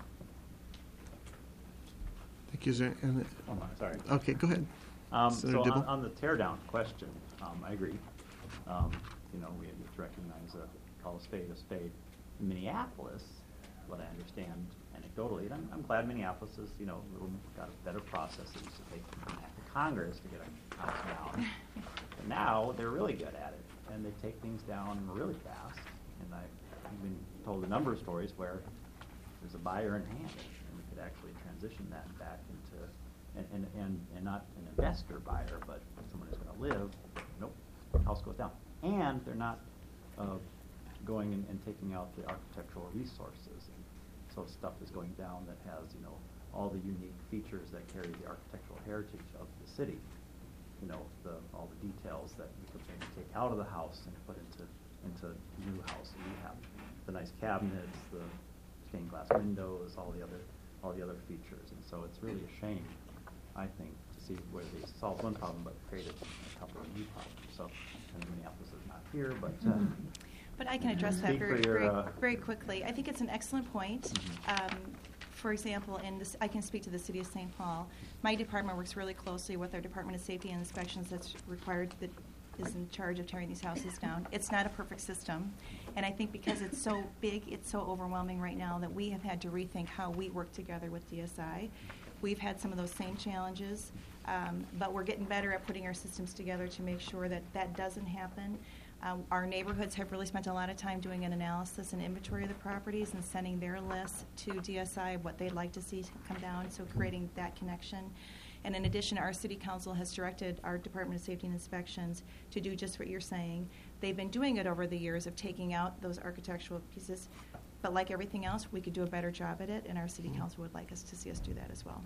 Thank you. Sorry. Okay, go ahead. So on the tear down question, I agree. We have to recognize call a spade a spade. In Minneapolis, what I understand anecdotally, and I'm glad Minneapolis has, got better processes that they can act to Congress to get a house down. But now they're really good at it, and they take things down really fast. And I've been told a number of stories where there's a buyer in hand, and we could actually transition that back into, and not an investor buyer, but someone who's going to live. Nope, house goes down, and they're not going and taking out the architectural resources So stuff is going down that has, all the unique features that carry the architectural heritage of the city. All the details that you could maybe take out of the house and put into new house. And we have the nice cabinets, the stained glass windows, all the other features. And so it's really a shame, I think, to see where they solved one problem but created a couple of new problems. So, and Minneapolis is not here, but. But I can address that Speak for your, very quickly. I think it's an excellent point. For example, I can speak to the City of St. Paul. My department works really closely with our Department of Safety and Inspections that is in charge of tearing these houses down. It's not a perfect system, and I think because it's so big, it's so overwhelming right now that we have had to rethink how we work together with DSI. We've had some of those same challenges, but we're getting better at putting our systems together to make sure that that doesn't happen. Our neighborhoods have really spent a lot of time doing an analysis and inventory of the properties and sending their lists to DSI of what they'd like to see come down, so creating that connection. And in addition, our City Council has directed our Department of Safety and Inspections to do just what you're saying. They've been doing it over the years of taking out those architectural pieces, but like everything else, we could do a better job at it, and our City Council would like us to see us do that as well.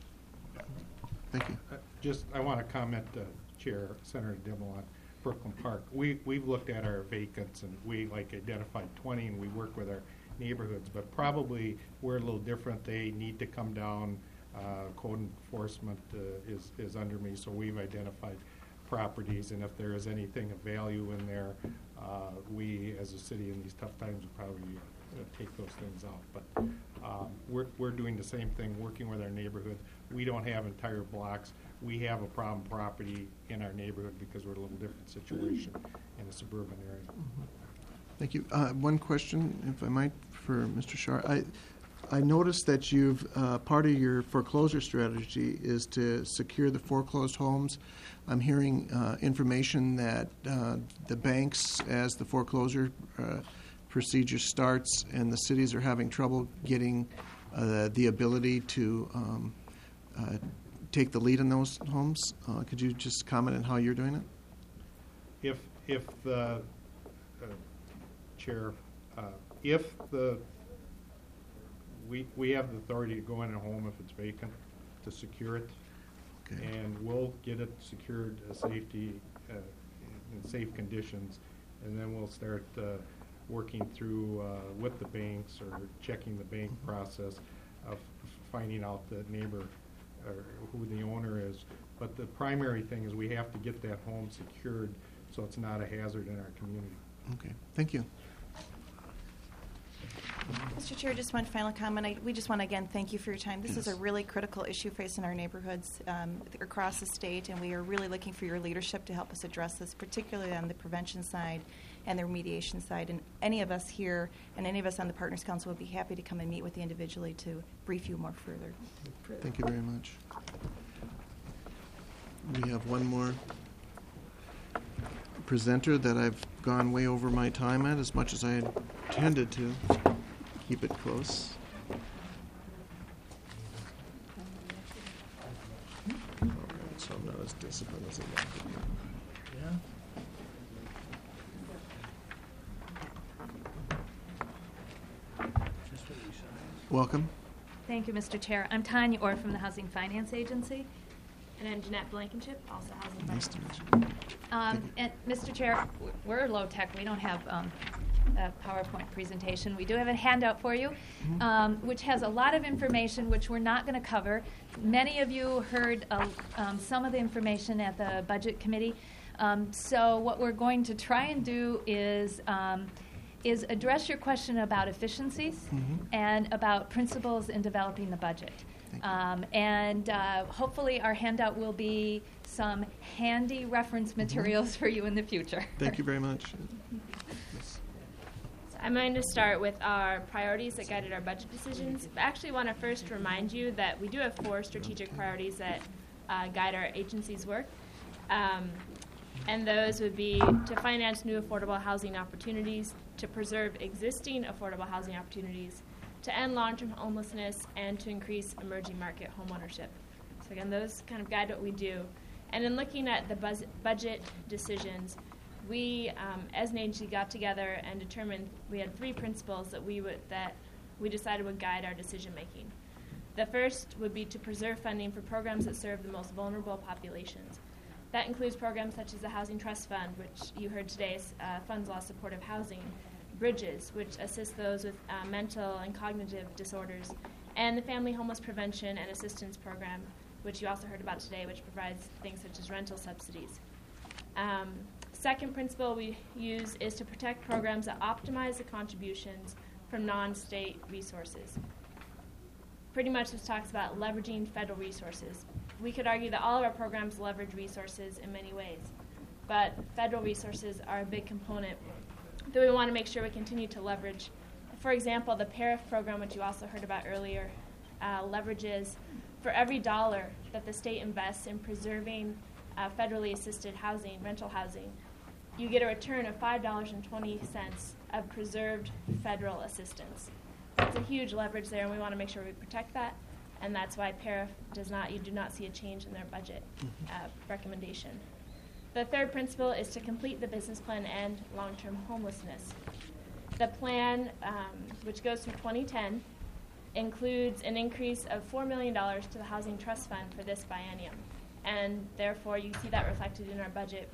Thank you. I want to comment, Chair, Senator Dibble, on Brooklyn Park. We've looked at our vacants, and we identified 20, and we work with our neighborhoods, but probably we're a little different. They need to come down. Code enforcement is under me, so we've identified properties, and if there is anything of value in there, we as a city in these tough times would probably take those things out. But we're doing the same thing, working with our neighborhood. We don't have entire blocks. We have a problem property in our neighborhood because we're a little different situation in a suburban area. Thank you. One question, if I might, for Mr. Shar. I noticed that you've part of your foreclosure strategy is to secure the foreclosed homes. I'm hearing information that the banks, as the foreclosure procedure starts, and the cities are having trouble getting the ability to take the lead in those homes. Could you just comment on how you're doing it? If the Chair, if the we have the authority to go in a home if it's vacant to secure it, okay, and we'll get it secured, safety in safe conditions, and then we'll start working through with the banks or checking the bank process of finding out the neighbor or who the owner is. But the primary thing is we have to get that home secured so it's not a hazard in our community. Okay, thank you. Mr. Chair, just one final comment. We just want to again thank you for your time. This is a really critical issue facing our neighborhoods across the state, and we are really looking for your leadership to help us address this, particularly on the prevention side and the remediation side. And any of us here and any of us on the Partners Council would be happy to come and meet with you individually to brief you more further. Thank you very much. We have one more presenter that I've gone way over my time at, as much as I intended to. Keep it close. All right, so I'm not as disciplined as I'd like to be. Welcome. Thank you, Mr. Chair. I'm Tanya Orr from the Housing Finance Agency. And I'm Jeanette Blankenship, also Housing Finance. Nice to meet you. And Mr. Chair, we're low tech. We don't have a PowerPoint presentation. We do have a handout for you, which has a lot of information which we're not going to cover. Many of you heard some of the information at the Budget Committee. So what we're going to try and do is address your question about efficiencies and about principles in developing the budget. And hopefully our handout will be some handy reference materials for you in the future. Thank you very much. So I'm going to start with our priorities that guided our budget decisions. I actually want to first remind you that we do have 4 strategic priorities that guide our agency's work. And those would be to finance new affordable housing opportunities, to preserve existing affordable housing opportunities, to end long-term homelessness, and to increase emerging market homeownership. So again, those kind of guide what we do. And in looking at the budget decisions, we, as an agency, got together and determined we had 3 principles that we decided would guide our decision making. The first would be to preserve funding for programs that serve the most vulnerable populations. That includes programs such as the Housing Trust Fund, which you heard today funds law supportive housing, Bridges, which assists those with mental and cognitive disorders, and the Family Homeless Prevention and Assistance Program, which you also heard about today, which provides things such as rental subsidies. Second principle we use is to protect programs that optimize the contributions from non-state resources. Pretty much this talks about leveraging federal resources. We could argue that all of our programs leverage resources in many ways, but federal resources are a big component that we want to make sure we continue to leverage. For example, the PARIF program, which you also heard about earlier, leverages for every dollar that the state invests in preserving federally assisted housing, rental housing, you get a return of $5.20 of preserved federal assistance. It's a huge leverage there, and we want to make sure we protect that, and that's why PARIF you do not see a change in their budget recommendation. The third principle is to complete the business plan to end long-term homelessness. The plan, which goes through 2010, includes an increase of $4 million to the Housing Trust Fund for this biennium, and therefore you see that reflected in our budget.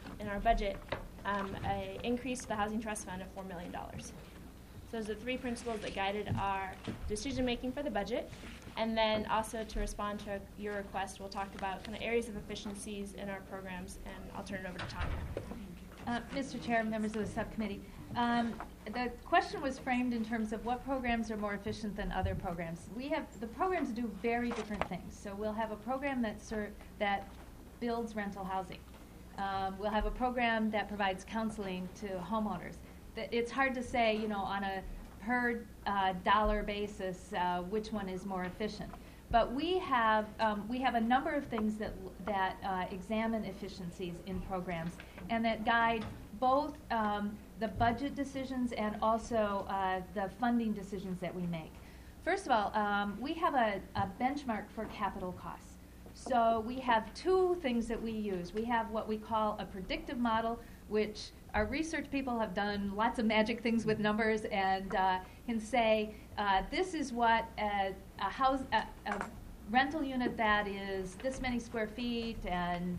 An increase to the Housing Trust Fund of $4 million. So those are the three principles that guided our decision-making for the budget. And then also to respond to your request, we'll talk about kind of areas of efficiencies in our programs, and I'll turn it over to Tanya. Mr. Chair, members of the subcommittee, the question was framed in terms of what programs are more efficient than other programs. The programs do very different things. So we'll have a program that builds rental housing. We'll have a program that provides counseling to homeowners. It's hard to say, on a per dollar basis which one is more efficient. But we have a number of things that examine efficiencies in programs and that guide both the budget decisions and also the funding decisions that we make. First of all, we have a benchmark for capital costs. So we have two things that we use. We have what we call a predictive model, which our research people have done lots of magic things with numbers and can say this is what a rental unit that is this many square feet and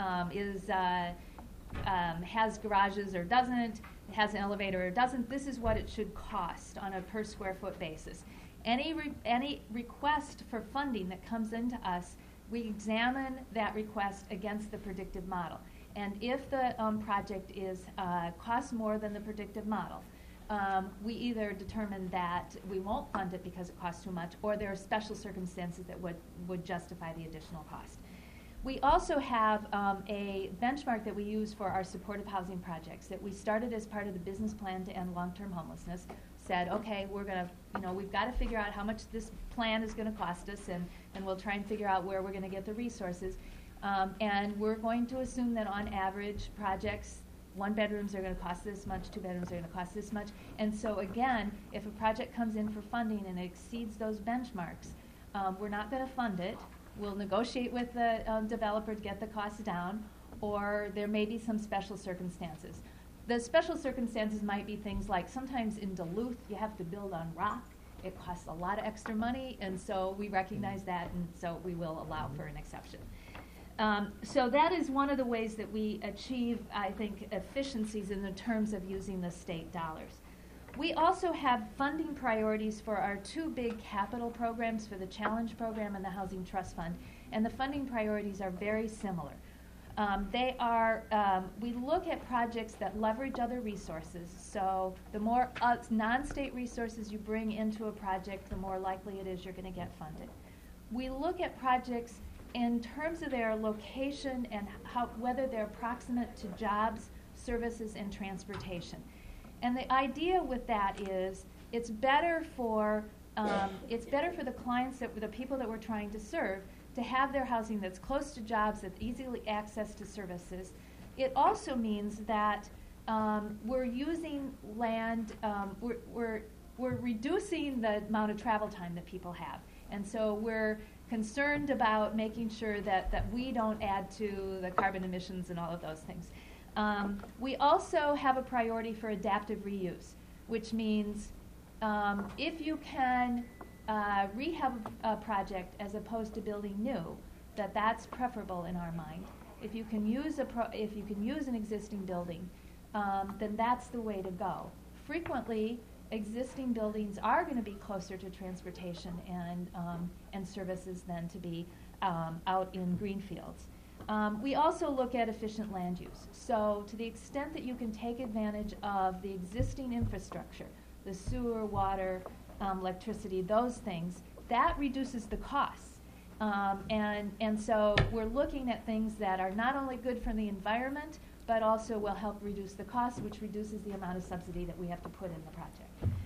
has garages or doesn't, has an elevator or doesn't, this is what it should cost on a per square foot basis. Any request for funding that comes into us, we examine that request against the predictive model. And if the project costs more than the predictive model, we either determine that we won't fund it because it costs too much, or there are special circumstances that would justify the additional cost. We also have a benchmark that we use for our supportive housing projects that we started as part of the business plan to end long-term homelessness. Said, okay, we've got to figure out how much this plan is going to cost us, and we'll try and figure out where we're going to get the resources. And we're going to assume that on average, projects, 1 bedrooms are going to cost this much, 2 bedrooms are going to cost this much. And so again, if a project comes in for funding and it exceeds those benchmarks, we're not going to fund it. We'll negotiate with the developer to get the costs down, or there may be some special circumstances. The special circumstances might be things like sometimes in Duluth you have to build on rock. It costs a lot of extra money, and so we recognize that, and so we will allow for an exception. So that is one of the ways that we achieve, I think, efficiencies in the terms of using the state dollars. We also have funding priorities for our two big capital programs, for the Challenge Program and the Housing Trust Fund, and the funding priorities are very similar. We look at projects that leverage other resources, so the more non-state resources you bring into a project, the more likely it is you're going to get funded. We look at projects in terms of their location and whether they're proximate to jobs, services, and transportation. And the idea with that is it's better for the clients, the people that we're trying to serve, to have their housing that's close to jobs, that's easily access to services. It also means that we're using land, we're reducing the amount of travel time that people have. And so we're concerned about making sure that we don't add to the carbon emissions and all of those things. We also have a priority for adaptive reuse, which means if you can rehab a project as opposed to building new, that's preferable in our mind. If you can use an existing building, then that's the way to go. Frequently, existing buildings are going to be closer to transportation and services than to be out in greenfields. We also look at efficient land use. So to the extent that you can take advantage of the existing infrastructure, the sewer, water, electricity, those things, that reduces the costs. And so we're looking at things that are not only good for the environment, but also will help reduce the cost, which reduces the amount of subsidy that we have to put in the project.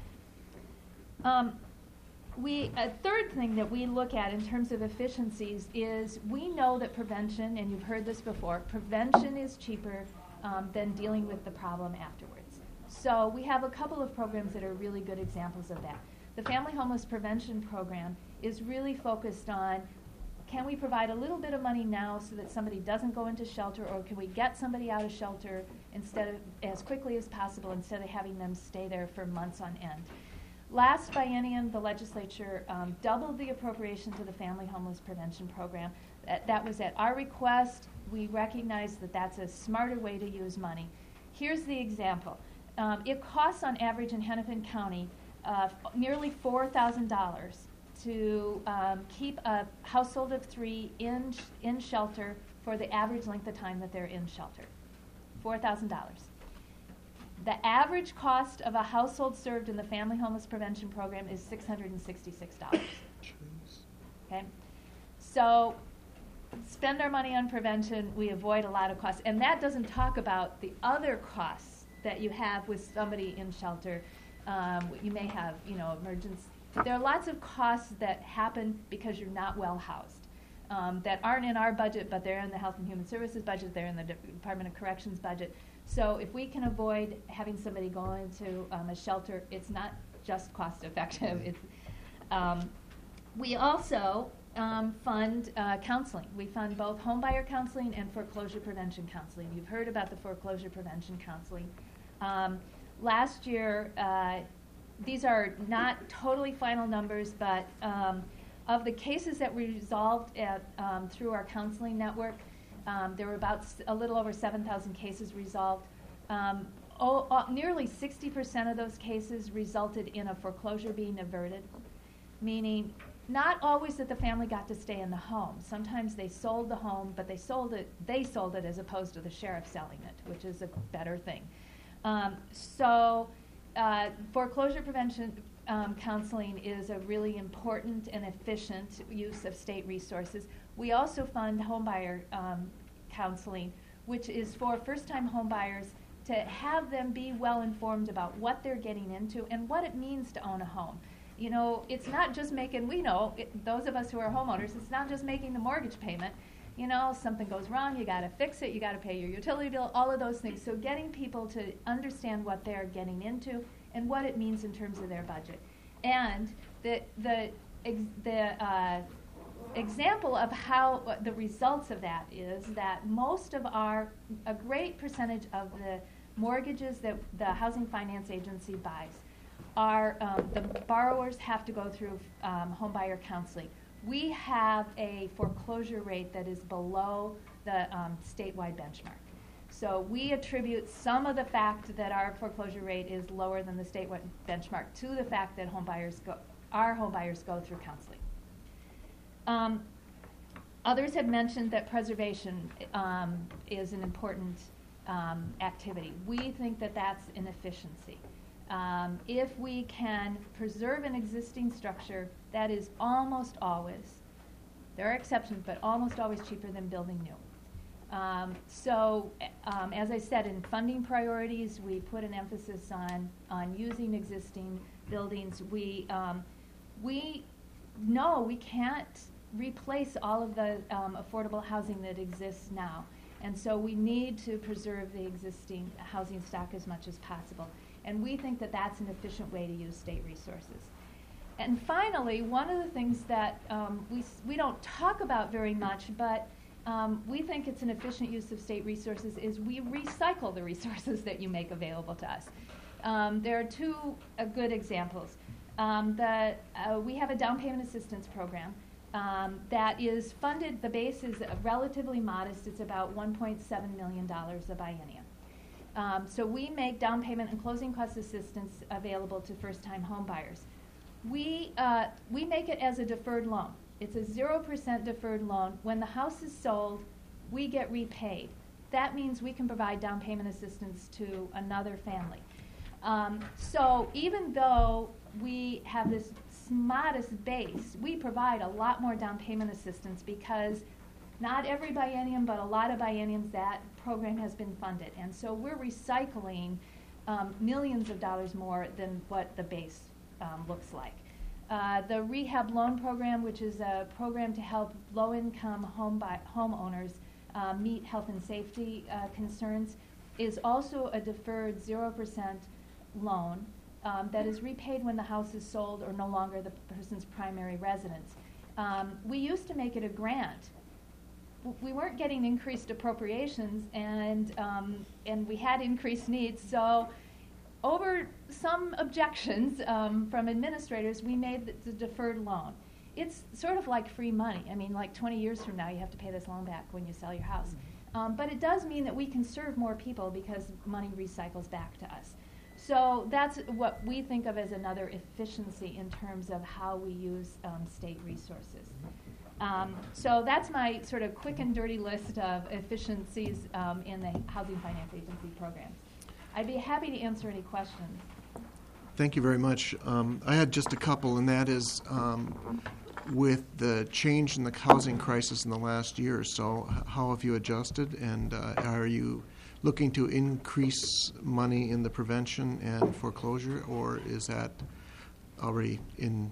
A third thing that we look at in terms of efficiencies is we know that prevention, and you've heard this before, prevention is cheaper than dealing with the problem afterwards. So we have a couple of programs that are really good examples of that. The Family Homeless Prevention Program is really focused on, can we provide a little bit of money now so that somebody doesn't go into shelter, or can we get somebody out of shelter as quickly as possible instead of having them stay there for months on end. Last biennium, the legislature doubled the appropriation to the Family Homeless Prevention Program. That was at our request. We recognize that that's a smarter way to use money. Here's the example. It costs on average in Hennepin County nearly $4,000 to keep a household of 3 in shelter for the average length of time that they're in shelter. $4,000. The average cost of a household served in the Family Homeless Prevention Program is $666. Okay? So spend our money on prevention, we avoid a lot of costs. And that doesn't talk about the other costs that you have with somebody in shelter. You may have, emergency. There are lots of costs that happen because you're not well housed, that aren't in our budget, but they're in the Health and Human Services budget, they're in the Department of Corrections budget. So if we can avoid having somebody go into a shelter, it's not just cost effective. We also fund counseling. We fund both homebuyer counseling and foreclosure prevention counseling. You've heard about the foreclosure prevention counseling. Last year, these are not totally final numbers, but of the cases that we resolved through our counseling network, there were about a little over 7,000 cases resolved. Nearly 60% of those cases resulted in a foreclosure being averted, meaning not always that the family got to stay in the home. Sometimes they sold the home, but they sold it as opposed to the sheriff selling it, which is a better thing. Foreclosure prevention counseling is a really important and efficient use of state resources. We also fund homebuyer counseling, which is for first-time homebuyers to have them be well informed about what they're getting into and what it means to own a home. It's not just those of us who are homeowners, it's not just making the mortgage payment. Something goes wrong, you got to fix it, you got to pay your utility bill, all of those things. So getting people to understand what they're getting into and what it means in terms of their budget. And the example of how the results of that is that a great percentage of the mortgages that the Housing Finance Agency buys are the borrowers have to go through homebuyer counseling. We have a foreclosure rate that is below the statewide benchmark. So we attribute some of the fact that our foreclosure rate is lower than the statewide benchmark to the fact that our homebuyers go through counseling. Others have mentioned that preservation is an important activity. We think that that's an efficiency. If we can preserve an existing structure, that is almost always, there are exceptions, but almost always cheaper than building new. As I said, in funding priorities, we put an emphasis on using existing buildings. We know we can't replace all of the affordable housing that exists now. And so we need to preserve the existing housing stock as much as possible. And we think that that's an efficient way to use state resources. And finally, one of the things that we don't talk about very much, but we think it's an efficient use of state resources, is we recycle the resources that you make available to us. There are two good examples. We have a down payment assistance program that is funded. The base is relatively modest. It's about $1.7 million a biennium. So we make down payment and closing cost assistance available to first-time home buyers. We make it as a deferred loan. It's a 0% deferred loan. When the house is sold, we get repaid. That means we can provide down payment assistance to another family. So even though we have this modest base, we provide a lot more down payment assistance because not every biennium, but a lot of bienniums, that program has been funded. And so we're recycling millions of dollars more than what the base looks like. The rehab loan program, which is a program to help low-income homeowners meet health and safety concerns, is also a deferred 0% loan that is repaid when the house is sold or no longer the person's primary residence. We used to make it a grant. We weren't getting increased appropriations, and we had increased needs, so over some objections from administrators, we made the deferred loan. It's sort of like free money. I mean, like 20 years from now, you have to pay this loan back when you sell your house. But it does mean that we can serve more people because money recycles back to us. So that's what we think of as another efficiency in terms of how we use state resources. So that's my sort of quick and dirty list of efficiencies in the Housing Finance Agency programs. I'd be happy to answer any questions. Thank you very much. I had just a couple, and that is with the change in the housing crisis in the last year or so, how have you adjusted, and are you looking to increase money in the prevention and foreclosure, or is that already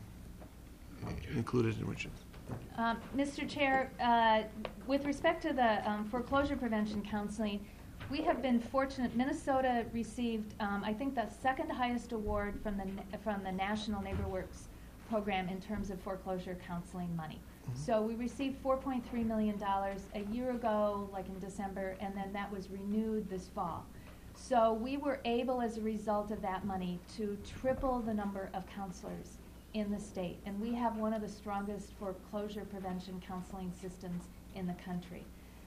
included in what you... Mr. Chair, with respect to the foreclosure prevention counseling, we have been fortunate. Minnesota received, I think, the second highest award from the National NeighborWorks program in terms of foreclosure counseling money. Mm-hmm. So we received $4.3 million a year ago, like in December, and then that was renewed this fall. So we were able, as a result of that money, to triple the number of counselors in the state, and we have one of the strongest foreclosure prevention counseling systems in the country.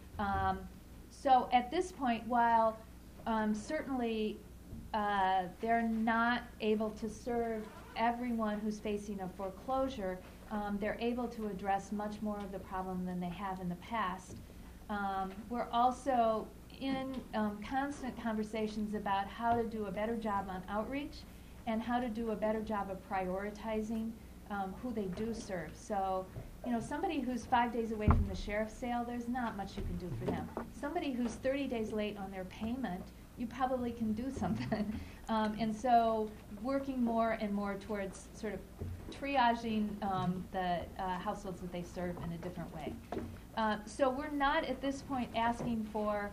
So at this point, while certainly they're not able to serve everyone who's facing a foreclosure, they're able to address much more of the problem than they have in the past. We're also in constant conversations about how to do a better job on outreach and how to do a better job of prioritizing who they do serve. So, somebody who's 5 days away from the sheriff's sale, there's not much you can do for them. Somebody who's 30 days late on their payment, you probably can do something. And so working more and more towards sort of triaging the households that they serve in a different way. So we're not at this point asking for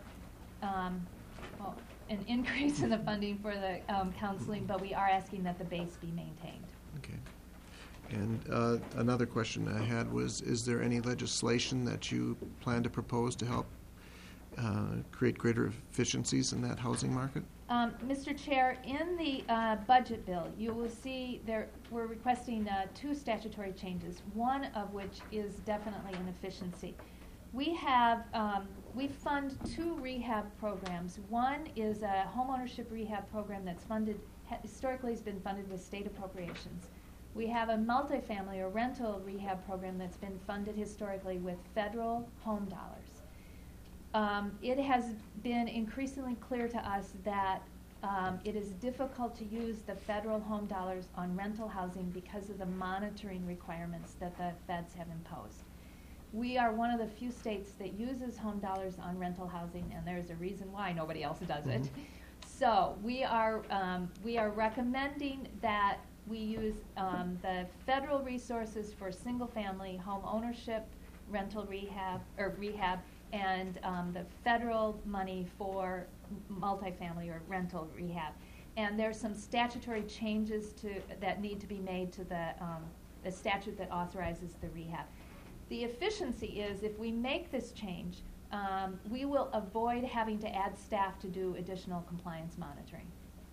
an increase in the funding for the counseling, but we are asking that the base be maintained. Okay. And another question I had was, is there any legislation that you plan to propose to help create greater efficiencies in that housing market? Mr. Chair, in the budget bill, you will see we're requesting 2 statutory changes, one of which is definitely an efficiency. We fund 2 rehab programs. One is a homeownership rehab program that's historically has been funded with state appropriations. We have a multifamily or rental rehab program that's been funded historically with federal home dollars. It has been increasingly clear to us that it is difficult to use the federal home dollars on rental housing because of the monitoring requirements that the feds have imposed. We are one of the few states that uses home dollars on rental housing, and there's a reason why nobody else does it. Mm-hmm. So we are recommending that we use the federal resources for single-family home ownership, rental rehab, and the federal money for multifamily or rental rehab. And there's some statutory changes that need to be made to the statute that authorizes the rehab. The efficiency is, if we make this change, we will avoid having to add staff to do additional compliance monitoring.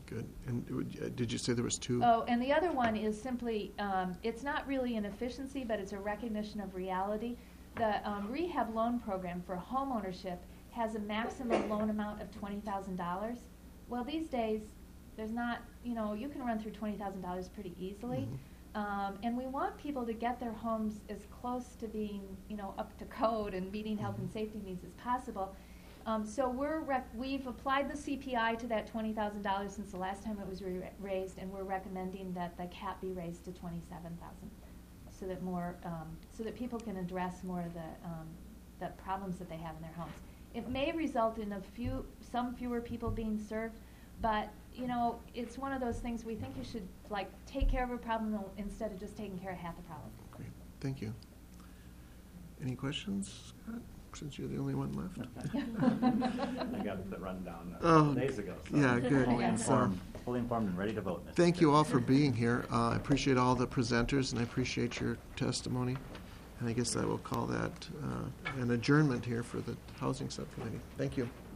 Good. And did you say there was two? Oh, and the other one is simply, it's not really an efficiency, but it's a recognition of reality. The rehab loan program for home ownership has a maximum loan amount of $20,000. Well, these days, there's not, you can run through $20,000 pretty easily. And we want people to get their homes as close to being, up to code and meeting health and safety needs as possible. So we've applied the CPI to that $20,000 since the last time it was raised, and we're recommending that the cap be raised to $27,000, so that so that people can address more of the problems that they have in their homes. It may result in some fewer people being served, but it's one of those things we think you should take care of a problem instead of just taking care of half the problem. Great, thank you. Any questions, Scott? Since you're the only one left. I got the rundown days ago. So yeah, good. Fully informed and ready to vote. Thank you all for being here. I appreciate all the presenters, and I appreciate your testimony. And I guess I will call that an adjournment here for the Housing Subcommittee. Thank you.